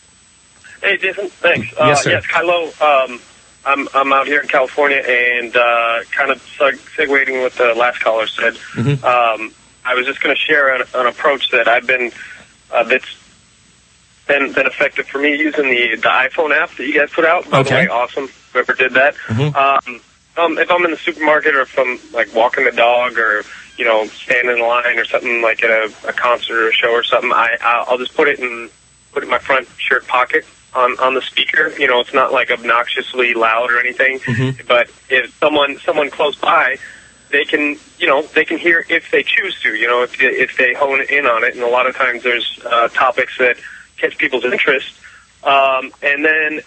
Hey, Jason. Thanks. Yes, sir. Yes, Kylo. I'm out here in California, and kind of segueing what the last caller said. Mm-hmm. I was just going to share an approach that I've been that's been effective for me using the iPhone app that you guys put out. By the way, awesome. Whoever did that. Mm-hmm. If I'm in the supermarket, or if I'm walking the dog, or standing in line or something, like at a concert or a show or something, I'll just put it in my front shirt pocket on the speaker. It's not obnoxiously loud or anything. Mm-hmm. But if someone close by, they can hear if they choose to, if they hone in on it. And a lot of times there's topics that catch people's interest. And then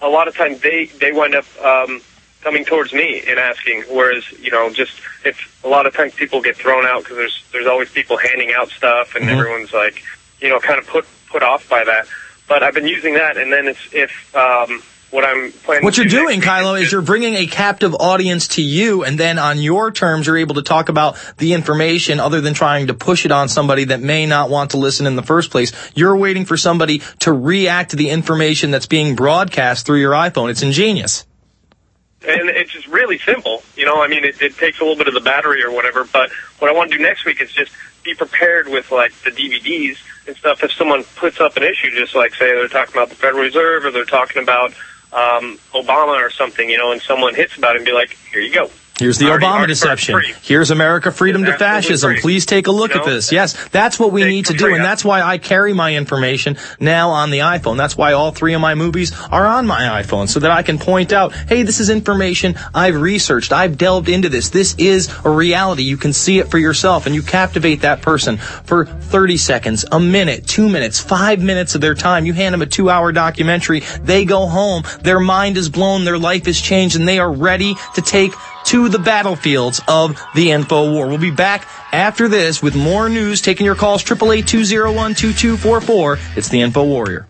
a lot of times they wind up coming towards me and asking, whereas, just if a lot of times people get thrown out because there's always people handing out stuff and everyone's like, kind of put off by that. But I've been using that, and then what I'm planning. What you're doing, Kylo, is you're bringing a captive audience to you, and then on your terms, you're able to talk about the information other than trying to push it on somebody that may not want to listen in the first place. You're waiting for somebody to react to the information that's being broadcast through your iPhone. It's ingenious. And it's just really simple. It takes a little bit of the battery or whatever, but what I want to do next week is just be prepared with, like, the DVDs and stuff. If someone puts up an issue, just like, say, they're talking about the Federal Reserve or they're talking about Obama or something, and someone hits about it and be like, here you go. Here's the Obama deception. Here's America Freedom to Fascism. Please take a look at this. Yes, that's what we need to do, and that's why I carry my information now on the iPhone. That's why all 3 of my movies are on my iPhone, so that I can point out, hey, this is information I've researched. I've delved into this. This is a reality. You can see it for yourself, and you captivate that person for 30 seconds, a minute, 2 minutes, 5 minutes of their time. You hand them a 2-hour documentary. They go home. Their mind is blown. Their life is changed, and they are ready to take to the battlefields of the info war. We'll be back after this with more news, taking your calls, 888-201-2244. It's the Info Warrior.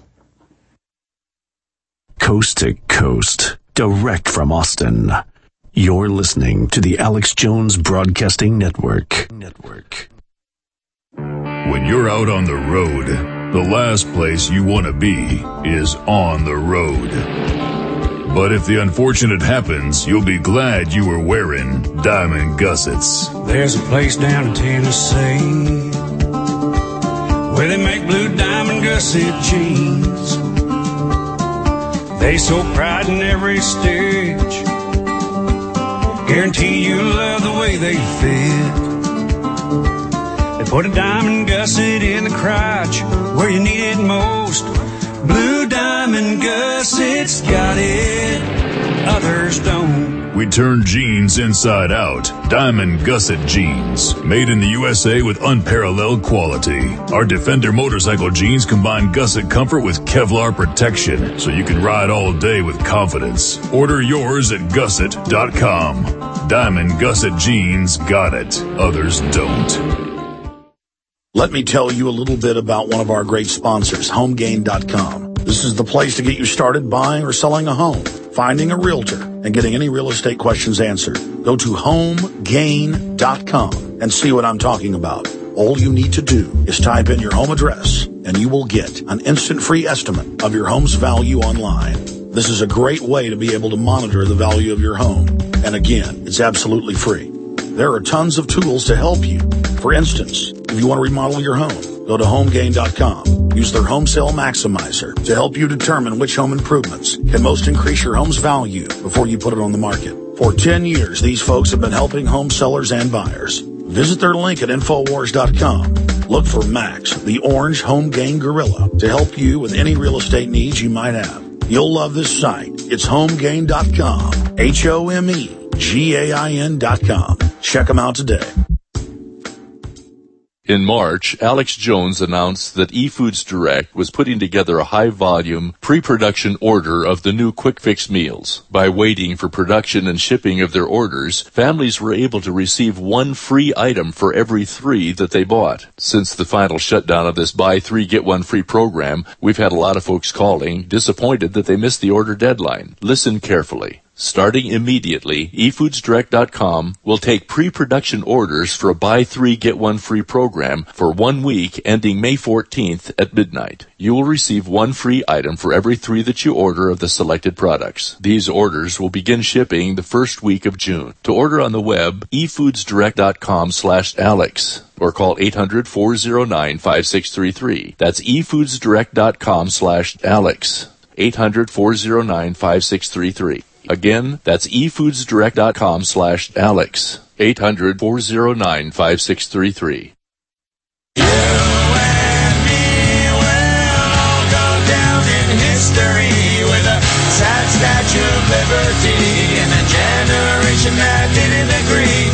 Coast to coast, direct from Austin. You're listening to the Alex Jones Broadcasting Network. When you're out on the road, the last place you want to be is on the road. But if the unfortunate happens, you'll be glad you were wearing diamond gussets. There's a place down in Tennessee where they make blue diamond gusset jeans. They so pride in every stitch, guarantee you'll love the way they fit. They put a diamond gusset in the crotch where you need it most. Blue diamond gussets got it, others don't. We turn jeans inside out. Diamond gusset jeans, made in the USA with unparalleled quality. Our Defender motorcycle jeans combine gusset comfort with Kevlar protection, so you can ride all day with confidence. Order yours at gusset.com. Diamond gusset jeans got it, others don't. Let me tell you a little bit about one of our great sponsors, HomeGain.com. This is the place to get you started buying or selling a home, finding a realtor, and getting any real estate questions answered. Go to HomeGain.com and see what I'm talking about. All you need to do is type in your home address, and you will get an instant free estimate of your home's value online. This is a great way to be able to monitor the value of your home. And again, it's absolutely free. There are tons of tools to help you. For instance, if you want to remodel your home, go to HomeGain.com. Use their Home Sale Maximizer to help you determine which home improvements can most increase your home's value before you put it on the market. For 10 years, these folks have been helping home sellers and buyers. Visit their link at Infowars.com. Look for Max, the orange Home Gain Gorilla, to help you with any real estate needs you might have. You'll love this site. It's HomeGain.com. HomeGain.com. Check them out today. In March, Alex Jones announced that eFoods Direct was putting together a high-volume, pre-production order of the new Quick Fix meals. By waiting for production and shipping of their orders, families were able to receive one free item for every 3 that they bought. Since the final shutdown of this buy 3, get 1 free program, we've had a lot of folks calling, disappointed that they missed the order deadline. Listen carefully. Starting immediately, eFoodsDirect.com will take pre-production orders for a buy 3, get 1 free program for 1 week ending May 14th at midnight. You will receive 1 free item for every 3 that you order of the selected products. These orders will begin shipping the first week of June. To order on the web, eFoodsDirect.com/Alex or call 800-409-5633. That's eFoodsDirect.com/Alex. 800-409-5633. Again, that's eFoodsDirect.com/Alex. 800-409-5633. You and me will all go down in history with a sad statue of liberty and a generation that didn't agree.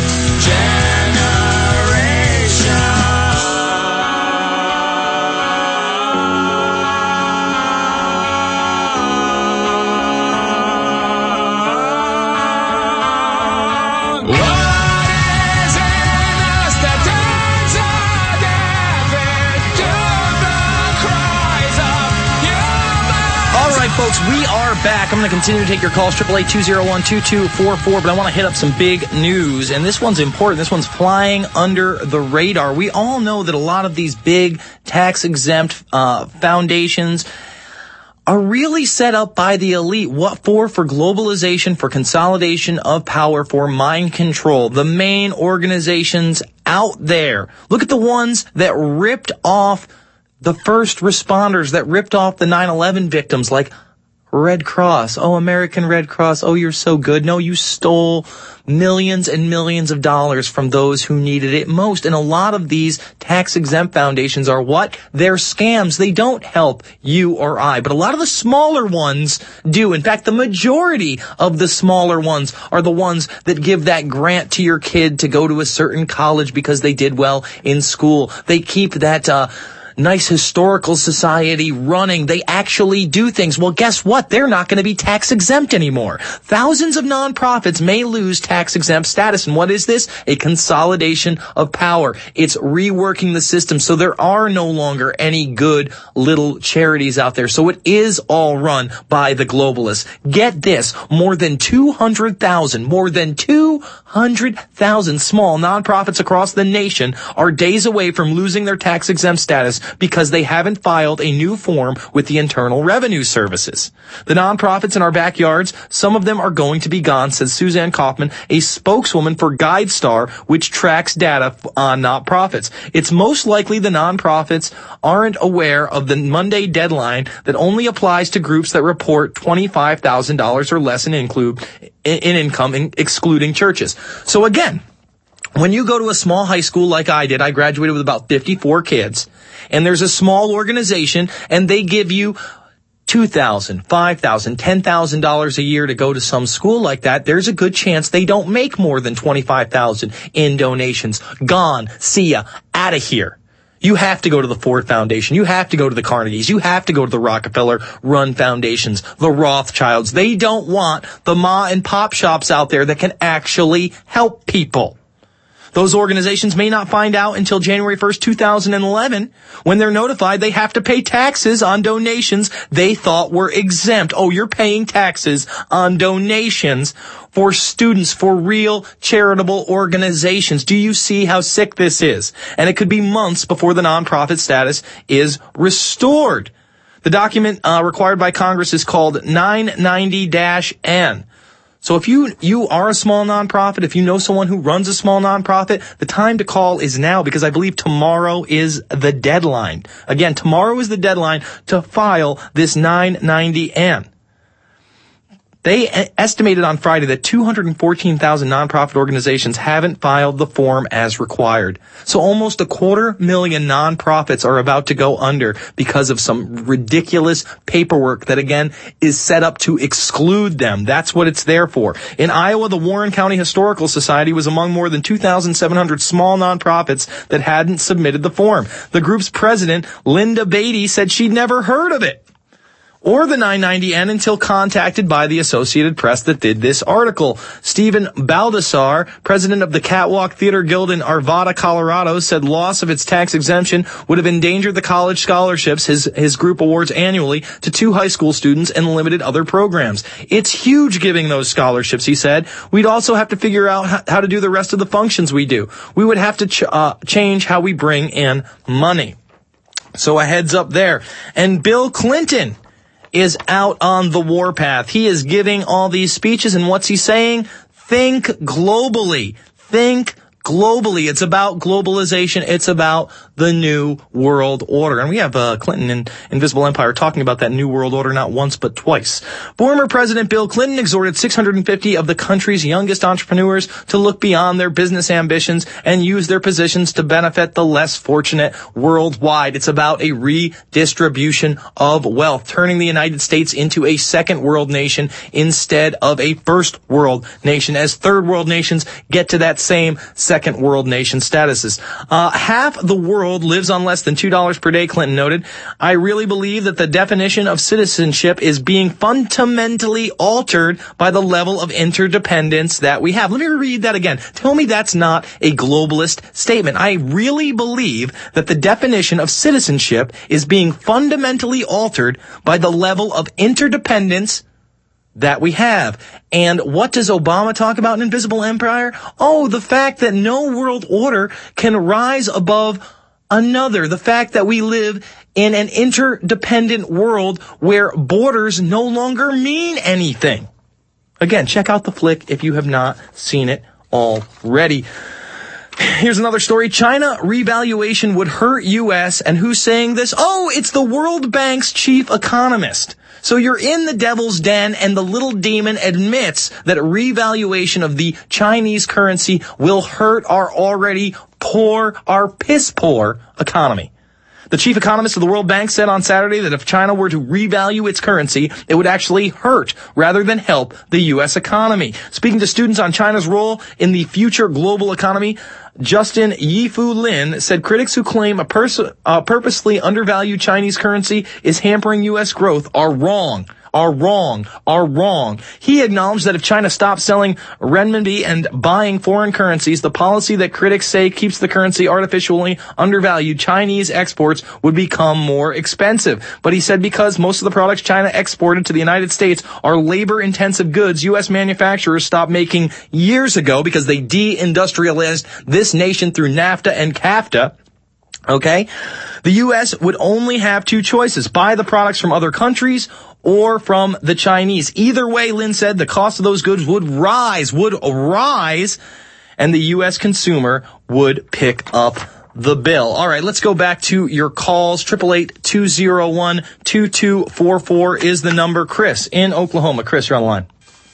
folks, we are back. I'm going to continue to take your calls, 888-201-2244, but I want to hit up some big news, and this one's important. This one's flying under the radar. We all know that a lot of these big tax-exempt foundations are really set up by the elite. What for? For globalization, for consolidation of power, for mind control. The main organizations out there. Look at the ones that ripped off the first responders, that ripped off the 9/11 victims, like Red Cross. Oh, American Red Cross. Oh, you're so good. No, you stole millions and millions of dollars from those who needed it most. And a lot of these tax-exempt foundations are what? They're scams. They don't help you or I. But a lot of the smaller ones do. In fact, the majority of the smaller ones are the ones that give that grant to your kid to go to a certain college because they did well in school. They keep that, nice historical society running. They actually do things. Well, guess what? They're not going to be tax exempt anymore. Thousands of nonprofits may lose tax exempt status. And what is this? A consolidation of power. It's reworking the system so there are no longer any good little charities out there. So it is all run by the globalists. Get this. More than 200,000 small nonprofits across the nation are days away from losing their tax exempt status because they haven't filed a new form with the Internal Revenue Services. The nonprofits in our backyards, some of them are going to be gone, says Suzanne Kaufman, a spokeswoman for GuideStar, which tracks data on nonprofits. It's most likely the nonprofits aren't aware of the Monday deadline that only applies to groups that report $25,000 or less in income, excluding churches. So again, when you go to a small high school like I did, I graduated with about 54 kids, and there's a small organization, and they give you $2,000, $5,000, $10,000 a year to go to some school like that. There's a good chance they don't make more than $25,000 in donations. Gone. See ya. Out of here. You have to go to the Ford Foundation. You have to go to the Carnegies. You have to go to the Rockefeller-run foundations, the Rothschilds. They don't want the ma and pop shops out there that can actually help people. Those organizations may not find out until January 1st, 2011, when they're notified they have to pay taxes on donations they thought were exempt. Oh, you're paying taxes on donations for students, for real charitable organizations. Do you see how sick this is? And it could be months before the nonprofit status is restored. The document required by Congress is called 990-N. So if you are a small nonprofit, if you know someone who runs a small nonprofit, the time to call is now, because I believe tomorrow is the deadline. Again, tomorrow is the deadline to file this 990-N. They estimated on Friday that 214,000 nonprofit organizations haven't filed the form as required. So almost 250,000 nonprofits are about to go under because of some ridiculous paperwork that, again, is set up to exclude them. That's what it's there for. In Iowa, the Warren County Historical Society was among more than 2,700 small nonprofits that hadn't submitted the form. The group's president, Linda Beatty, said she'd never heard of it or the 990-N until contacted by the Associated Press that did this article. Stephen Baldassar, president of the Catwalk Theater Guild in Arvada, Colorado, said loss of its tax exemption would have endangered the college scholarships his group awards annually to 2 high school students and limited other programs. It's huge giving those scholarships, he said. We'd also have to figure out how to do the rest of the functions we do. We would have to change how we bring in money. So a heads up there. And Bill Clinton is out on the warpath. He is giving all these speeches, and what's he saying? Think globally. Think globally. It's about globalization. It's about the New World Order. And we have Clinton and Invisible Empire talking about that New World Order not once but twice. Former President Bill Clinton exhorted 650 of the country's youngest entrepreneurs to look beyond their business ambitions and use their positions to benefit the less fortunate worldwide. It's about a redistribution of wealth, turning the United States into a second world nation instead of a first world nation, as third world nations get to that same second second world nation statuses. Half the world lives on less than $2 per day, Clinton noted. I really believe that the definition of citizenship is being fundamentally altered by the level of interdependence that we have. Let me read that again. Tell me that's not a globalist statement. I really believe that the definition of citizenship is being fundamentally altered by the level of interdependence that we have. And what does Obama talk about in Invisible Empire? Oh, the fact that no world order can rise above another. The fact that we live in an interdependent world where borders no longer mean anything. Again, check out the flick if you have not seen it already. Here's another story. China revaluation would hurt U.S. And who's saying this? Oh, it's the World Bank's chief economist. So you're in the devil's den, and the little demon admits that a revaluation of the Chinese currency will hurt our already poor, our piss poor economy. The chief economist of the World Bank said on Saturday that if China were to revalue its currency, it would actually hurt rather than help the U.S. economy. Speaking to students on China's role in the future global economy, Justin Yifu Lin said critics who claim a purposely undervalued Chinese currency is hampering U.S. growth are wrong. He acknowledged that if China stops selling renminbi and buying foreign currencies, the policy that critics say keeps the currency artificially undervalued, Chinese exports would become more expensive. But he said because most of the products China exported to the United States are labor-intensive goods, U.S. manufacturers stopped making years ago because they de-industrialized this nation through NAFTA and CAFTA. Okay? The U.S. would only have two choices: buy the products from other countries or from the Chinese. Either way, Lin said, the cost of those goods would rise, and the U.S. consumer would pick up the bill. All right, let's go back to your calls. 888-201-2244 is the number. Chris in Oklahoma. Chris, you're on the line.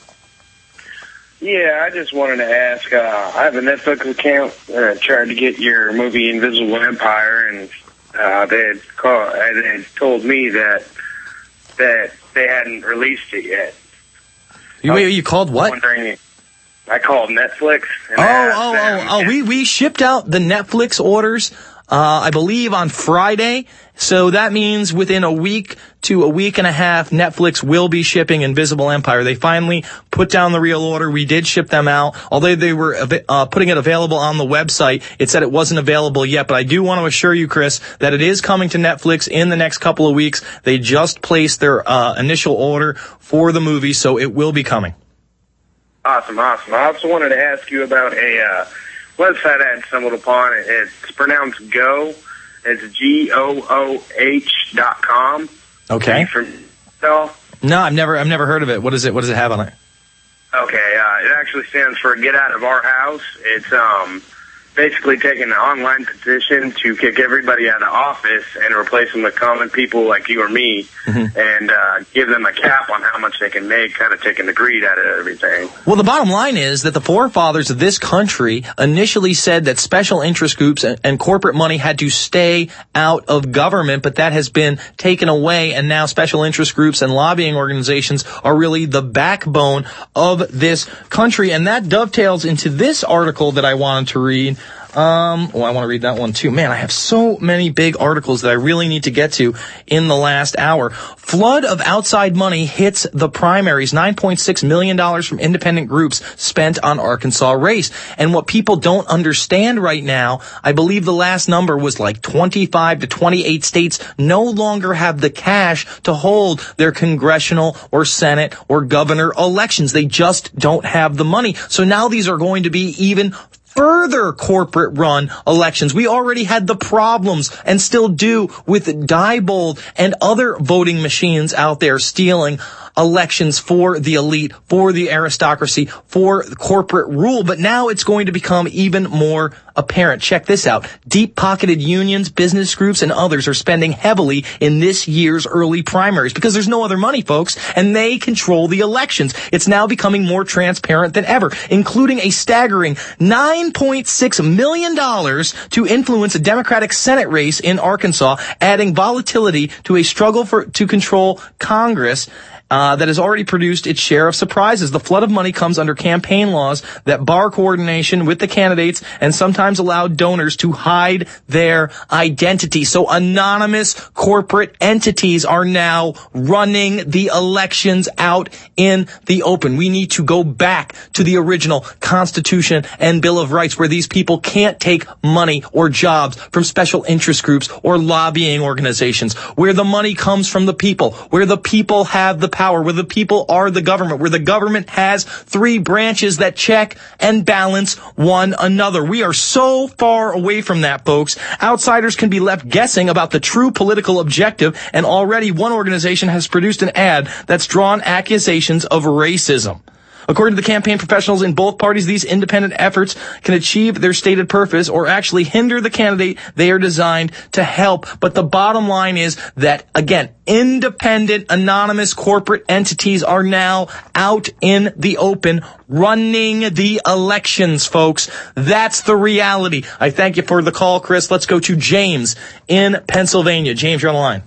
Yeah, I just wanted to ask, I have a Netflix account, tried to get your movie Invisible Empire, and they had told me that they hadn't released it yet. You called what? I called Netflix. We shipped out the Netflix orders, I believe on Friday. So that means within a week to a week and a half, Netflix will be shipping Invisible Empire. They finally put down the real order. We did ship them out. Although they were putting it available on the website, it said it wasn't available yet. But I do want to assure you, Chris, that it is coming to Netflix in the next couple of weeks. They just placed their initial order for the movie, so it will be coming. Awesome. I also wanted to ask you about a website I had stumbled upon. It's pronounced Go. It's GOOH.com. Okay. No, I've never heard of it. What does it have on it? Okay, it actually stands for Get Out of Our House. It's basically taking an online petition to kick everybody out of office and replace them with common people like you or me, and give them a cap on how much they can make, kind of taking the greed out of everything. Well, the bottom line is that the forefathers of this country initially said that special interest groups and corporate money had to stay out of government, but that has been taken away, and now special interest groups and lobbying organizations are really the backbone of this country, and that dovetails into this article that I wanted to read. I want to read that one too. Man, I have so many big articles that I really need to get to in the last hour. Flood of outside money hits the primaries. $9.6 million from independent groups spent on Arkansas race. And what people don't understand right now, I believe the last number was like 25 to 28 states no longer have the cash to hold their congressional or Senate or governor elections. They just don't have the money. So now these are going to be even further corporate-run elections. We already had the problems, and still do, with Diebold and other voting machines out there stealing elections for the elite, for the aristocracy, for corporate rule. But now it's going to become even more apparent. Check this out. Deep-pocketed unions, business groups, and others are spending heavily in this year's early primaries because there's no other money, folks, and they control the elections. It's now becoming more transparent than ever, including a staggering $9.6 million to influence a Democratic Senate race in Arkansas, adding volatility to a struggle to control Congress. that has already produced its share of surprises. The flood of money comes under campaign laws that bar coordination with the candidates and sometimes allow donors to hide their identity. So anonymous corporate entities are now running the elections out in the open. We need to go back to the original Constitution and Bill of Rights, where these people can't take money or jobs from special interest groups or lobbying organizations, where the money comes from the people, where the people have the power, where the people are the government, where the government has three branches that check and balance one another. We are so far away from that, folks. Outsiders can be left guessing about the true political objective, and already one organization has produced an ad that's drawn accusations of racism. According to the campaign professionals in both parties, these independent efforts can achieve their stated purpose or actually hinder the candidate they are designed to help. But the bottom line is that, again, independent, anonymous corporate entities are now out in the open running the elections, folks. That's the reality. I thank you for the call, Chris. Let's go to James in Pennsylvania. James, you're on the line.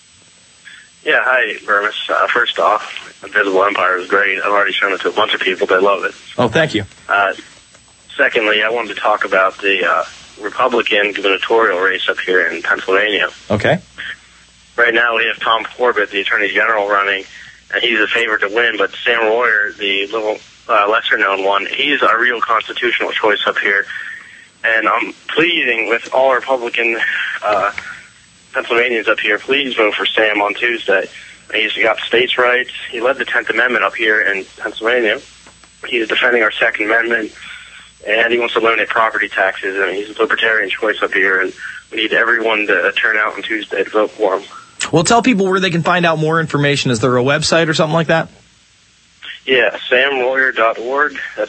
Yeah, hi, Bermus. First off, Invisible Empire is great. I've already shown it to a bunch of people. They love it. Oh, thank you. Secondly, I wanted to talk about the Republican gubernatorial race up here in Pennsylvania. Okay. Right now we have Tom Corbett, the Attorney General, running, and he's a favorite to win, but Sam Royer, the little lesser-known one, he's a real constitutional choice up here. And I'm pleading with all Republican Pennsylvanians up here, please vote for Sam on Tuesday. He's got states' rights. He led the 10th Amendment up here in Pennsylvania. He's defending our Second Amendment, and he wants to eliminate property taxes. I mean, he's a libertarian choice up here, and we need everyone to turn out on Tuesday to vote for him. Well, tell people where they can find out more information. Is there a website or something like that? Yeah, samroyer.org. That's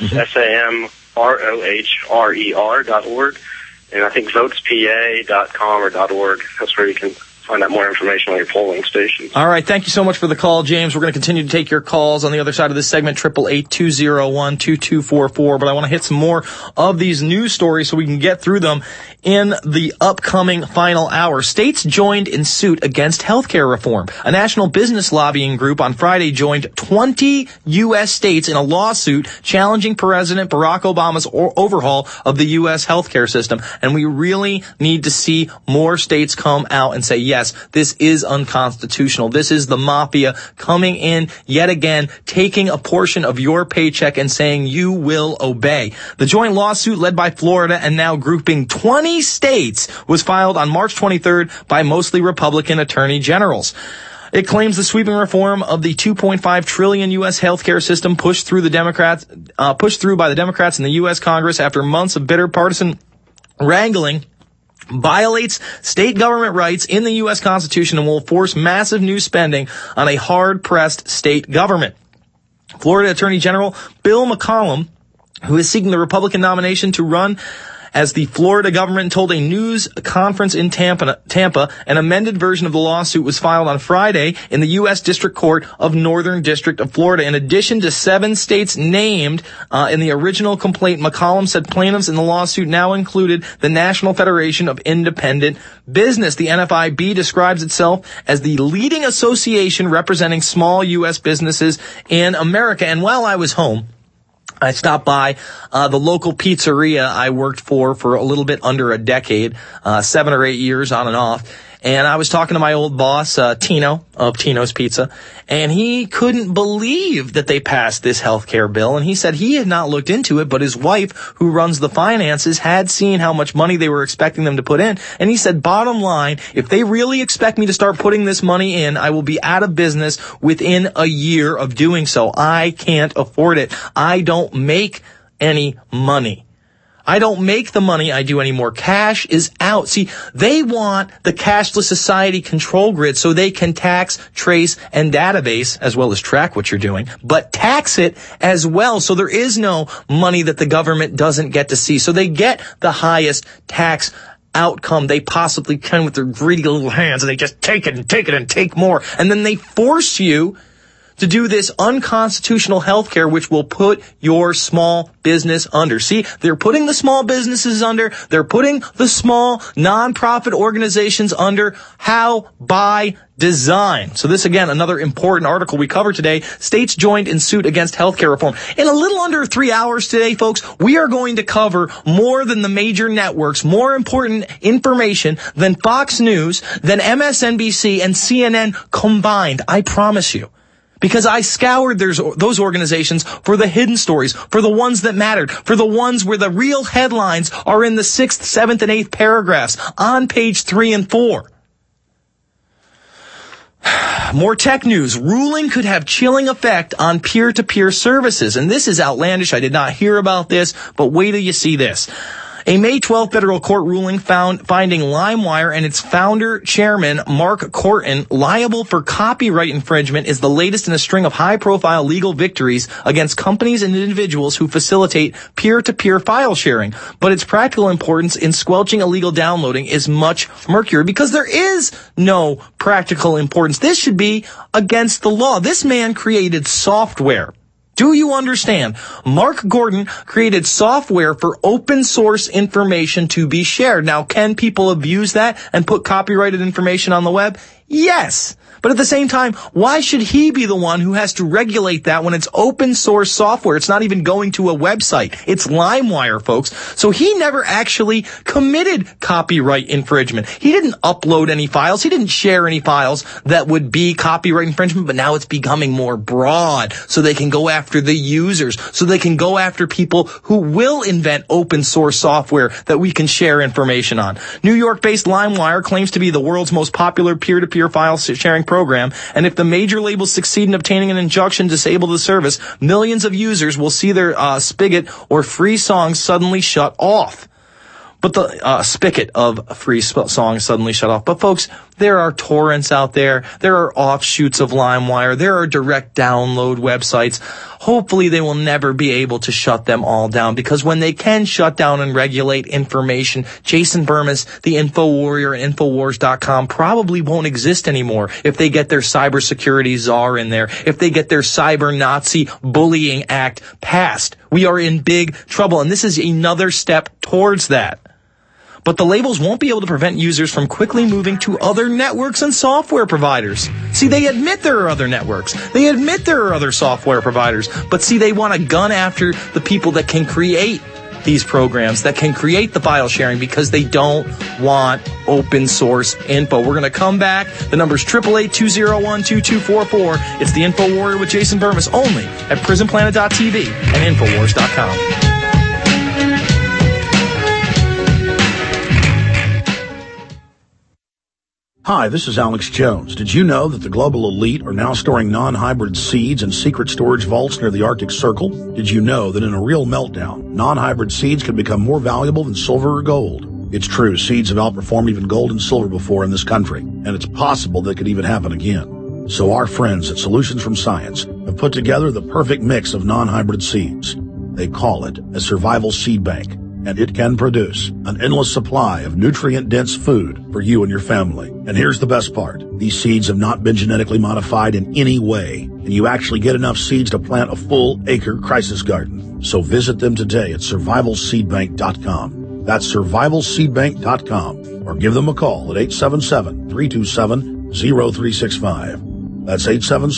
SAMROHRER.org. And I think votespa.com or .org. That's where you can find out more information on your polling stations. All right. Thank you so much for the call, James. We're going to continue to take your calls on the other side of this segment, 888-201-2244. But I want to hit some more of these news stories so we can get through them in the upcoming final hour. States joined in suit against healthcare reform. A national business lobbying group on Friday joined 20 U.S. states in a lawsuit challenging President Barack Obama's overhaul of the U.S. healthcare system. And we really need to see more states come out and say, yes, this is unconstitutional. This is the mafia coming in yet again, taking a portion of your paycheck and saying you will obey. The joint lawsuit led by Florida and now grouping 20 states was filed on March 23rd by mostly Republican attorney generals. It claims the sweeping reform of the $2.5 trillion U.S. healthcare system pushed through by the Democrats in the U.S. Congress after months of bitter partisan wrangling violates state government rights in the U.S. Constitution and will force massive new spending on a hard-pressed state government. Florida Attorney General Bill McCollum, who is seeking the Republican nomination to run as the Florida government, told a news conference in Tampa, an amended version of the lawsuit was filed on Friday in the U.S. District Court of Northern District of Florida. In addition to 7 states named in the original complaint, McCollum said plaintiffs in the lawsuit now included the National Federation of Independent Business. The NFIB describes itself as the leading association representing small U.S. businesses in America. And while I was home, I stopped by the local pizzeria I worked for a little bit under a decade, 7 or 8 years on and off. And I was talking to my old boss, Tino, of Tino's Pizza, and he couldn't believe that they passed this healthcare bill. And he said he had not looked into it, but his wife, who runs the finances, had seen how much money they were expecting them to put in. And he said, bottom line, if they really expect me to start putting this money in, I will be out of business within a year of doing so. I can't afford it. I don't make any money. I don't make the money I do anymore. Cash is out. See, they want the cashless society control grid so they can tax, trace, and database, as well as track what you're doing, but tax it as well. So there is no money that the government doesn't get to see. So they get the highest tax outcome they possibly can with their greedy little hands, and they just take it and take it and take more. And then they force you to do this unconstitutional health care, which will put your small business under. See, they're putting the small businesses under. They're putting the small nonprofit organizations under. How? By design. So this, again, another important article we cover today. States joined in suit against healthcare reform. In a little under 3 hours today, folks, we are going to cover more than the major networks, more important information than Fox News, than MSNBC and CNN combined. I promise you. Because I scoured those organizations for the hidden stories, for the ones that mattered, for the ones where the real headlines are in the 6th, 7th, and 8th paragraphs on page 3 and 4. More tech news. Ruling could have chilling effect on peer-to-peer services. And this is outlandish. I did not hear about this, but wait till you see this. A May 12th federal court ruling finding LimeWire and its founder chairman, Mark Corton, liable for copyright infringement is the latest in a string of high-profile legal victories against companies and individuals who facilitate peer-to-peer file sharing. But its practical importance in squelching illegal downloading is much murkier because there is no practical importance. This should be against the law. This man created software. Do you understand? Mark Gordon created software for open source information to be shared. Now, can people abuse that and put copyrighted information on the web? Yes. But at the same time, why should he be the one who has to regulate that when it's open source software? It's not even going to a website. It's LimeWire, folks. So he never actually committed copyright infringement. He didn't upload any files. He didn't share any files that would be copyright infringement, but now it's becoming more broad so they can go after the users, so they can go after people who will invent open source software that we can share information on. New York-based LimeWire claims to be the world's most popular peer-to-peer file sharing program, and if the major labels succeed in obtaining an injunction to disable the service, millions of users will see their spigot or free songs suddenly shut off. But the spigot of free songs suddenly shut off. But folks, there are torrents out there. There are offshoots of LimeWire. There are direct download websites. Hopefully they will never be able to shut them all down, because when they can shut down and regulate information, Jason Burmis, the Info Warrior, and Infowars.com probably won't exist anymore if they get their cybersecurity czar in there, if they get their cyber Nazi bullying act passed. We are in big trouble, and this is another step towards that. But the labels won't be able to prevent users from quickly moving to other networks and software providers. See, they admit there are other networks. They admit there are other software providers. But see, they want to gun after the people that can create these programs, that can create the file sharing, because they don't want open source info. We're going to come back. The number's 888-201-2244. It's the Info Warrior with Jason Burmis, only at PrisonPlanet.tv and Infowars.com. Hi, this is Alex Jones. Did you know that the global elite are now storing non-hybrid seeds in secret storage vaults near the Arctic Circle? Did you know that in a real meltdown, non-hybrid seeds can become more valuable than silver or gold? It's true, seeds have outperformed even gold and silver before in this country, and it's possible that could even happen again. So our friends at Solutions from Science have put together the perfect mix of non-hybrid seeds. They call it a survival seed bank, and it can produce an endless supply of nutrient-dense food for you and your family. And here's the best part. These seeds have not been genetically modified in any way, and you actually get enough seeds to plant a full-acre crisis garden. So visit them today at survivalseedbank.com. That's survivalseedbank.com. Or give them a call at 877-327-0365. That's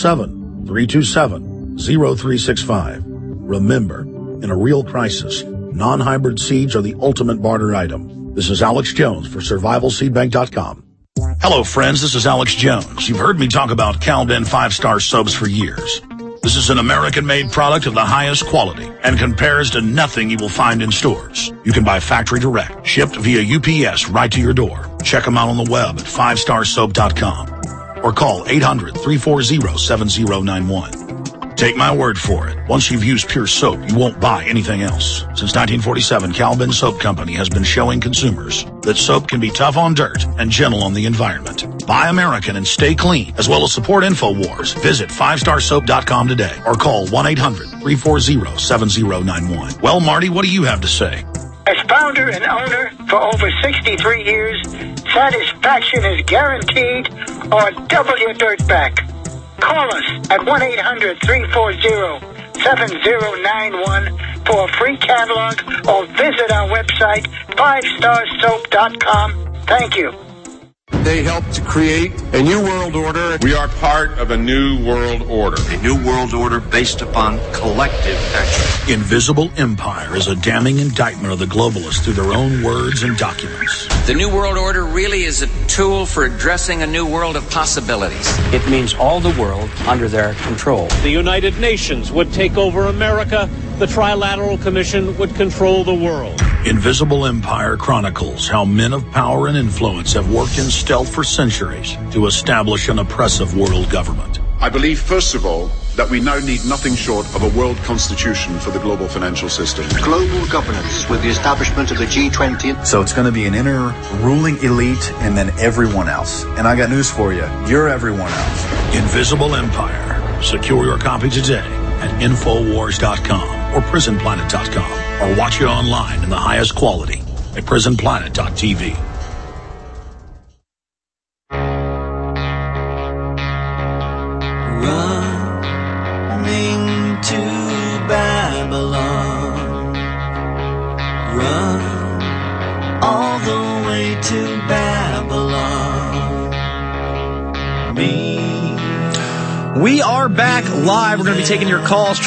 877-327-0365. Remember, in a real crisis, non-hybrid seeds are the ultimate barter item. This is Alex Jones for survivalseedbank.com. Hello, friends. This is Alex Jones. You've heard me talk about Cal-Ben 5-star soaps for years. This is an American-made product of the highest quality and compares to nothing you will find in stores. You can buy factory direct, shipped via UPS right to your door. Check them out on the web at 5starsoap.com or call 800-340-7091. Take my word for it. Once you've used Pure Soap, you won't buy anything else. Since 1947, Cal-Ben Soap Company has been showing consumers that soap can be tough on dirt and gentle on the environment. Buy American and stay clean, as well as support InfoWars. Visit 5starsoap.com today or call 1-800-340-7091. Well, Marty, what do you have to say? As founder and owner for over 63 years, satisfaction is guaranteed or double your dirt back. Call us at 1-800-340-7091 for a free catalog, or visit our website, 5starsoap.com. Thank you. They helped to create a new world order. We are part of a new world order. A new world order based upon collective action. Invisible Empire is a damning indictment of the globalists through their own words and documents. The New World Order really is a tool for addressing a new world of possibilities. It means all the world under their control. The United Nations would take over America. The Trilateral Commission would control the world. Invisible Empire chronicles how men of power and influence have worked in stealth for centuries to establish an oppressive world government. I believe, first of all, that we now need nothing short of a world constitution for the global financial system. Global governance with the establishment of the G20. So it's going to be an inner ruling elite and then everyone else. And I got news for you. You're everyone else. Invisible Empire. Secure your copy today at Infowars.com or PrisonPlanet.com, or watch it online in the highest quality at PrisonPlanet.tv. Running to Babylon, run all the way to Babylon. We are back live. We're going to be taking your calls,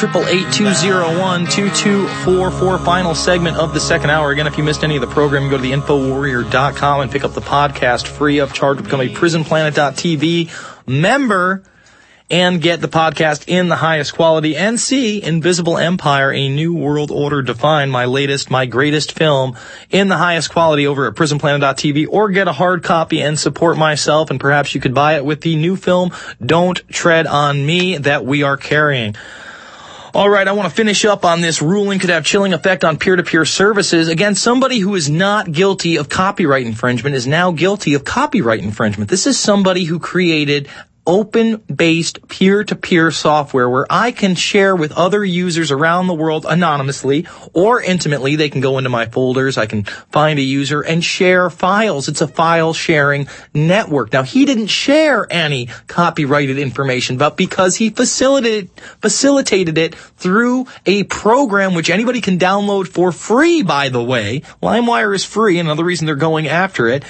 888-201-2244, final segment of the second hour. Again, if you missed any of the program, go to the Infowarrior.com and pick up the podcast free of charge to become a PrisonPlanet.tv member and get the podcast in the highest quality and see Invisible Empire, A New World Order Defined, my greatest film, in the highest quality over at PrisonPlanet.tv, or get a hard copy and support myself, and perhaps you could buy it with the new film, Don't Tread on Me, that we are carrying. All right, I want to finish up on this ruling could have chilling effect on peer-to-peer services. Again, somebody who is not guilty of copyright infringement is now guilty of copyright infringement. This is somebody who created open-based peer-to-peer software where I can share with other users around the world anonymously or intimately. They can go into my folders. I can find a user and share files. It's a file sharing network. Now, he didn't share any copyrighted information, but because he facilitated it through a program which anybody can download for free, by the way. LimeWire is free, another reason they're going after it.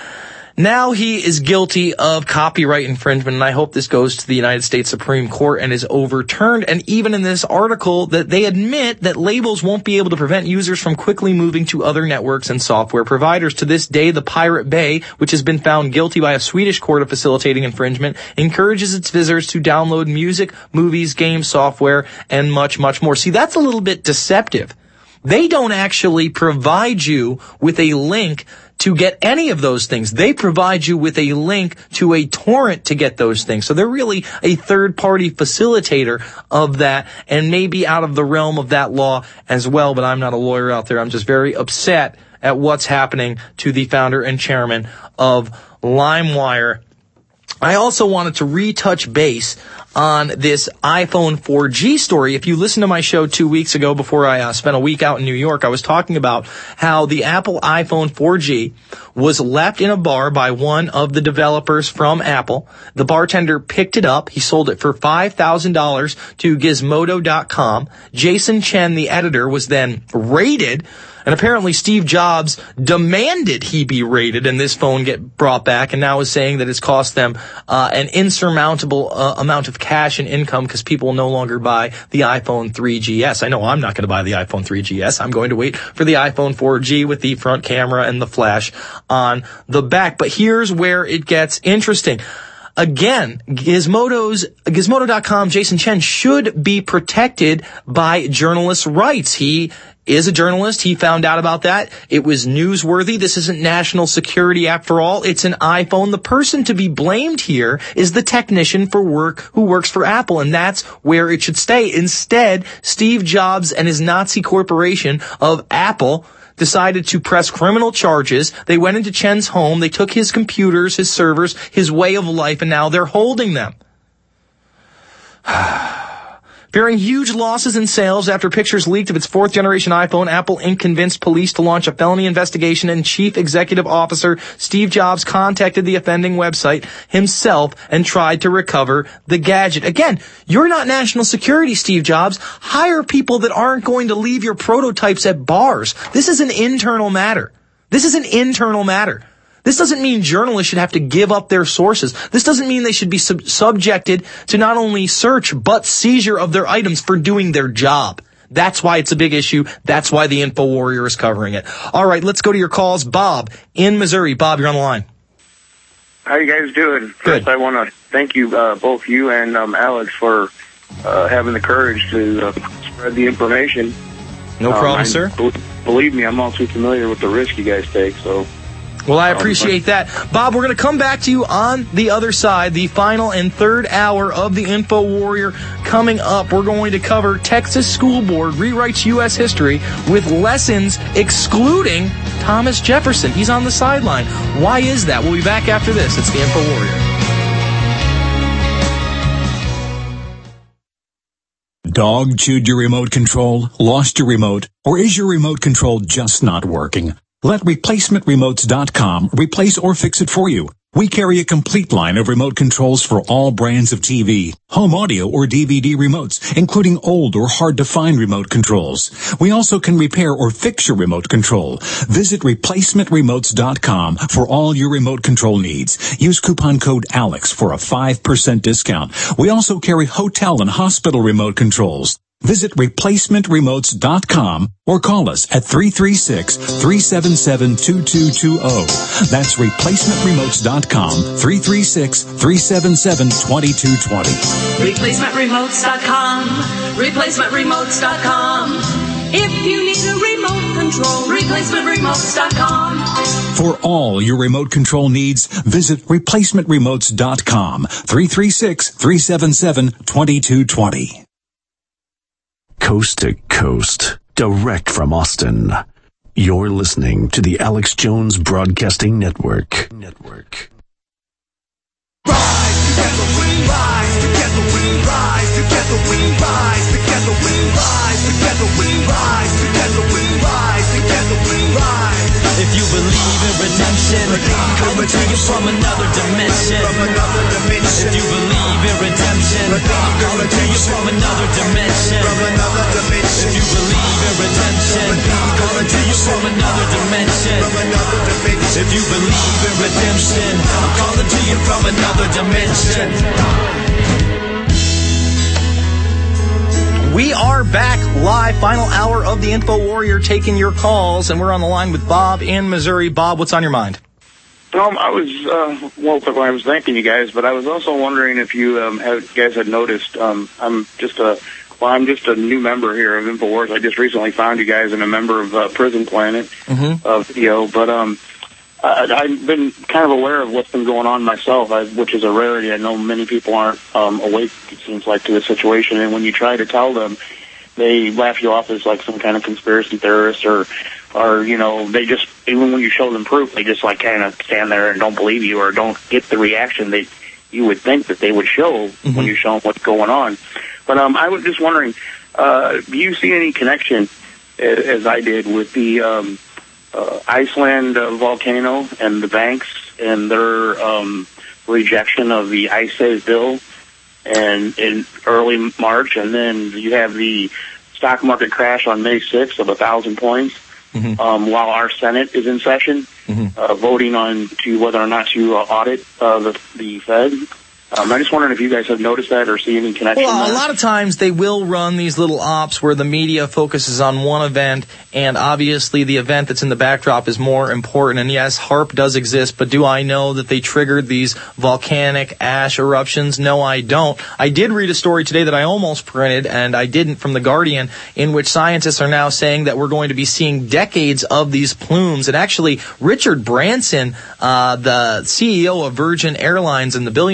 Now he is guilty of copyright infringement, and I hope this goes to the United States Supreme Court and is overturned. And even in this article, that they admit that labels won't be able to prevent users from quickly moving to other networks and software providers. To this day, the Pirate Bay, which has been found guilty by a Swedish court of facilitating infringement, encourages its visitors to download music, movies, games, software, and much, much more. See, that's a little bit deceptive. They don't actually provide you with a link to get any of those things. They provide you with a link to a torrent to get those things. So they're really a third-party facilitator of that, and maybe out of the realm of that law as well, but I'm not a lawyer out there. I'm just very upset at what's happening to the founder and chairman of LimeWire. I also wanted to retouch base on this iPhone 4G story. If you listened to my show 2 weeks ago before I spent a week out in New York, I was talking about how the Apple iPhone 4G was left in a bar by one of the developers from Apple. The bartender picked it up. He sold it for $5,000 to Gizmodo.com. Jason Chen, the editor, was then raided. And apparently Steve Jobs demanded he be raided and this phone get brought back, and now is saying that it's cost them an insurmountable amount of cash and income because people will no longer buy the iPhone 3GS. I know I'm not going to buy the iPhone 3GS. I'm going to wait for the iPhone 4G with the front camera and the flash on the back. But here's where it gets interesting. Again, Gizmodo.com, Jason Chen should be protected by journalists' rights. He is a journalist. He found out about that. It was newsworthy. This isn't national security after all. It's an iPhone. The person to be blamed here is the technician who works for Apple, and that's where it should stay. Instead, Steve Jobs and his Nazi corporation of Apple decided to press criminal charges. They went into Chen's home. They took his computers, his servers, his way of life, and now they're holding them. Fearing huge losses in sales after pictures leaked of its 4th-generation iPhone, Apple Inc. convinced police to launch a felony investigation, and Chief Executive Officer Steve Jobs contacted the offending website himself and tried to recover the gadget. Again, you're not national security, Steve Jobs. Hire people that aren't going to leave your prototypes at bars. This is an internal matter. This doesn't mean journalists should have to give up their sources. This doesn't mean they should be subjected to not only search, but seizure of their items for doing their job. That's why it's a big issue. That's why the InfoWarrior is covering it. All right, let's go to your calls. Bob in Missouri. Bob, you're on the line. How you guys doing? Good. First, I want to thank you, both you and Alex, for having the courage to spread the information. No problem, sir. Believe me, I'm also familiar with the risk you guys take, so... Well, I appreciate that. Bob, we're going to come back to you on the other side, the final and third hour of the InfoWarrior. Coming up, we're going to cover Texas School Board rewrites U.S. history with lessons excluding Thomas Jefferson. He's on the sideline. Why is that? We'll be back after this. It's the InfoWarrior. Dog chewed your remote control, lost your remote, or is your remote control just not working? Let ReplacementRemotes.com replace or fix it for you. We carry a complete line of remote controls for all brands of TV, home audio, or DVD remotes, including old or hard-to-find remote controls. We also can repair or fix your remote control. Visit ReplacementRemotes.com for all your remote control needs. Use coupon code ALEX for a 5% discount. We also carry hotel and hospital remote controls. Visit ReplacementRemotes.com or call us at 336-377-2220. That's ReplacementRemotes.com, 336-377-2220. ReplacementRemotes.com, ReplacementRemotes.com. If you need a remote control, ReplacementRemotes.com. For all your remote control needs, visit ReplacementRemotes.com, 336-377-2220. Coast to coast, direct from Austin. You're listening to the Alex Jones Broadcasting Network. Rise, together we rise, together we rise, together we rise, together we rise, together we rise, together we rise, together we rise. If you believe in redemption, coming to you from another dimension. If you believe in redemption, coming to you from another dimension. If you believe in redemption, coming to you from another dimension. If you believe in redemption, I'm calling to you from another dimension. We are back live, final hour of the InfoWarrior, taking your calls, and we're on the line with Bob in Missouri. Bob, what's on your mind? I was thanking you guys, but I was also wondering if you guys had noticed. I'm just a new member here of InfoWars. I just recently found you guys and a member of Prison Planet video, but I've been kind of aware of what's been going on myself, which is a rarity. I know many people aren't awake, it seems like, to the situation, and when you try to tell them, they laugh you off as like some kind of conspiracy theorist, or you know, they just, even when you show them proof, they just like kind of stand there and don't believe you, or don't get the reaction that you would think that they would show when you show them what's going on. But I was just wondering, do you see any connection, as I did, with the Iceland volcano and the banks and their rejection of the ICE bill and in early March, and then you have the stock market crash on May 6th of 1,000 points while our Senate is in session voting on to whether or not to audit the Fed. I'm just wondering if you guys have noticed that or see any connection. Well, there. A lot of times they will run these little ops where the media focuses on one event, and obviously the event that's in the backdrop is more important. And yes, HAARP does exist, but do I know that they triggered these volcanic ash eruptions? No, I don't. I did read a story today that I almost printed, and I didn't, from The Guardian, in which scientists are now saying that we're going to be seeing decades of these plumes. And actually, Richard Branson, the CEO of Virgin Airlines and the billionaire, is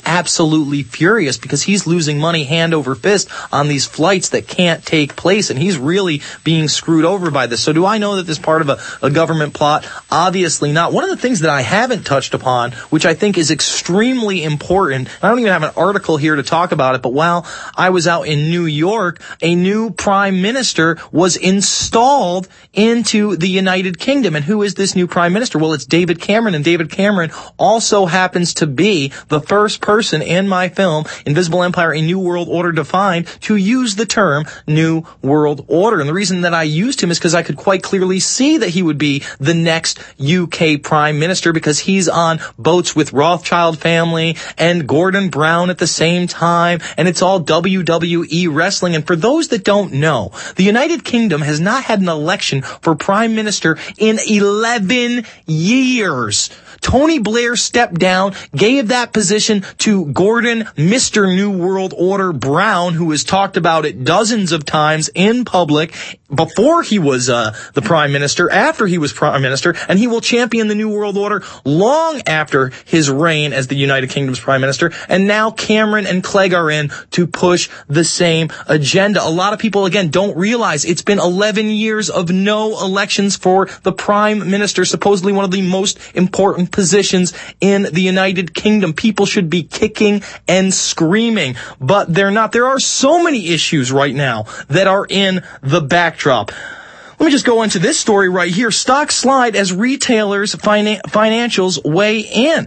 absolutely furious because he's losing money hand over fist on these flights that can't take place, and he's really being screwed over by this. So do I know that this is part of a government plot? Obviously not. One of the things that I haven't touched upon, which I think is extremely important, I don't even have an article here to talk about it, but while I was out in New York, a new prime minister was installed into the United Kingdom. And who is this new prime minister? Well, it's David Cameron, and David Cameron also happens to be the first person in my film, Invisible Empire, A New World Order Defined, to use the term New World Order. And the reason that I used him is because I could quite clearly see that he would be the next UK prime minister, because he's on boats with Rothschild family and Gordon Brown at the same time, and it's all WWE wrestling. And for those that don't know, the United Kingdom has not had an election for prime minister in 11 years. Tony Blair stepped down, gave that position to Gordon, Mr. New World Order Brown, who has talked about it dozens of times in public before he was the prime minister, after he was prime minister, and he will champion the New World Order long after his reign as the United Kingdom's prime minister. And now Cameron and Clegg are in to push the same agenda. A lot of people, again, don't realize it's been 11 years of no elections for the prime minister, supposedly one of the most important positions in the United Kingdom. People should be kicking and screaming, but they're not. There are so many issues right now that are in the backdrop. Let me just go into this story right here. Stocks slide as retailers' financials weigh in.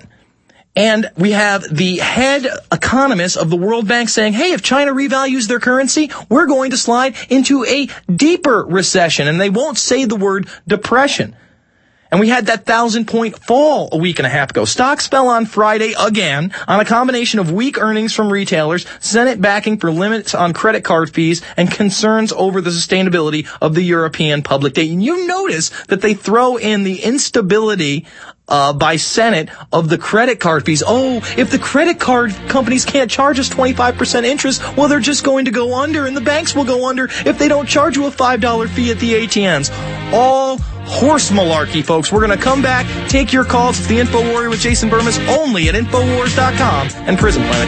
And we have the head economist of the World Bank saying, hey, if China revalues their currency, we're going to slide into a deeper recession. And they won't say the word depression. And we had that 1,000-point fall a week and a half ago. Stocks fell on Friday again on a combination of weak earnings from retailers, Senate backing for limits on credit card fees, and concerns over the sustainability of the European public debt. And you notice that they throw in the instability by Senate of the credit card fees. Oh, if the credit card companies can't charge us 25% interest, well, they're just going to go under, and the banks will go under if they don't charge you a $5 fee at the ATMs. All horse malarkey, folks. We're going to come back, take your calls. It's the Info Warrior with Jason Burmis, only at Infowars.com and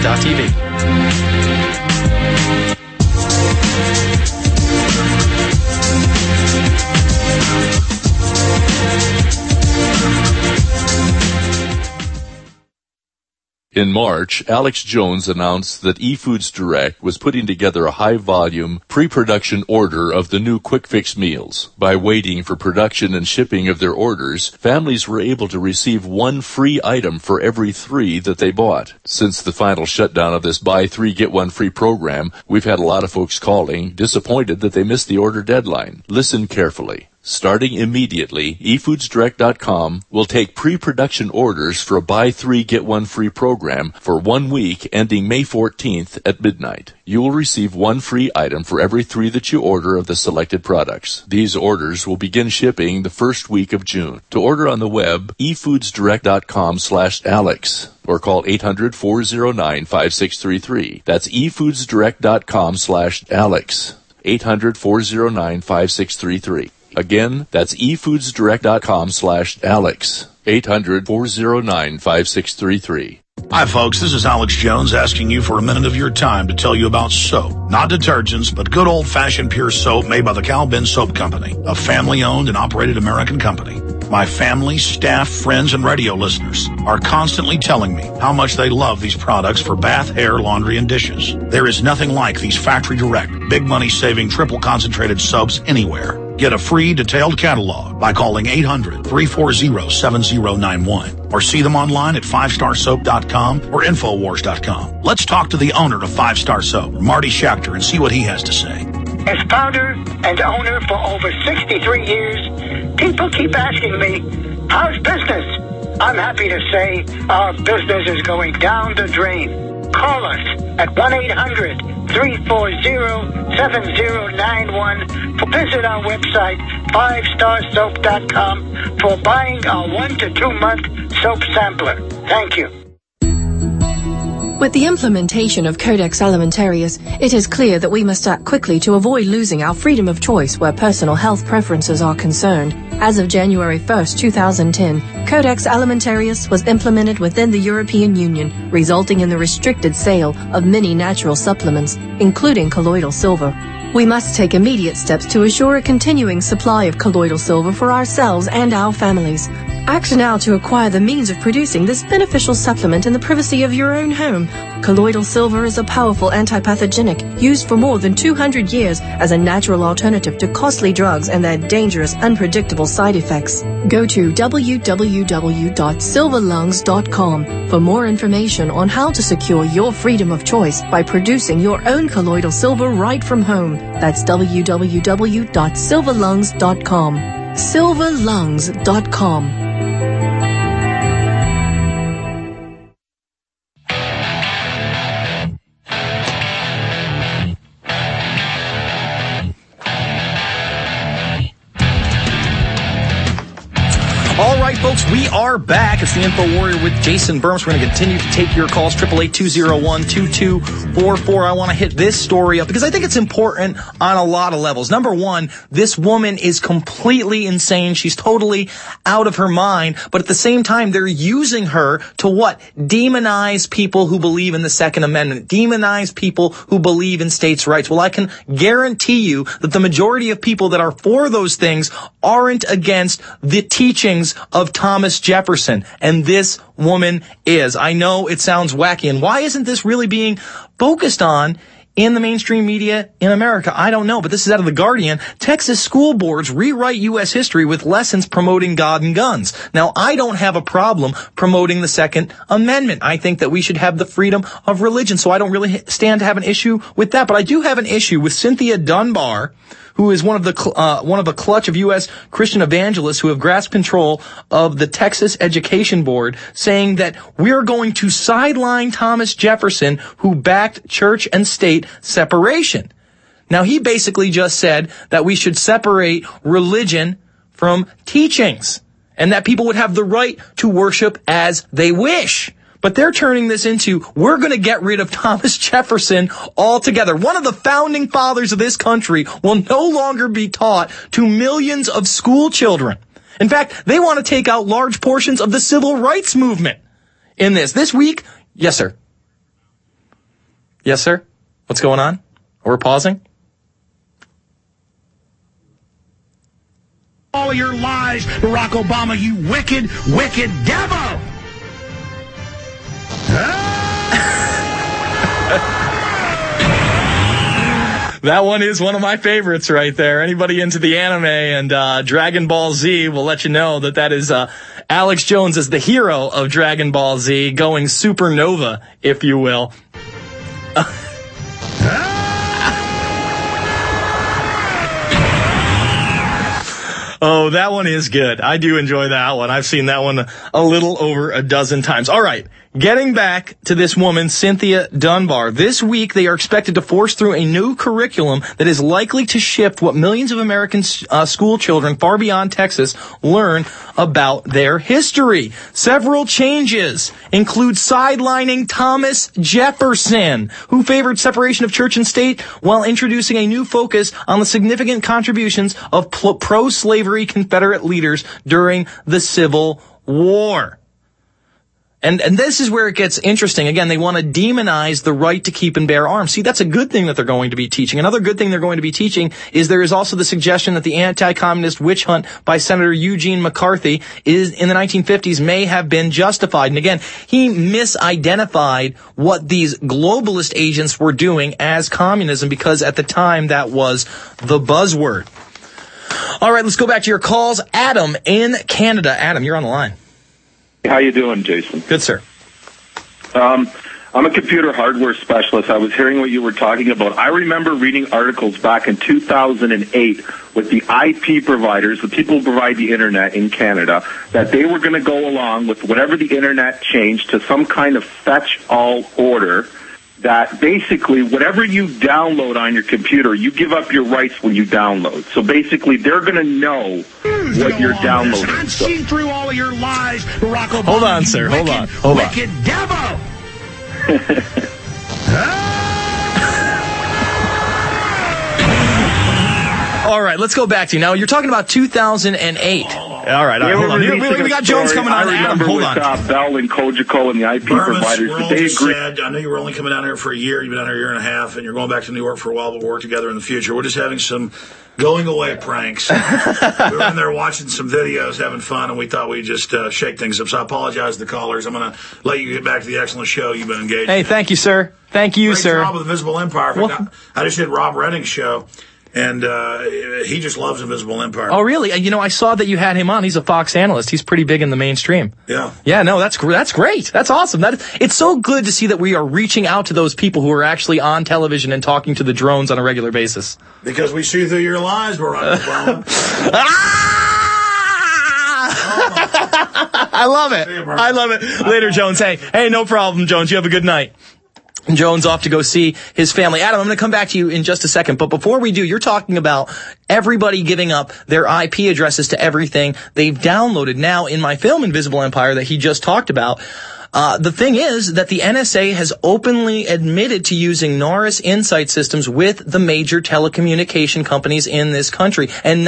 PrisonPlanet.tv. In March, Alex Jones announced that eFoods Direct was putting together a high-volume, pre-production order of the new Quick Fix meals. By waiting for production and shipping of their orders, families were able to receive one free item for every 3 that they bought. Since the final shutdown of this buy 3, get 1 free program, we've had a lot of folks calling, disappointed that they missed the order deadline. Listen carefully. Starting immediately, eFoodsDirect.com will take pre-production orders for a buy 3, get 1 free program for 1 week ending May 14th at midnight. You will receive 1 free item for every 3 that you order of the selected products. These orders will begin shipping the first week of June. To order on the web, eFoodsDirect.com/Alex or call 800-409-5633. That's eFoodsDirect.com/Alex. 800-409-5633. Again, that's eFoodsDirect.com/Alex. 800-409-5633. Hi, folks. This is Alex Jones asking you for a minute of your time to tell you about soap. Not detergents, but good old-fashioned pure soap made by the Cal Ben Soap Company, a family-owned and operated American company. My family, staff, friends, and radio listeners are constantly telling me how much they love these products for bath, hair, laundry, and dishes. There is nothing like these factory-direct, big money-saving, triple-concentrated soaps anywhere. Get a free detailed catalog by calling 800-340-7091 or see them online at 5starsoap.com or Infowars.com. Let's talk to the owner of 5 Star Soap, Marty Schachter, and see what he has to say. As founder and owner for over 63 years, people keep asking me, how's business? I'm happy to say our business is going down the drain. Call us at 1-800-340-7091 or visit our website, 5starsoap.com, for buying our 1 to 2 month soap sampler. Thank you. With the implementation of Codex Alimentarius, it is clear that we must act quickly to avoid losing our freedom of choice where personal health preferences are concerned. As of January 1st, 2010, Codex Alimentarius was implemented within the European Union, resulting in the restricted sale of many natural supplements, including colloidal silver. We must take immediate steps to assure a continuing supply of colloidal silver for ourselves and our families. Act now to acquire the means of producing this beneficial supplement in the privacy of your own home. Colloidal silver is a powerful antipathogenic used for more than 200 years as a natural alternative to costly drugs and their dangerous, unpredictable side effects. Go to www.silverlungs.com for more information on how to secure your freedom of choice by producing your own colloidal silver right from home. That's www.silverlungs.com. silverlungs.com. All right, folks, we are back. It's the Info Warrior with Jason Burns. We're going to continue to take your calls, 888-201-2244. I want to hit this story up because I think it's important on a lot of levels. Number one, this woman is completely insane. She's totally out of her mind. But at the same time, they're using her to what? Demonize people who believe in the Second Amendment. Demonize people who believe in states' rights. Well, I can guarantee you that the majority of people that are for those things aren't against the teachings of Thomas Jefferson, and this woman is. I know it sounds wacky, and why isn't this really being focused on in the mainstream media in America? I don't know, but this is out of The Guardian. Texas school boards rewrite U.S. history with lessons promoting God and guns. Now, I don't have a problem promoting the Second Amendment. I think that we should have the freedom of religion, so I don't really stand to have an issue with that. But I do have an issue with Cynthia Dunbar, who is one of a clutch of U.S. Christian evangelists who have grasped control of the Texas Education Board, saying that we're going to sideline Thomas Jefferson, who backed church and state separation. Now, he basically just said that we should separate religion from teachings, and that people would have the right to worship as they wish. But they're turning this into, we're going to get rid of Thomas Jefferson altogether. One of the founding fathers of this country will no longer be taught to millions of school children. In fact, they want to take out large portions of the civil rights movement in this. This week, yes, sir. Yes, sir. What's going on? We're pausing. All your lies, Barack Obama, you wicked, wicked devil! That one is one of my favorites right there. Anybody into the anime and Dragon Ball Z will let you know that that is Alex Jones as the hero of Dragon Ball Z, going supernova, if you will. Oh, that one is good. I do enjoy that one. I've seen that one a little over a dozen times. All right, getting back to this woman, Cynthia Dunbar. This week, they are expected to force through a new curriculum that is likely to shift what millions of American school children far beyond Texas learn about their history. Several changes include sidelining Thomas Jefferson, who favored separation of church and state, while introducing a new focus on the significant contributions of pro-slavery Confederate leaders during the Civil War. And this is where it gets interesting. Again, they want to demonize the right to keep and bear arms. See, that's a good thing that they're going to be teaching. Another good thing they're going to be teaching is there is also the suggestion that the anti-communist witch hunt by Senator Eugene McCarthy in the 1950s may have been justified. And again, he misidentified what these globalist agents were doing as communism, because at the time that was the buzzword. All right, let's go back to your calls. Adam in Canada. Adam, you're on the line. How you doing, Jason? Good, sir. I'm a computer hardware specialist. I was hearing what you were talking about. I remember reading articles back in 2008 with the IP providers, the people who provide the Internet in Canada, that they were going to go along with whatever the Internet changed to some kind of fetch-all order, that basically whatever you download on your computer, you give up your rights when you download. So basically, they're going to know what you're downloading. I've seen through all of your lies, Barack Obama. Hold on, sir. Hold on. Wicked devil! All right, let's go back to you. Now, you're talking about 2008. All right, hold on. We got Jones coming on. Adam, hold on. Bell and Cogeco and the IP providers, we're all they just agree. sad. I know you were only coming down here for a year. You've been down here a year and a half, and you're going back to New York for a while, but we'll work together in the future. We're just having some going away pranks. We were in there watching some videos, having fun, and we thought we'd just shake things up. So I apologize to the callers. I'm going to let you get back to the excellent show you've been engaged in. Hey, thank you, sir. Thank you, Great sir. job with Invisible Empire. I just did Rob Redding's show. And he just loves Invisible Empire. Oh, really? You know, I saw that you had him on. He's a Fox analyst. He's pretty big in the mainstream. Yeah. Yeah, no, that's great. That's awesome. It's so good to see that we are reaching out to those people who are actually on television and talking to the drones on a regular basis. Because we see through your lies, Barack Obama. I love it. I love it. Later, Jones. Hey, no problem, Jones. You have a good night. Jones off to go see his family. Adam, I'm going to come back to you in just a second. But before we do, you're talking about everybody giving up their IP addresses to everything they've downloaded. Now, in my film Invisible Empire that he just talked about, the thing is that the NSA has openly admitted to using Norris Insight systems with the major telecommunication companies in this country. And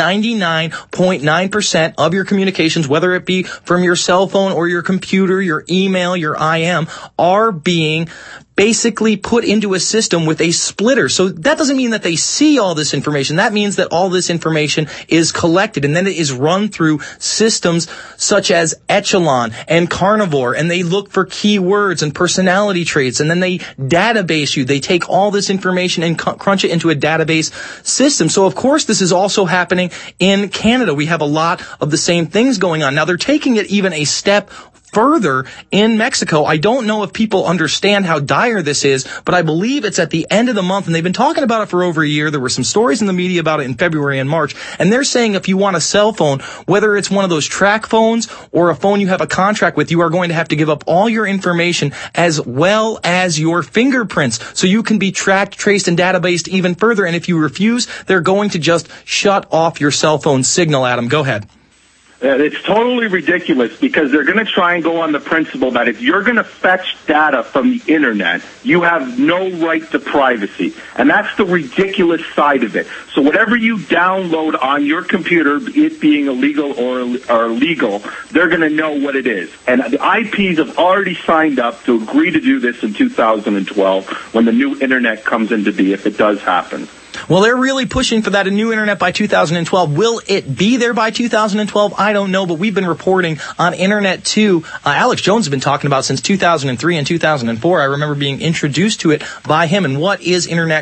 99.9% of your communications, whether it be from your cell phone or your computer, your email, your IM, are being basically put into a system with a splitter. So that doesn't mean that they see all this information. That means that all this information is collected and then it is run through systems such as Echelon and Carnivore, and they look for keywords and personality traits, and then they database you. They take all this information and crunch it into a database system. So of course this is also happening in Canada. We have a lot of the same things going on. Now they're taking it even a step further in Mexico. I don't know if people understand how dire this is, but I believe it's at the end of the month, and they've been talking about it for over a year. There were some stories in the media about it in February and March, and they're saying if you want a cell phone, whether it's one of those track phones or a phone you have a contract with, you are going to have to give up all your information as well as your fingerprints so you can be tracked, traced, and databased even further. And if you refuse, they're going to just shut off your cell phone signal. Adam, go ahead. It's totally ridiculous because they're going to try and go on the principle that if you're going to fetch data from the internet, you have no right to privacy. And that's the ridiculous side of it. So whatever you download on your computer, it being illegal or legal, they're going to know what it is. And the IPs have already signed up to agree to do this in 2012 when the new internet comes into being, if it does happen. Well, they're really pushing for that new internet by 2012. Will it be there by 2012? I don't know, but we've been reporting on Internet 2. Alex Jones has been talking about since 2003 and 2004. I remember being introduced to it by him. And what is Internet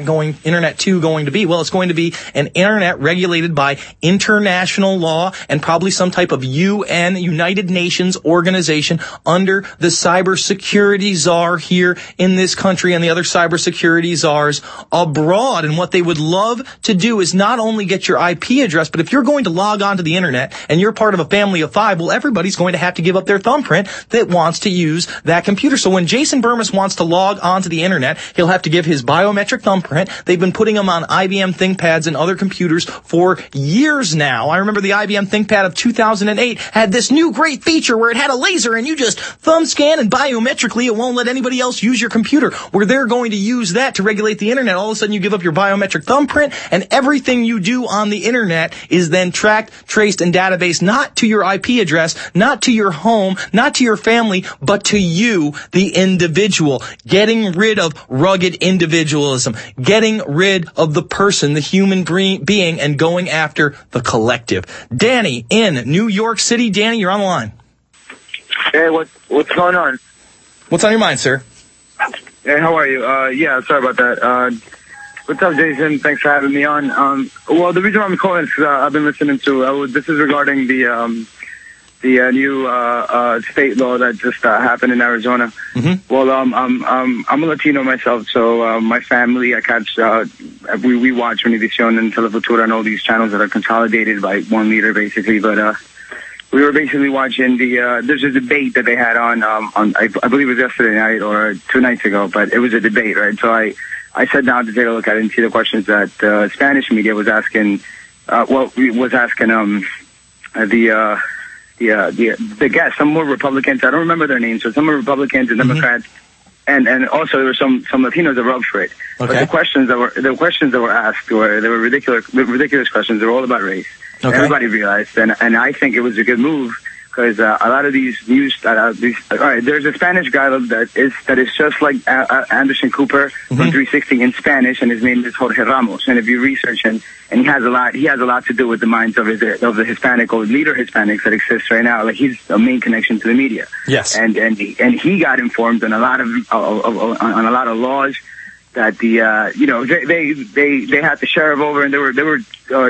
2 going to be? Well, it's going to be an internet regulated by international law and probably some type of UN, United Nations organization under the cybersecurity czar here in this country and the other cybersecurity czars abroad. And what they would love to do is not only get your IP address, but if you're going to log on to the internet and you're part of a family of 5, well, everybody's going to have to give up their thumbprint that wants to use that computer. So when Jason Burmis wants to log onto the internet, he'll have to give his biometric thumbprint. They've been putting them on IBM ThinkPads and other computers for years now. I remember the IBM ThinkPad of 2008 had this new great feature where it had a laser and you just thumb scan and biometrically it won't let anybody else use your computer. Where they're going to use that to regulate the internet. All of a sudden you give up your biometric thumbprint, and everything you do on the internet is then tracked, traced, and databased not to your IP address, not to your home, not to your family, but to you, the individual. Getting rid of rugged individualism, getting rid of the person, the human being, and going after the collective. Danny in New York City. Danny, you're on the line. Hey, what's going on? What's on your mind, sir? Hey, how are you? Yeah, sorry about that. What's up, Jason? Thanks for having me on. Well, the reason why I'm calling is I've been listening to, this is regarding the new state law that just happened in Arizona. Mm-hmm. Well, I'm a Latino myself, so my family, I catch, we watch Univision and Telefutura and all these channels that are consolidated by one leader, basically. But we were basically watching there's a debate that they had on I believe it was yesterday night or 2 nights ago, but it was a debate, right? So I sat down to take a look at it and see the questions that Spanish media was asking. The guests. Some were Republicans. I don't remember their names. So some were Republicans and Democrats. and also there were some Latinos that were up for it. Okay. But the questions that were asked were ridiculous questions. They were all about race. Okay. Everybody realized, and I think it was a good move because a lot of these news. All right, there's a Spanish guy that is just like Anderson Cooper from 360 in Spanish, and his name is Jorge Ramos. And if you research him, and he has a lot to do with the minds of the Hispanic or leader Hispanics that exist right now. Like he's a main connection to the media. Yes. And he got informed on a lot of laws that the they had the sheriff over, and they were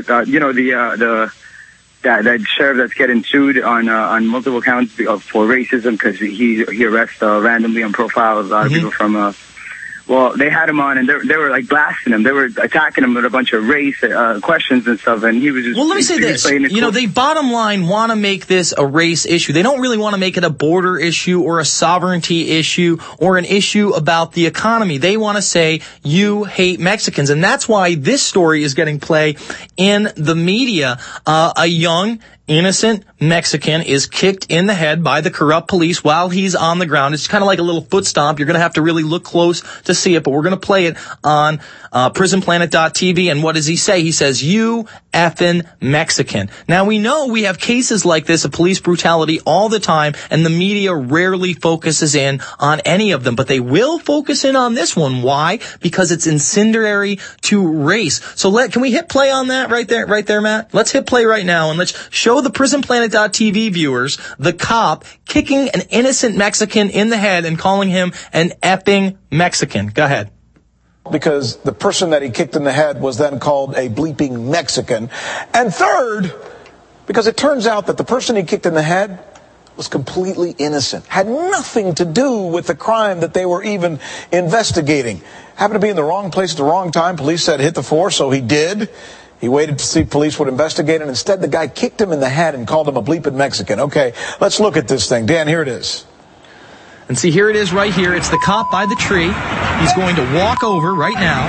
that sheriff that's getting sued on multiple counts for racism because he arrests randomly and profiles a lot of people from. Well, they had him on, and they were like blasting him. They were attacking him with a bunch of race questions and stuff, and he was just. Well, let me say this. They bottom line want to make this a race issue. They don't really want to make it a border issue or a sovereignty issue or an issue about the economy. They want to say you hate Mexicans, and that's why this story is getting play in the media. A young, innocent Mexican is kicked in the head by the corrupt police while he's on the ground. It's kind of like a little foot stomp. You're going to have to really look close to see it, but we're going to play it on prisonplanet.tv. And what does he say? He says, "You effing Mexican." Now, we know we have cases like this of police brutality all the time, and the media rarely focuses in on any of them, but they will focus in on this one. Why? Because it's incendiary to race. So can we hit play on that right there, Matt? Let's hit play right now, and let's show the prisonplanet.tv viewers the cop kicking an innocent Mexican in the head and calling him an effing Mexican. Go ahead. Because the person that he kicked in the head was then called a bleeping Mexican. And third, because it turns out that the person he kicked in the head was completely innocent, had nothing to do with the crime that they were even investigating. Happened to be in the wrong place at the wrong time. Police said hit the floor, so he did. He waited to see if police would investigate, and instead the guy kicked him in the head and called him a bleeping Mexican. Okay, let's look at this thing. Dan, here it is. And see, here it is right here. It's the cop by the tree. He's going to walk over right now.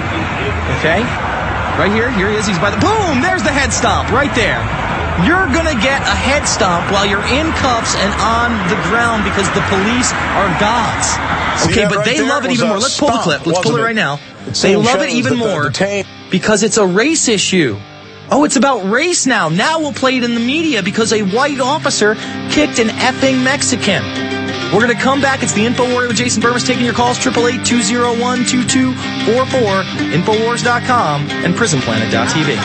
Okay? Right here. Here he is. He's by the... Boom! There's the head stomp right there. You're going to get a head stomp while you're in cuffs and on the ground because the police are gods. Okay, but they love it even more. Let's pull the clip. Let's pull it right now. They love it even more because it's a race issue. Oh, it's about race now. Now we'll play it in the media because a white officer kicked an effing Mexican. We're going to come back. It's the InfoWarrior with Jason Burmis taking your calls, 888-201-2244, Infowars.com, and PrisonPlanet.tv.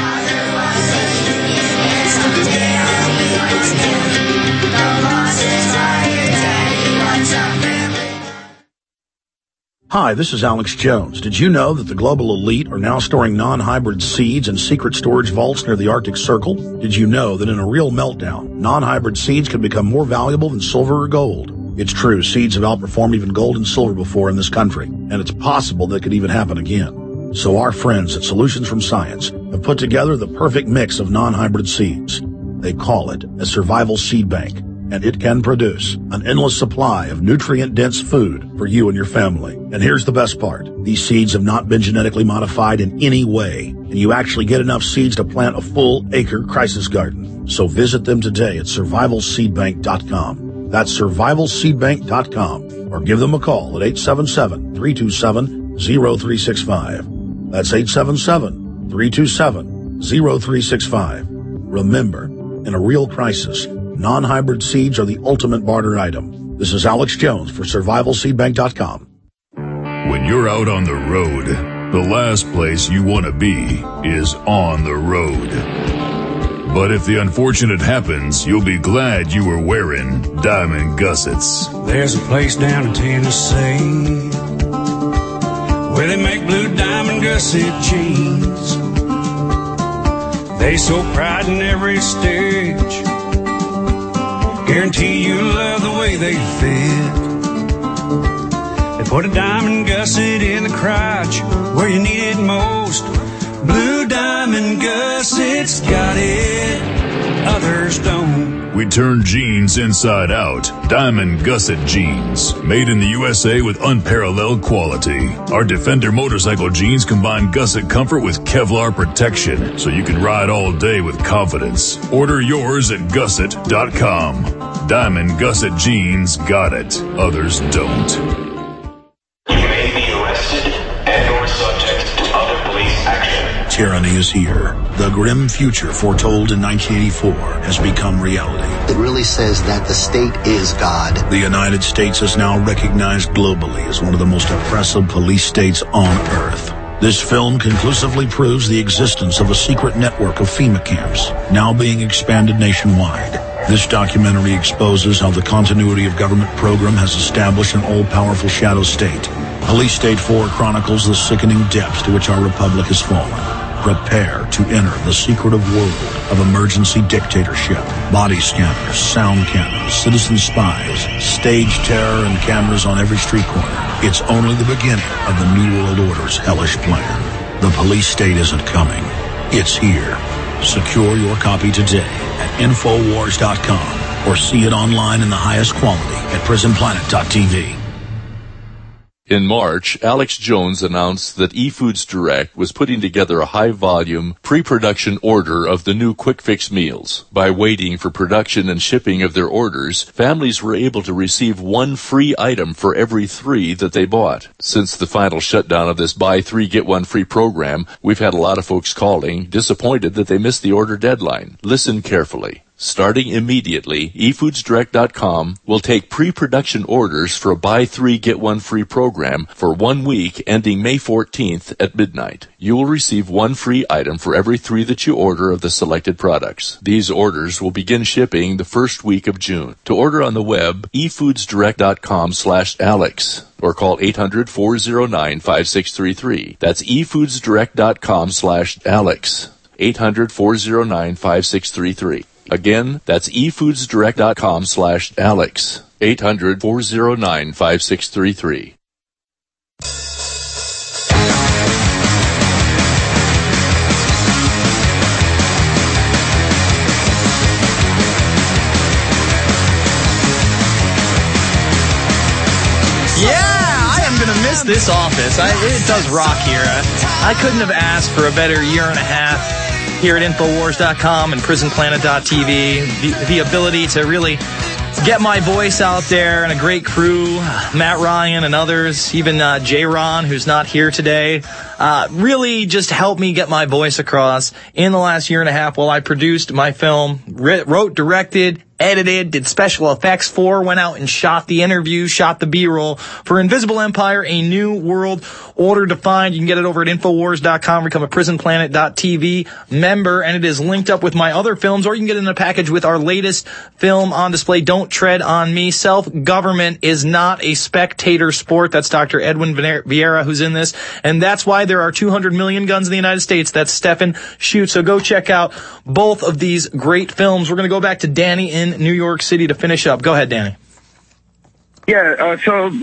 Hi, this is Alex Jones. Did you know that the global elite are now storing non-hybrid seeds in secret storage vaults near the Arctic Circle? Did you know that in a real meltdown, non-hybrid seeds can become more valuable than silver or gold? It's true, seeds have outperformed even gold and silver before in this country, and it's possible that could even happen again. So our friends at Solutions from Science have put together the perfect mix of non-hybrid seeds. They call it a survival seed bank, and it can produce an endless supply of nutrient-dense food for you and your family. And here's the best part. These seeds have not been genetically modified in any way, and you actually get enough seeds to plant a full-acre crisis garden. So visit them today at survivalseedbank.com. That's survivalseedbank.com, or give them a call at 877-327-0365. That's 877-327-0365. Remember, in a real crisis, non-hybrid seeds are the ultimate barter item. This is Alex Jones for survivalseedbank.com. When you're out on the road, the last place you want to be is on the road. But if the unfortunate happens, you'll be glad you were wearing diamond gussets. There's a place down in Tennessee where they make blue diamond gusset jeans. They so pride in every stitch, guarantee you love the way they fit. They put a diamond gusset in the crotch where you need it most. Blue diamond gussets got it, others don't. We turn jeans inside out. Diamond gusset jeans, made in the USA with unparalleled quality. Our Defender motorcycle jeans combine gusset comfort with Kevlar protection, so you can ride all day with confidence. Order yours at gusset.com. Diamond gusset jeans got it, others don't. tyranny is here. The grim future foretold in 1984 has become reality. It really says that the state is God. The United States is now recognized globally as one of the most oppressive police states on earth. This film conclusively proves the existence of a secret network of FEMA camps, now being expanded nationwide. This documentary exposes how the continuity of government program has established an all-powerful shadow state. Police State 4 chronicles the sickening depths to which our republic has fallen. Prepare to enter the secretive world of emergency dictatorship. Body scanners, sound cameras, citizen spies, stage terror, and cameras on every street corner. It's only the beginning of the New World Order's hellish plan. The police state isn't coming. It's here. Secure your copy today at Infowars.com or see it online in the highest quality at PrisonPlanet.tv. In March, Alex Jones announced that eFoods Direct was putting together a high-volume, pre-production order of the new Quick Fix meals. By waiting for production and shipping of their orders, families were able to receive one free item for every 3 that they bought. Since the final shutdown of this buy 3, get 1 free program, we've had a lot of folks calling, disappointed that they missed the order deadline. Listen carefully. Starting immediately, eFoodsDirect.com will take pre-production orders for a buy 3, get 1 free program for 1 week ending May 14th at midnight. You will receive 1 free item for every 3 that you order of the selected products. These orders will begin shipping the first week of June. To order on the web, eFoodsDirect.com/Alex or call 800-409-5633. That's eFoodsDirect.com/Alex. 800-409-5633. Again, that's eFoodsDirect.com/Alex. 800-409-5633. Miss this office. It does rock here. I couldn't have asked for a better year and a half here at Infowars.com and PrisonPlanet.tv. The ability to really get my voice out there and a great crew, Matt Ryan and others, even Jay Ron, who's not here today, really just helped me get my voice across in the last year and a half while I produced my film, wrote, directed, edited, did special effects for, went out and shot the interview, shot the B-roll for Invisible Empire, A New World Order Defined. You can get it over at Infowars.com, become a PrisonPlanet.tv member, and it is linked up with my other films, or you can get it in a package with our latest film on display, Don't Tread on Me. Self-government is not a spectator sport. That's Dr. Edwin Vieira who's in this, and that's why there are 200 million guns in the United States. That's Stephen Schutz. So go check out both of these great films. We're going to go back to Danny in New York City to finish up. Go ahead, Danny. Yeah, I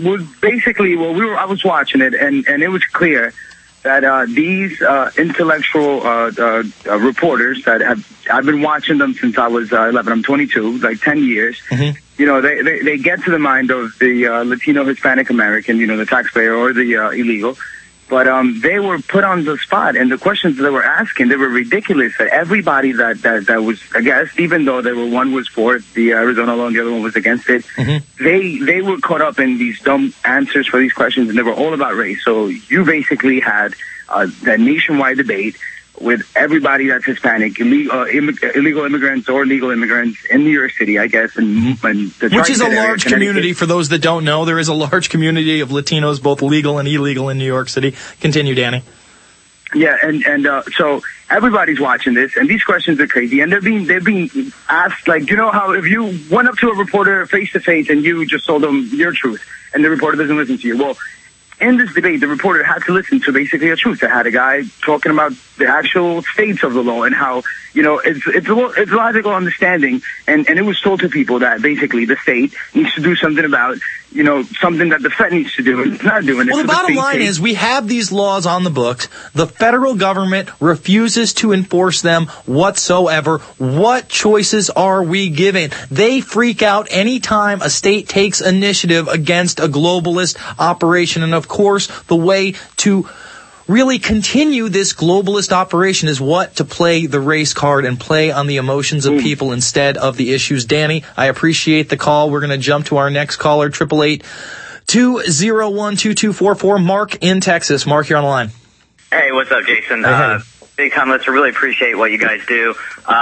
was watching it, and it was clear that these intellectual reporters that I've been watching them since I was 11. I'm 22, like 10 years. Mm-hmm. You know, they get to the mind of the Latino Hispanic American, you know, the taxpayer or the illegal. But they were put on the spot, and the questions they were asking, they were ridiculous. That everybody that was against, even though one was for the Arizona law and the other one was against it, mm-hmm. they were caught up in these dumb answers for these questions, and they were all about race. So you basically had that nationwide debate with everybody that's Hispanic, illegal immigrants or legal immigrants in New York City, I guess, and the which is a large community. For those that don't know, there is a large community of Latinos, both legal and illegal, in New York City. Continue, Danny. Yeah, and so everybody's watching this, and these questions are crazy, and they're being asked, like, you know how if you went up to a reporter face to face and you just told them your truth, and the reporter doesn't listen to you, well, in this debate, the reporter had to listen to basically a truth. They had a guy talking about the actual states of the law and how, you know, it's logical understanding. And it was told to people that basically the state needs to do something about, you know, something that the Fed needs to do. And it's not doing it. Well, the bottom line is we have these laws on the books. The federal government refuses to enforce them whatsoever. What choices are we given? They freak out anytime a state takes initiative against a globalist operation. And of course, the way to really continue this globalist operation is what? To play the race card and play on the emotions of people instead of the issues. Danny, I appreciate the call. We're going to jump to our next caller, 888-201-2244. Mark in Texas. Mark, you're on the line. Hey, what's up, Jason? Hey. Big time, listener. Really appreciate what you guys do.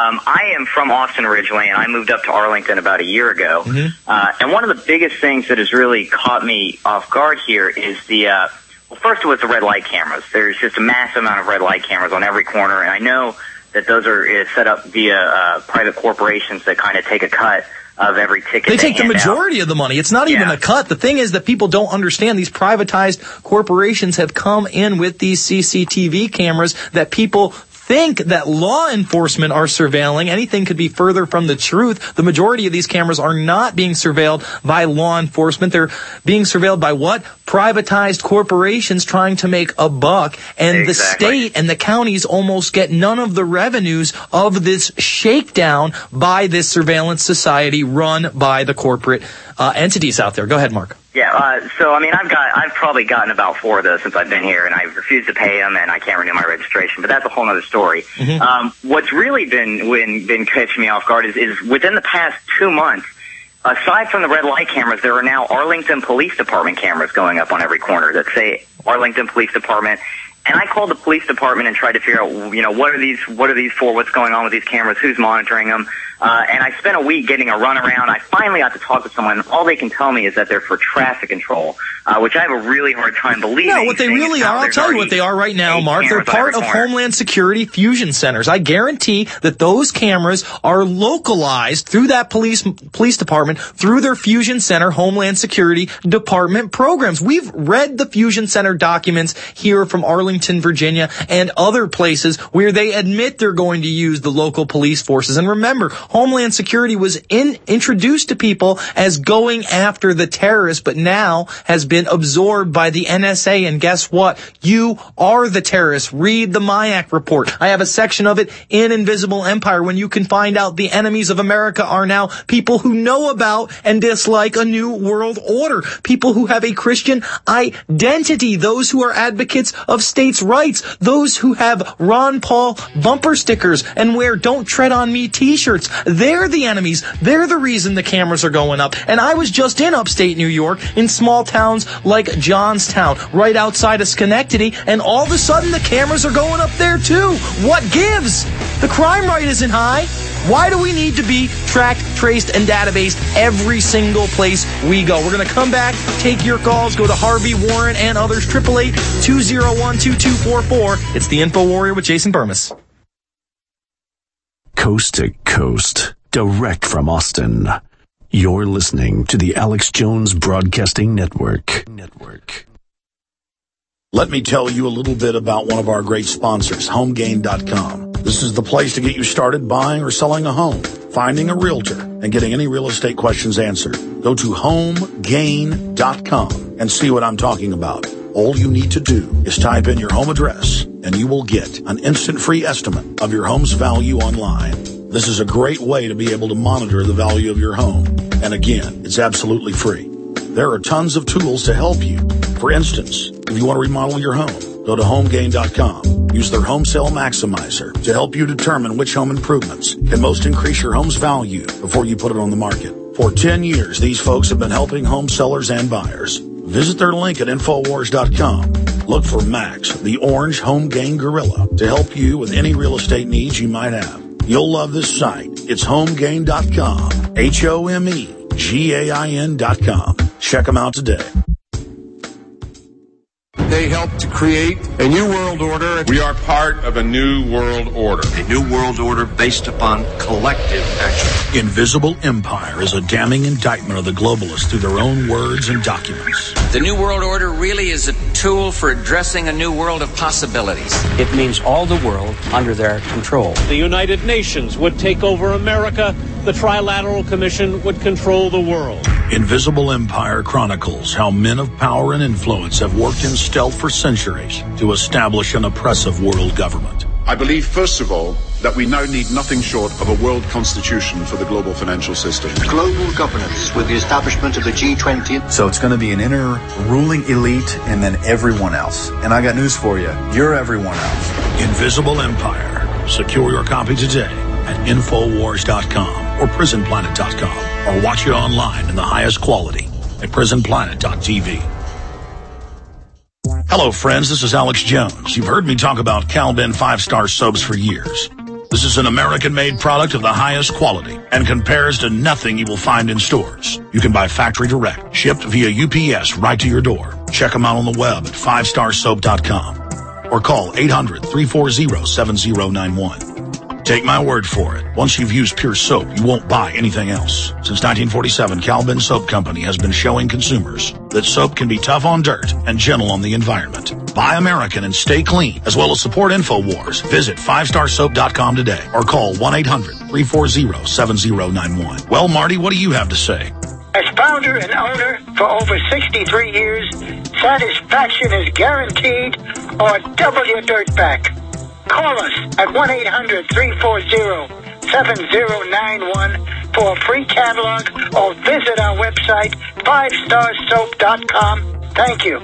I am from Austin originally, and I moved up to Arlington about a year ago. And one of the biggest things that has really caught me off guard here is well, first it was the red light cameras. There's just a massive amount of red light cameras on every corner, and I know that those are set up via private corporations that kind of take a cut of every ticket. They take the majority of the money. It's not even a cut. The thing is that people don't understand these privatized corporations have come in with these CCTV cameras that people think that law enforcement are surveilling. Anything could be further from the truth. The majority of these cameras are not being surveilled by law enforcement. They're being surveilled by what? Privatized corporations trying to make a buck. And the state and the counties almost get none of the revenues of this shakedown by this surveillance society run by the corporate entities out there. Go ahead, Mark. Yeah, so I mean, I've probably gotten about 4 of those since I've been here, and I've refused to pay them, and I can't renew my registration. But that's a whole other story. What's really been catching me off guard is within the past 2 months, aside from the red light cameras, there are now Arlington Police Department cameras going up on every corner that say Arlington Police Department. And I called the police department and tried to figure out, what are these for? What's going on with these cameras? Who's monitoring them? And I spent a week getting a runaround. I finally got to talk to someone. All they can tell me is that they're for traffic control, which I have a really hard time believing. No, what they really are, I'll tell you what they are right now, Mark. They're part of Homeland Security fusion centers. I guarantee that those cameras are localized through that police department, through their fusion center, Homeland Security Department programs. We've read the fusion center documents here from Arlington, Virginia, and other places where they admit they're going to use the local police forces. And remember, Homeland Security was introduced to people as going after the terrorists, but now has been absorbed by the NSA. And guess what? You are the terrorists. Read the MIAC report. I have a section of it in Invisible Empire when you can find out the enemies of America are now people who know about and dislike a new world order. People who have a Christian identity. Those who are advocates of states' rights. Those who have Ron Paul bumper stickers and wear Don't Tread on Me t-shirts. They're the enemies. They're the reason the cameras are going up. And I was just in upstate New York in small towns like Johnstown, right outside of Schenectady, and all of a sudden the cameras are going up there too. What gives? The crime rate isn't high. Why do we need to be tracked, traced, and databased every single place we go? We're going to come back, take your calls, go to Harvey, Warren, and others, 888-201-2244. It's the Info Warrior with Jason Burmis. Coast to coast, direct from Austin. You're listening to the Alex Jones Broadcasting Network. Let me tell you a little bit about one of our great sponsors, HomeGain.com. This is the place to get you started buying or selling a home, finding a realtor, and getting any real estate questions answered. Go to HomeGain.com and see what I'm talking about. All you need to do is type in your home address, and you will get an instant free estimate of your home's value online. This is a great way to be able to monitor the value of your home. And again, it's absolutely free. There are tons of tools to help you. For instance, if you want to remodel your home, go to HomeGain.com. Use their Home Sale Maximizer to help you determine which home improvements can most increase your home's value before you put it on the market. For 10 years, these folks have been helping home sellers and buyers. Visit their link at Infowars.com. Look for Max, the orange Home Gain Gorilla, to help you with any real estate needs you might have. You'll love this site. It's HomeGain.com. HomeGain.com. Check them out today. They helped to create a new world order. We are part of a new world order. A new world order based upon collective action. Invisible Empire is a damning indictment of the globalists through their own words and documents. The new world order really is a tool for addressing a new world of possibilities. It means all the world under their control. The United Nations would take over America. The Trilateral Commission would control the world. Invisible Empire chronicles how men of power and influence have worked in stealth for centuries to establish an oppressive world government. I believe, first of all, that we now need nothing short of a world constitution for the global financial system. Global governance with the establishment of the G20. So it's going to be an inner ruling elite and then everyone else. And I got news for you. You're everyone else. Invisible Empire. Secure your copy today at Infowars.com or PrisonPlanet.com, or watch it online in the highest quality at PrisonPlanet.tv. Hello, friends. This is Alex Jones. You've heard me talk about Cal-Ben 5-star soaps for years. This is an American-made product of the highest quality and compares to nothing you will find in stores. You can buy factory direct, shipped via UPS right to your door. Check them out on the web at 5starsoap.com or call 800-340-7091. Take my word for it. Once you've used Pure Soap, you won't buy anything else. Since 1947, Cal-Ben Soap Company has been showing consumers that soap can be tough on dirt and gentle on the environment. Buy American and stay clean, as well as support InfoWars. Visit 5starsoap.com today or call 1-800-340-7091. Well, Marty, what do you have to say? As founder and owner for over 63 years, satisfaction is guaranteed or double your dirt back. Call us at 1-800-340-7091 for a free catalog or visit our website, 5starsoap.com. Thank you.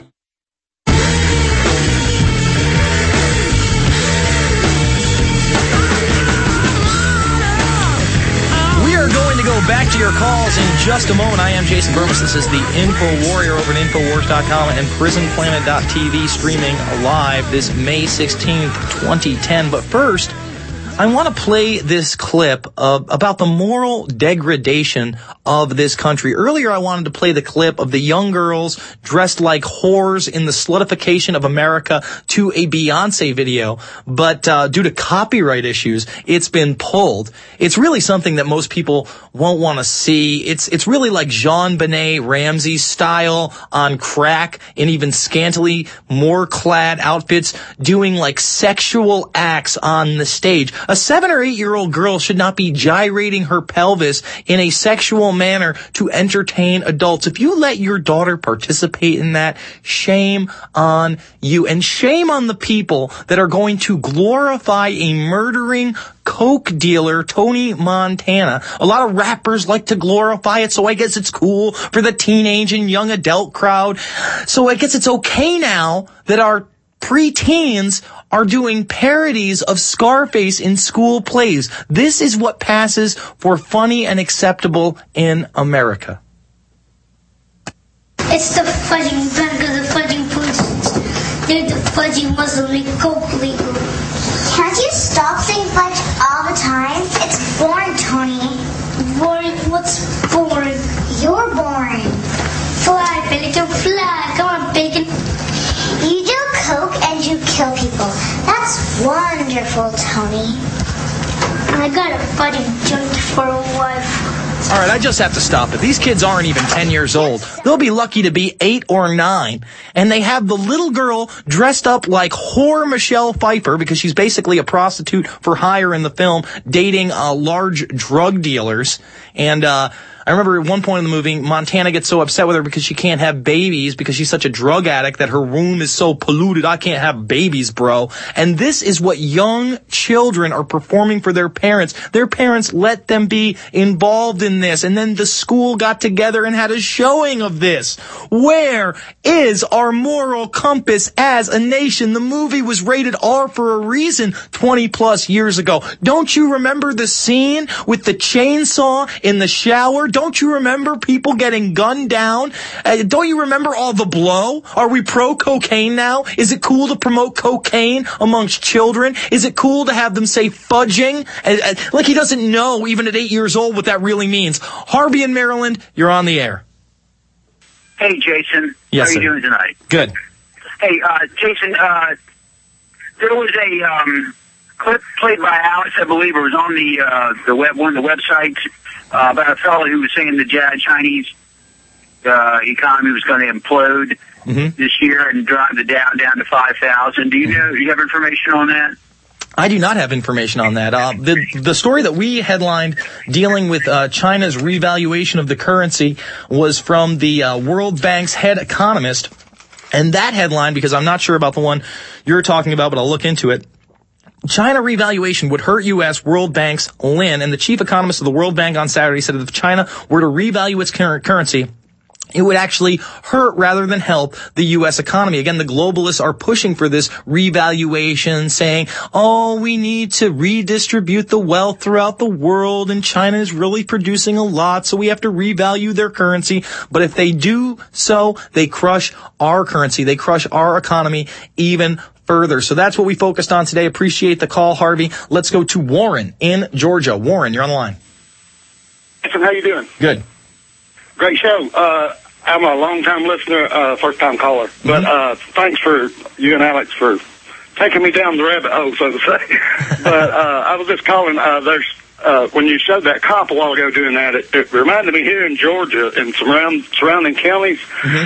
We are going to go back to your calls in just a moment. I am Jason Burmis. This is the Info Warrior over at Infowars.com and PrisonPlanet.tv, streaming live this May 16th, 2010. But first, I want to play this clip about the moral degradation of this country. Earlier, I wanted to play the clip of the young girls dressed like whores in the slutification of America to a Beyonce video, but due to copyright issues, it's been pulled. It's really something that most people won't want to see. It's really like JonBenet Ramsey style on crack in even scantily more clad outfits, doing like sexual acts on the stage. A 7 or 8-year-old girl should not be gyrating her pelvis in a sexual manner to entertain adults. If you let your daughter participate in that, shame on you. And shame on the people that are going to glorify a murdering coke dealer, Tony Montana. A lot of rappers like to glorify it, so I guess it's cool for the teenage and young adult crowd. So I guess it's okay now that our preteens are doing parodies of Scarface in school plays. This is what passes for funny and acceptable in America. It's the fudging vinegar, the fudging potions. They're the fudging Muslim make coke legal. Can't you stop saying fudge all the time? It's boring, Tony. Boring? What's boring? You're boring. Fly, Pelican, fly. Come on, Bacon. You do coke and you kill people. That's wonderful, Tony. I got a fudging junkie for a wife. All right, I just have to stop it. These kids aren't even 10 years old. They'll be lucky to be 8 or 9. And they have the little girl dressed up like whore Michelle Pfeiffer, because she's basically a prostitute for hire in the film, dating large drug dealers. And I remember at one point in the movie, Montana gets so upset with her because she can't have babies because she's such a drug addict that her womb is so polluted. I can't have babies, bro. And this is what young children are performing for their parents. Their parents let them be involved in this. And then the school got together and had a showing of this. Where is our moral compass as a nation? The movie was rated R for a reason 20 plus years ago. Don't you remember the scene with the chainsaw in the shower? Don't you remember people getting gunned down? Don't you remember all the blow? Are we pro-cocaine now? Is it cool to promote cocaine amongst children? Is it cool to have them say fudging? Like he doesn't know, even at 8 years old, what that really means. Harvey in Maryland, you're on the air. Hey, Jason. Yes, how are you doing tonight? Good. Hey, Jason, there was a clip played by Alex, I believe. It was on the web, one of the websites, about a fellow who was saying the Chinese economy was going to implode this year and drive the Dow down to 5,000. Do you know? Do you have information on that? I do not have information on that. The story that we headlined dealing with China's revaluation of the currency was from the World Bank's head economist. And that headline, because I'm not sure about the one you're talking about, but I'll look into it. China revaluation would hurt U.S. World Bank's Lin, and the chief economist of the World Bank on Saturday said that if China were to revalue its currency, it would actually hurt rather than help the U.S. economy. Again, the globalists are pushing for this revaluation, saying, oh, we need to redistribute the wealth throughout the world, and China is really producing a lot, so we have to revalue their currency. But if they do so, they crush our currency. They crush our economy even further. So that's what we focused on today. Appreciate the call, Harvey. Let's go to Warren in Georgia. Warren, you're on the line. How you doing? Good. Great show. I'm a long-time listener, first-time caller. But thanks for you and Alex for taking me down the rabbit hole, so to say. But I was just calling. When you showed that cop a while ago doing that, it reminded me here in Georgia and surrounding counties,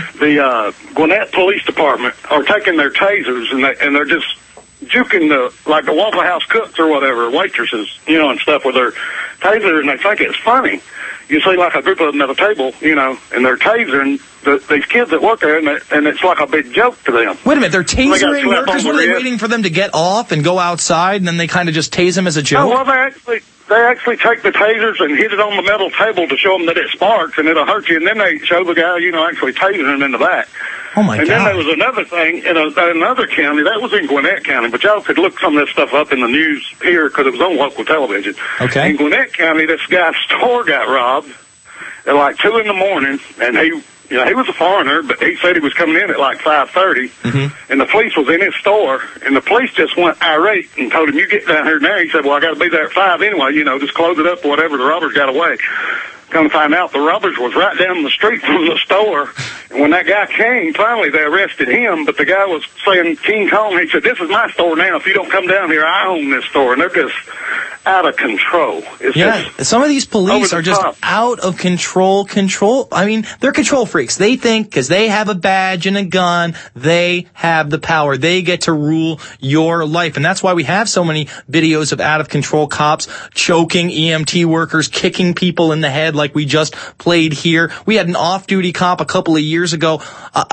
the Gwinnett Police Department are taking their tasers and they're just juking the Waffle House cooks or whatever, waitresses, and stuff with their taser, and they think it's funny. You see like a group of them at a table, and they're tasering these kids that work there, and it's like a big joke to them. Wait a minute, they're tasering workers? Were they waiting for them to get off and go outside, and then they kind of just tase them as a joke? Oh, well, they actually take the tasers and hit it on the metal table to show them that it sparks and it'll hurt you, and then they show the guy, actually tasering him in the back. Oh, my God. And then there was another thing in another county. That was in Gwinnett County, but y'all could look some of this stuff up in the news here because it was on local television. Okay. In Gwinnett County, this guy's store got robbed at like 2 in the morning, and he was a foreigner, but he said he was coming in at like 5:30, and the police was in his store, and the police just went irate and told him, you get down here now. He said, well, I got to be there at 5 anyway, just close it up or whatever. The robbers got away. Come to find out, the robbers was right down the street from the store, and when that guy came, finally they arrested him, but the guy was saying King Kong. He said, this is my store now. If you don't come down here, I own this store, and they're just out of control. Some of these police are just out of control. I mean, they're control freaks. They think because they have a badge and a gun, they have the power. They get to rule your life. And that's why we have so many videos of out of control cops choking EMT workers, kicking people in the head like we just played here. We had an off-duty cop a couple of years ago,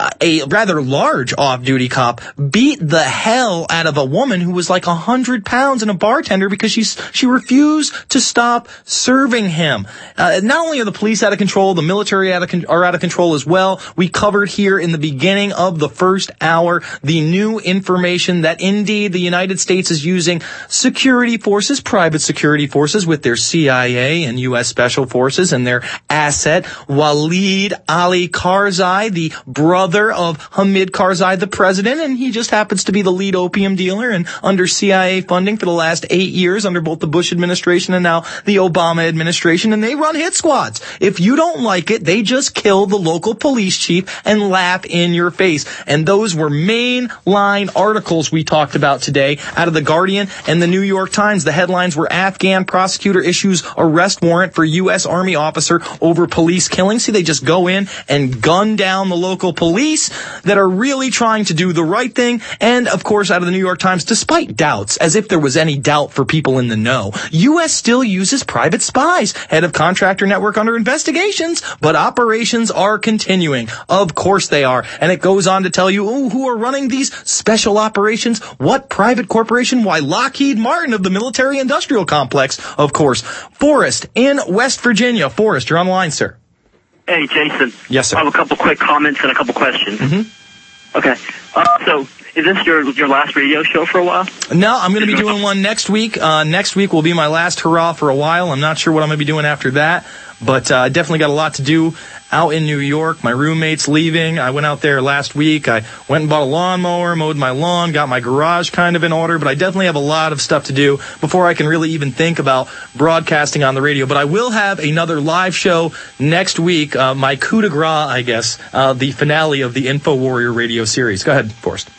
a rather large off-duty cop, beat the hell out of a woman who was like 100 pounds and a bartender because she refused to stop serving him. Not only are the police out of control, the military are out of control as well. We covered here in the beginning of the first hour the new information that indeed the United States is using security forces, private security forces with their CIA and U.S. Special Forces and their asset, Walid Ali Karzai, the brother of Hamid Karzai, the president, and he just happens to be the lead opium dealer and under CIA funding for the last 8 years under both the Bush administration and now the Obama administration, and they run hit squads. If you don't like it, they just kill the local police chief and laugh in your face. And those were mainline articles we talked about today out of The Guardian and the New York Times. The headlines were Afghan prosecutor issues arrest warrant for U.S. Army officer over police killing. See, they just go in and gun down the local police that are really trying to do the right thing. And, of course, out of the New York Times, despite doubts, as if there was any doubt for people in the know, U.S. still uses private spies. Head of contractor network under investigations, but operations are continuing. Of course they are. And it goes on to tell you, who are running these special operations? What private corporation? Why, Lockheed Martin of the military industrial complex, of course. Forrest in West Virginia. Forrest, you're on the line, sir. Hey, Jason. Yes, sir. I have a couple quick comments and a couple questions. Okay. So, is this your last radio show for a while? No, I'm going to be doing one next week. Next week will be my last hurrah for a while. I'm not sure what I'm going to be doing after that, but I definitely got a lot to do out in New York. My roommate's leaving. I went out there last week. I went and bought a lawnmower, mowed my lawn, got my garage kind of in order, but I definitely have a lot of stuff to do before I can really even think about broadcasting on the radio. But I will have another live show next week, my coup de grace, I guess, the finale of the Info Warrior radio series. Go ahead, Forrest.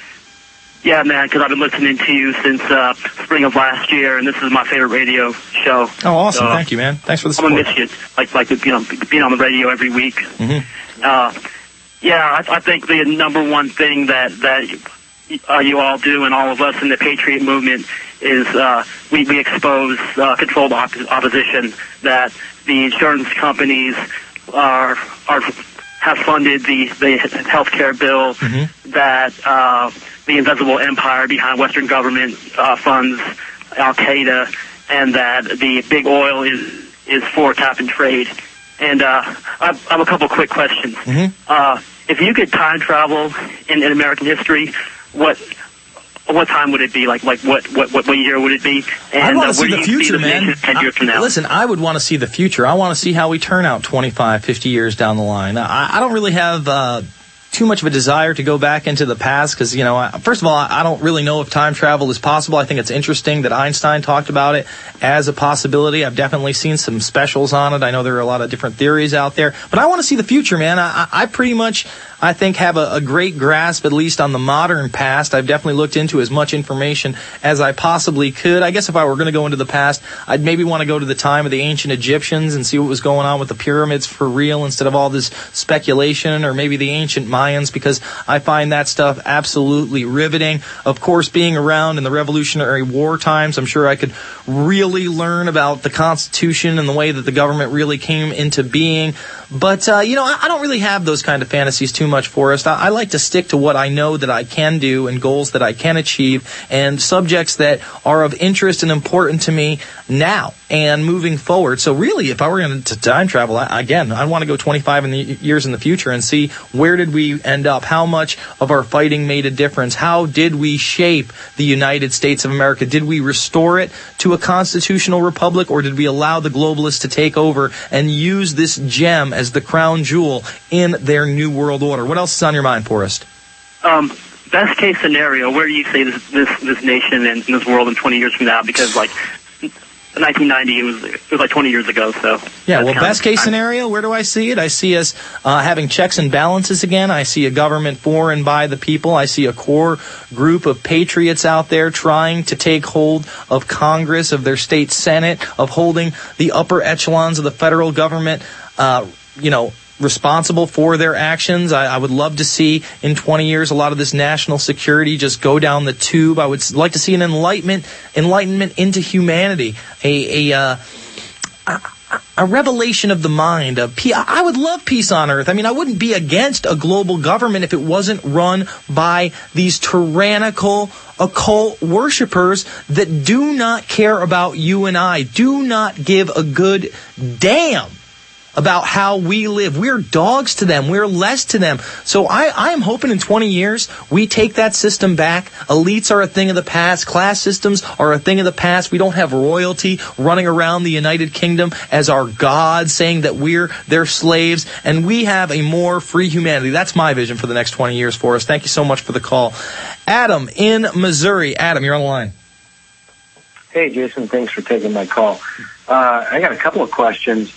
Yeah, man, because I've been listening to you since spring of last year, and this is my favorite radio show. Oh, awesome. So, thank you, man. Thanks for the support. I'm going to miss you, being on the radio every week. I think the number one thing that you all do and all of us in the Patriot movement is we expose controlled opposition, that the insurance companies have funded the health care bill, that the invisible empire behind Western government funds Al-Qaeda, and that the big oil is for cap and trade. And I have a couple quick questions. If you could time travel in American history, what time would it be? Like what year would it be? And I want to see the future, man. 10 years from now? Listen, I would want to see the future. I want to see how we turn out 25, 50 years down the line. I don't really have too much of a desire to go back into the past because, you know, first of all, I don't really know if time travel is possible. I think it's interesting that Einstein talked about it as a possibility. I've definitely seen some specials on it. I know there are a lot of different theories out there, but I want to see the future, man. I pretty much, I think, have a great grasp, at least on the modern past. I've definitely looked into as much information as I possibly could. I guess if I were going to go into the past, I'd maybe want to go to the time of the ancient Egyptians and see what was going on with the pyramids for real instead of all this speculation, or maybe the ancient Mayans, because I find that stuff absolutely riveting. Of course, being around in the Revolutionary War times, I'm sure I could really learn about the Constitution and the way that the government really came into being. But, you know, I don't really have those kind of fantasies too much, Forrest. I like to stick to what I know that I can do and goals that I can achieve and subjects that are of interest and important to me now and moving forward. So really, if I were going to time travel, again, I want to go 25 years in the future and see where did we end up? How much of our fighting made a difference? How did we shape the United States of America? Did we restore it to a constitutional republic, or did we allow the globalists to take over and use this gem as the crown jewel in their new world order? What else is on your mind, Forrest? Best case scenario, where do you see this nation and this world in 20 years from now? Because, like, 1990, it was like 20 years ago, so... Yeah, well, best case scenario, where do I see it? I see us having checks and balances again. I see a government for and by the people. I see a core group of patriots out there trying to take hold of Congress, of their state Senate, of holding the upper echelons of the federal government, you know, responsible for their actions. I would love to see in 20 years a lot of this national security just go down the tube. I would like to see an enlightenment into humanity, a revelation of the mind. I would love peace on earth. I mean, I wouldn't be against a global government if it wasn't run by these tyrannical occult worshipers that do not care about you and I, do not give a good damn about how we live. We're dogs to them. We're less to them. So I am hoping in 20 years we take that system back. Elites are a thing of the past. Class systems are a thing of the past. We don't have royalty running around the United Kingdom as our God, saying that we're their slaves, and we have a more free humanity. That's my vision for the next 20 years for us. Thank you so much for the call. Adam in Missouri. Adam, you're on the line. Hey, Jason. Thanks for taking my call. I got a couple of questions.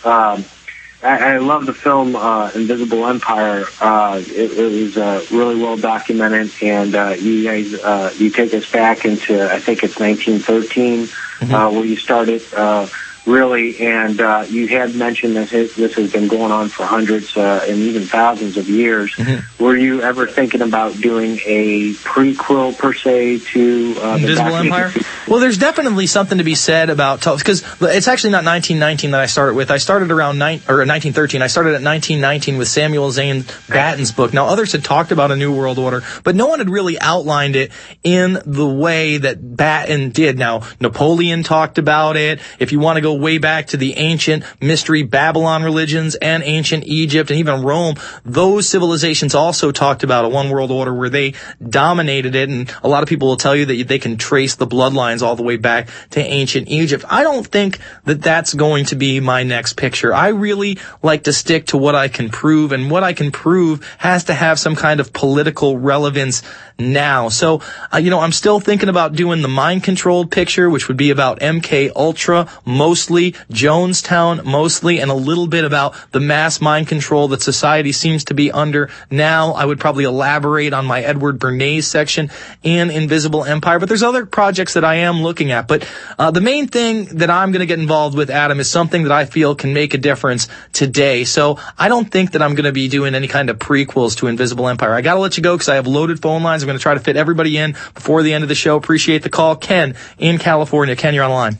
I love the film Invisible Empire. It was really well documented, and you guys you take us back into, I think it's 1913, where you started really, and you had mentioned that this has been going on for hundreds and even thousands of years. Were you ever thinking about doing a prequel, per se, to Invisible Empire? Well, there's definitely something to be said about, because it's actually not 1919 that I started with. I started around 1913. I started at 1919 with Samuel Zane Batten's book. Now, others had talked about a New World Order, but no one had really outlined it in the way that Batten did. Now, Napoleon talked about it. If you want to go way back to the ancient mystery Babylon religions and ancient Egypt and even Rome, those civilizations also talked about a one world order where they dominated it, and a lot of people will tell you that they can trace the bloodlines all the way back to ancient Egypt. I don't think that that's going to be my next picture. I really like to stick to what I can prove, and what I can prove has to have some kind of political relevance now. So, I'm still thinking about doing the mind-controlled picture, which would be about MK Ultra, mostly, Jonestown, mostly, and a little bit about the mass mind control that society seems to be under now. I would probably elaborate on my Edward Bernays section in Invisible Empire, but there's other projects that I am looking at. But the main thing that I'm going to get involved with, Adam, is something that I feel can make a difference today. So I don't think that I'm going to be doing any kind of prequels to Invisible Empire. I got to let you go because I have loaded phone lines. I'm going to try to fit everybody in before the end of the show. Appreciate the call. Ken in California. Ken, you're on the line.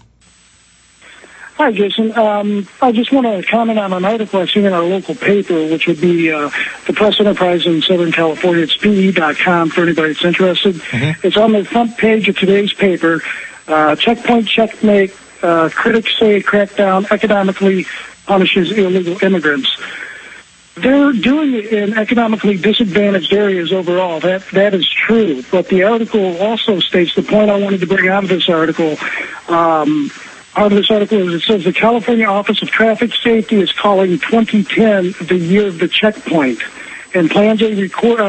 Hi, Jason. I just want to comment on an article I've seen in our local paper, which would be the Press Enterprise in Southern California. It's PE.com for anybody that's interested. It's on the front page of today's paper. Checkpoint, checkmate. Critics say crackdown economically punishes illegal immigrants. They're doing it in economically disadvantaged areas overall. That is true. But the article also states the point I wanted to bring out of this article. Is it says the California Office of Traffic Safety is calling 2010 the year of the checkpoint, and plans a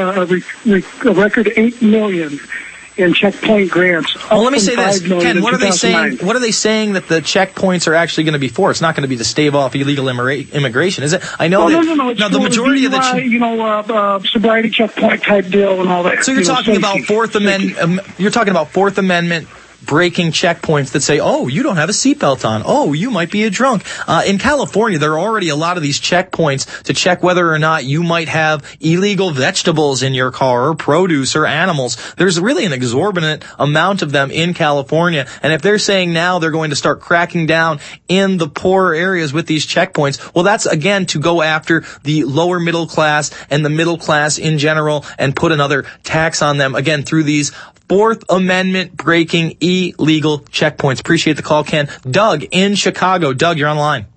record $8 million in checkpoint grants. Well, let me say this, Ken. What are they saying? What are they saying that the checkpoints are actually going to be for? It's not going to be to stave off illegal immigration, is it? I know the majority of the sobriety checkpoint type deal and all that. So you're talking about Fourth Amendment. You're talking about Fourth Amendment breaking checkpoints that say, oh, you don't have a seatbelt on. Oh, you might be a drunk. In California, there are already a lot of these checkpoints to check whether or not you might have illegal vegetables in your car or produce or animals. There's really an exorbitant amount of them in California. And if they're saying now they're going to start cracking down in the poorer areas with these checkpoints, well, that's, again, to go after the lower middle class and the middle class in general and put another tax on them, again, through these Fourth Amendment breaking illegal checkpoints. Appreciate the call, Ken. Doug in Chicago. Doug, you're on the line.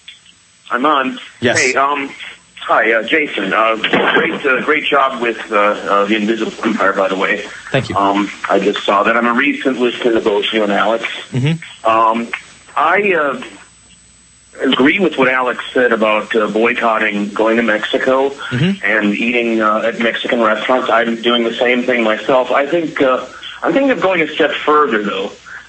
I'm on. Yes. Hey, hi, Jason. Great job with the Invisible Empire, by the way. Thank you. I just saw that. I'm a recent listener to both you and Alex. Mm-hmm. I agree with what Alex said about boycotting going to Mexico and eating at Mexican restaurants. I'm doing the same thing myself. I'm thinking of going a step further, though,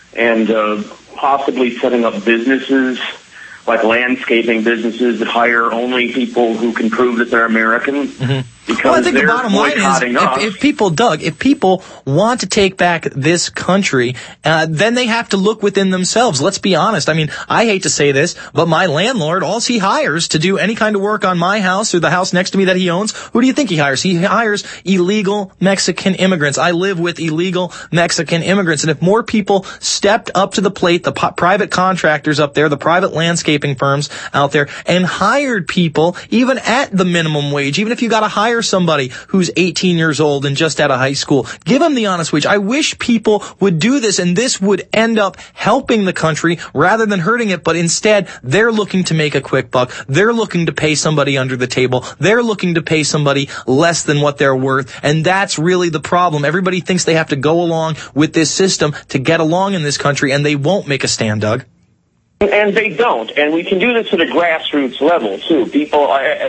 and possibly setting up businesses, like landscaping businesses that hire only people who can prove that they're American. Because well, I think the bottom line is, if people want to take back this country, then they have to look within themselves. Let's be honest. I mean, I hate to say this, but my landlord, all he hires to do any kind of work on my house or the house next to me that he owns, who do you think he hires? He hires illegal Mexican immigrants. I live with illegal Mexican immigrants. And if more people stepped up to the plate, the private contractors up there, the private landscaping firms out there, and hired people, even at the minimum wage, even if you got to hire somebody who's 18 years old and just out of high school, give them the honest wage. I wish people would do this, and this would end up helping the country rather than hurting it, but instead they're looking to make a quick buck. They're looking to pay somebody under the table. They're looking to pay somebody less than what they're worth, and that's really the problem. Everybody thinks they have to go along with this system to get along in this country, and they won't make a stand, Doug. And they don't. And we can do this at a grassroots level, too. People,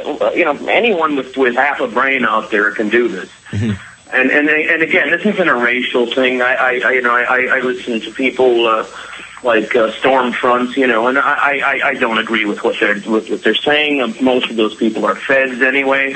anyone with half a brain out there can do this. And again, this isn't a racial thing. I listen to people like Stormfront, and I don't agree with what they're saying. Most of those people are feds anyway.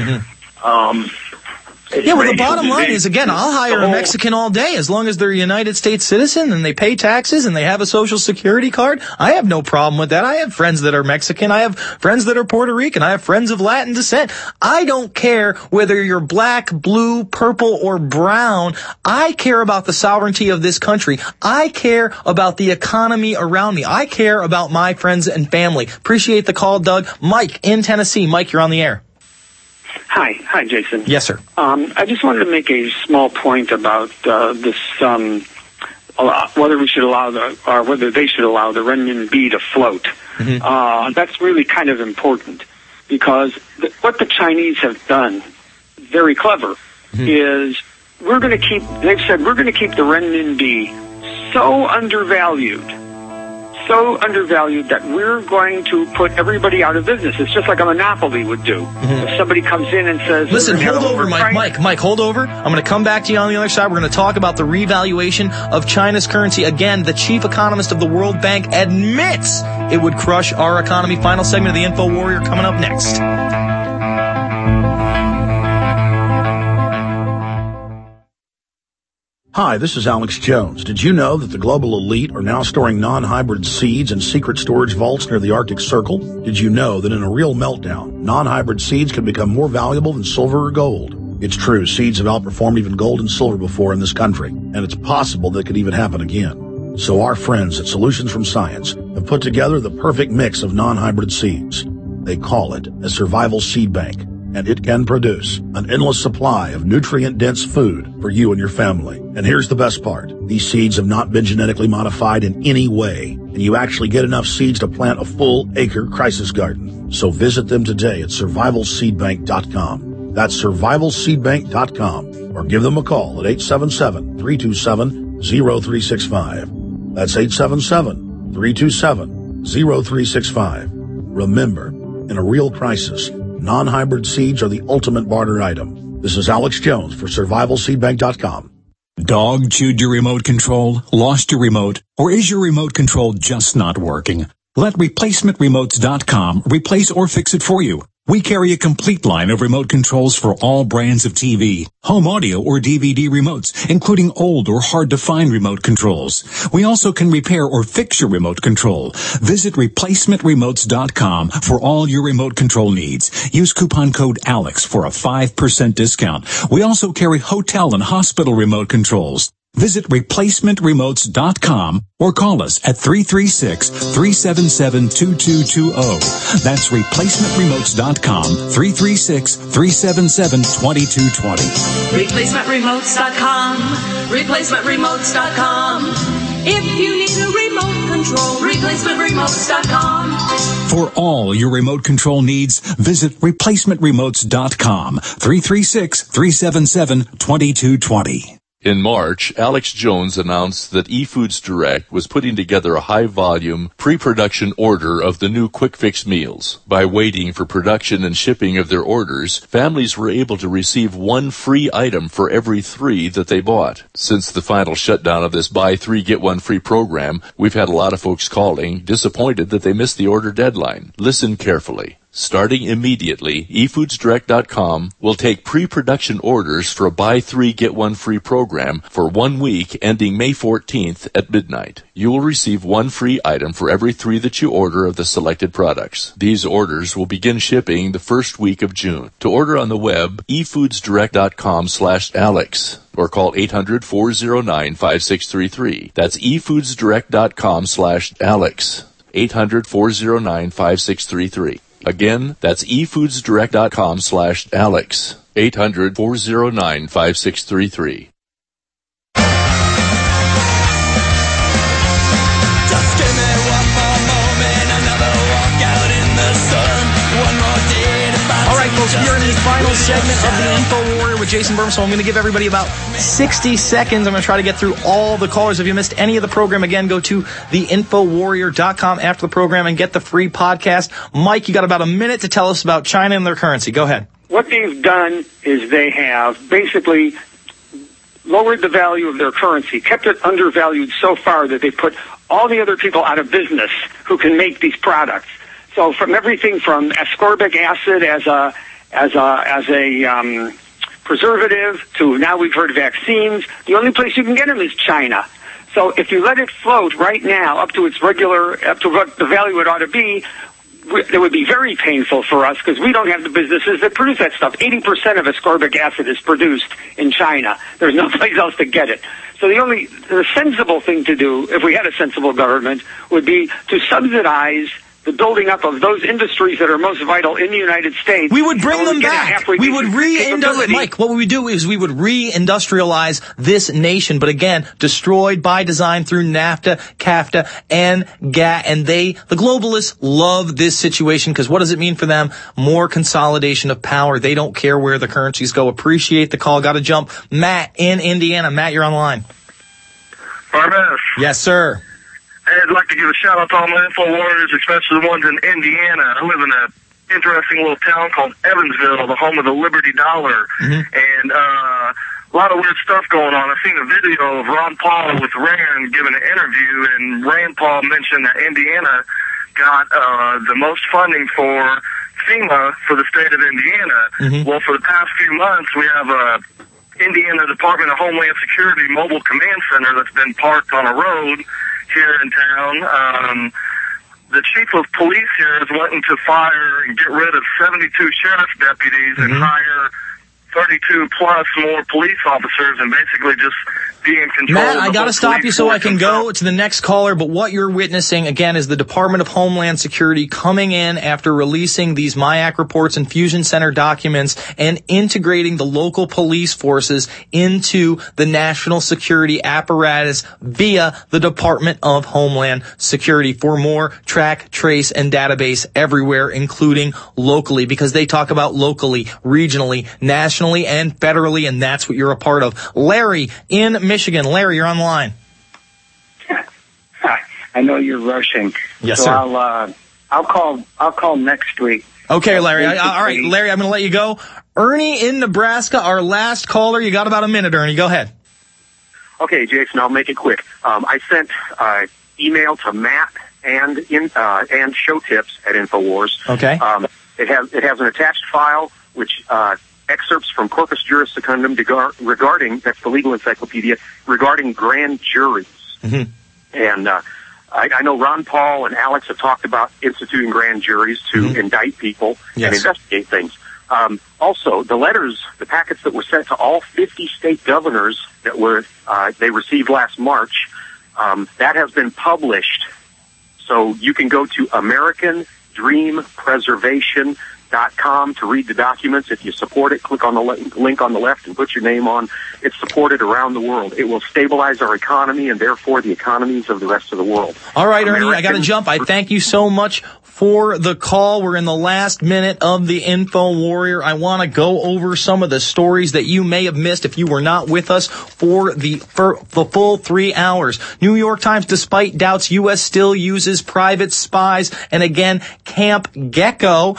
Yeah, well, the bottom line is, again, I'll hire a Mexican all day as long as they're a United States citizen and they pay taxes and they have a Social Security card. I have no problem with that. I have friends that are Mexican. I have friends that are Puerto Rican. I have friends of Latin descent. I don't care whether you're black, blue, purple, or brown. I care about the sovereignty of this country. I care about the economy around me. I care about my friends and family. Appreciate the call, Doug. Mike in Tennessee. Mike, you're on the air. Hi, Jason. Yes, sir. I just wanted to make a small point about this, whether we should allow whether they should allow the renminbi to float. That's really kind of important because what the Chinese have done, very clever, is they've said we're going to keep the renminbi so undervalued that we're going to put everybody out of business. It's just like a monopoly would do. If somebody comes in and says... Listen, hold over, Mike, hold over. I'm going to come back to you on the other side. We're going to talk about the revaluation of China's currency. Again, the chief economist of the World Bank admits it would crush our economy. Final segment of the Info Warrior coming up next. Hi, this is Alex Jones. Did you know that the global elite are now storing non-hybrid seeds in secret storage vaults near the Arctic Circle? Did you know that in a real meltdown, non-hybrid seeds can become more valuable than silver or gold? It's true, seeds have outperformed even gold and silver before in this country, and it's possible that could even happen again. So our friends at Solutions from Science have put together the perfect mix of non-hybrid seeds. They call it a survival seed bank. and it can produce an endless supply of nutrient-dense food for you and your family. And here's the best part. These seeds have not been genetically modified in any way, and you actually get enough seeds to plant a full-acre crisis garden. So visit them today at survivalseedbank.com. That's survivalseedbank.com, or give them a call at 877-327-0365. That's 877-327-0365. Remember, in a real crisis, non-hybrid seeds are the ultimate barter item. This is Alex Jones for survivalseedbank.com. Dog chewed your remote control, lost your remote, or is your remote control just not working? Let replacementremotes.com replace or fix it for you. We carry a complete line of remote controls for all brands of TV, home audio, or DVD remotes, including old or hard-to-find remote controls. We also can repair or fix your remote control. Visit replacementremotes.com for all your remote control needs. Use coupon code ALEX for a 5% discount. We also carry hotel and hospital remote controls. Visit replacementremotes.com or call us at 336-377-2220. That's replacementremotes.com, 336-377-2220. Replacementremotes.com, replacementremotes.com. If you need a remote control, replacementremotes.com. For all your remote control needs, visit replacementremotes.com, 336-377-2220. In March, Alex Jones announced that eFoods Direct was putting together a high-volume, pre-production order of the new Quick Fix meals. By waiting for production and shipping of their orders, families were able to receive one free item for every 3 that they bought. Since the final shutdown of this buy 3, get 1 free program, we've had a lot of folks calling, disappointed that they missed the order deadline. Listen carefully. Starting immediately, eFoodsDirect.com will take pre-production orders for a buy 3, get 1 free program for 1 week ending May 14th at midnight. You will receive 1 free item for every 3 that you order of the selected products. These orders will begin shipping the first week of June. To order on the web, eFoodsDirect.com/Alex or call 800-409-5633. That's eFoodsDirect.com/Alex. 800-409-5633. Again, that's eFoodsDirect.com/Alex. 800-409-5633. All right, folks, we are in the final segment of the Info Warrior with Jason Bermas, so I'm going to give everybody about 60 seconds. I'm going to try to get through all the callers. If you missed any of the program, again, go to theinfowarrior.com after the program and get the free podcast. Mike, you got about a minute to tell us about China and their currency. Go ahead. What they've done is they have basically lowered the value of their currency, kept it undervalued so far that they put all the other people out of business who can make these products. So from everything from ascorbic acid as a preservative to now we've heard vaccines, the only place you can get them is China. So if you let it float right now up to what the value it ought to be, it would be very painful for us because we don't have the businesses that produce that stuff. 80% of ascorbic acid is produced in China. There's no place else to get it. So the sensible thing to do, if we had a sensible government, would be to subsidize the building up of those industries that are most vital in the United States. We would bring them back. We would Mike, what we would do is we would re-industrialize this nation, but again, destroyed by design through NAFTA, CAFTA, and GATT. And the globalists love this situation because what does it mean for them? More consolidation of power. They don't care where the currencies go. Appreciate the call. Got to jump. Matt in Indiana. Matt, you're on the line. Barnes. Yes, sir. I'd like to give a shout-out to all my Info Warriors, especially the ones in Indiana. I live in an interesting little town called Evansville, the home of the Liberty Dollar. Mm-hmm. And a lot of weird stuff going on. I've seen a video of Ron Paul with Rand giving an interview, and Rand Paul mentioned that Indiana got the most funding for FEMA for the state of Indiana. Mm-hmm. Well, for the past few months, we have a Indiana Department of Homeland Security mobile command center that's been parked on a road here in town. The chief of police here is wanting to fire and get rid of 72 sheriff's deputies and hire 32 plus more police officers and basically just be in control. Matt, I got to stop you so I can go to the next caller, but what you're witnessing, again, is the Department of Homeland Security coming in after releasing these MIAC reports and Fusion Center documents and integrating the local police forces into the national security apparatus via the Department of Homeland Security for more track, trace, and database everywhere, including locally, because they talk about locally, regionally, nationally, and federally, and that's what you're a part of. Larry in Michigan. Larry, you're on the line. I know you're rushing. Yes, so sir. I'll call next week. Okay, Larry. All right, Larry, I'm going to let you go. Ernie in Nebraska, our last caller. You got about a minute, Ernie. Go ahead. Okay, Jason, I'll make it quick. I sent email to Matt and show tips at InfoWars. Okay. It has an attached file which excerpts from Corpus Juris Secundum regarding, that's the legal encyclopedia, regarding grand juries. Mm-hmm. And I know Ron Paul and Alex have talked about instituting grand juries to indict people and investigate things. Also, the letters, the packets that were sent to all 50 state governors that were they received last March, that has been published. So you can go to AmericanDreamPreservation.com to read the documents. If you support it, click on the link on the left and put your name on. It's supported around the world. It will stabilize our economy and therefore the economies of the rest of the world. All right, Ernie, I got to jump. I thank you so much for the call. We're in the last minute of the Info Warrior. I want to go over some of the stories that you may have missed if you were not with us for the full 3 hours. New York Times, despite doubts, U.S. still uses private spies. And again, Camp Gecko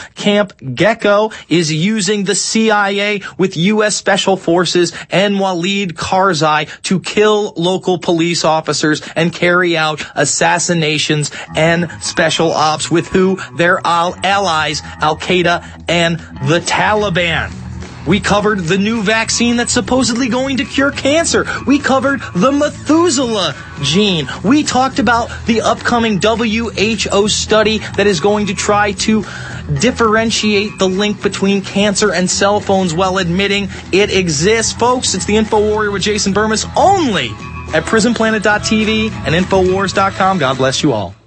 is using the CIA with U.S. Special Forces and Waleed Karzai to kill local police officers and carry out assassinations and special ops with who? Their allies, Al-Qaeda and the Taliban. We covered the new vaccine that's supposedly going to cure cancer. We covered the Methuselah gene. We talked about the upcoming WHO study that is going to try to differentiate the link between cancer and cell phones while admitting it exists. Folks, it's the Info Warrior with Jason Burmis only at PrisonPlanet.tv and Infowars.com. God bless you all.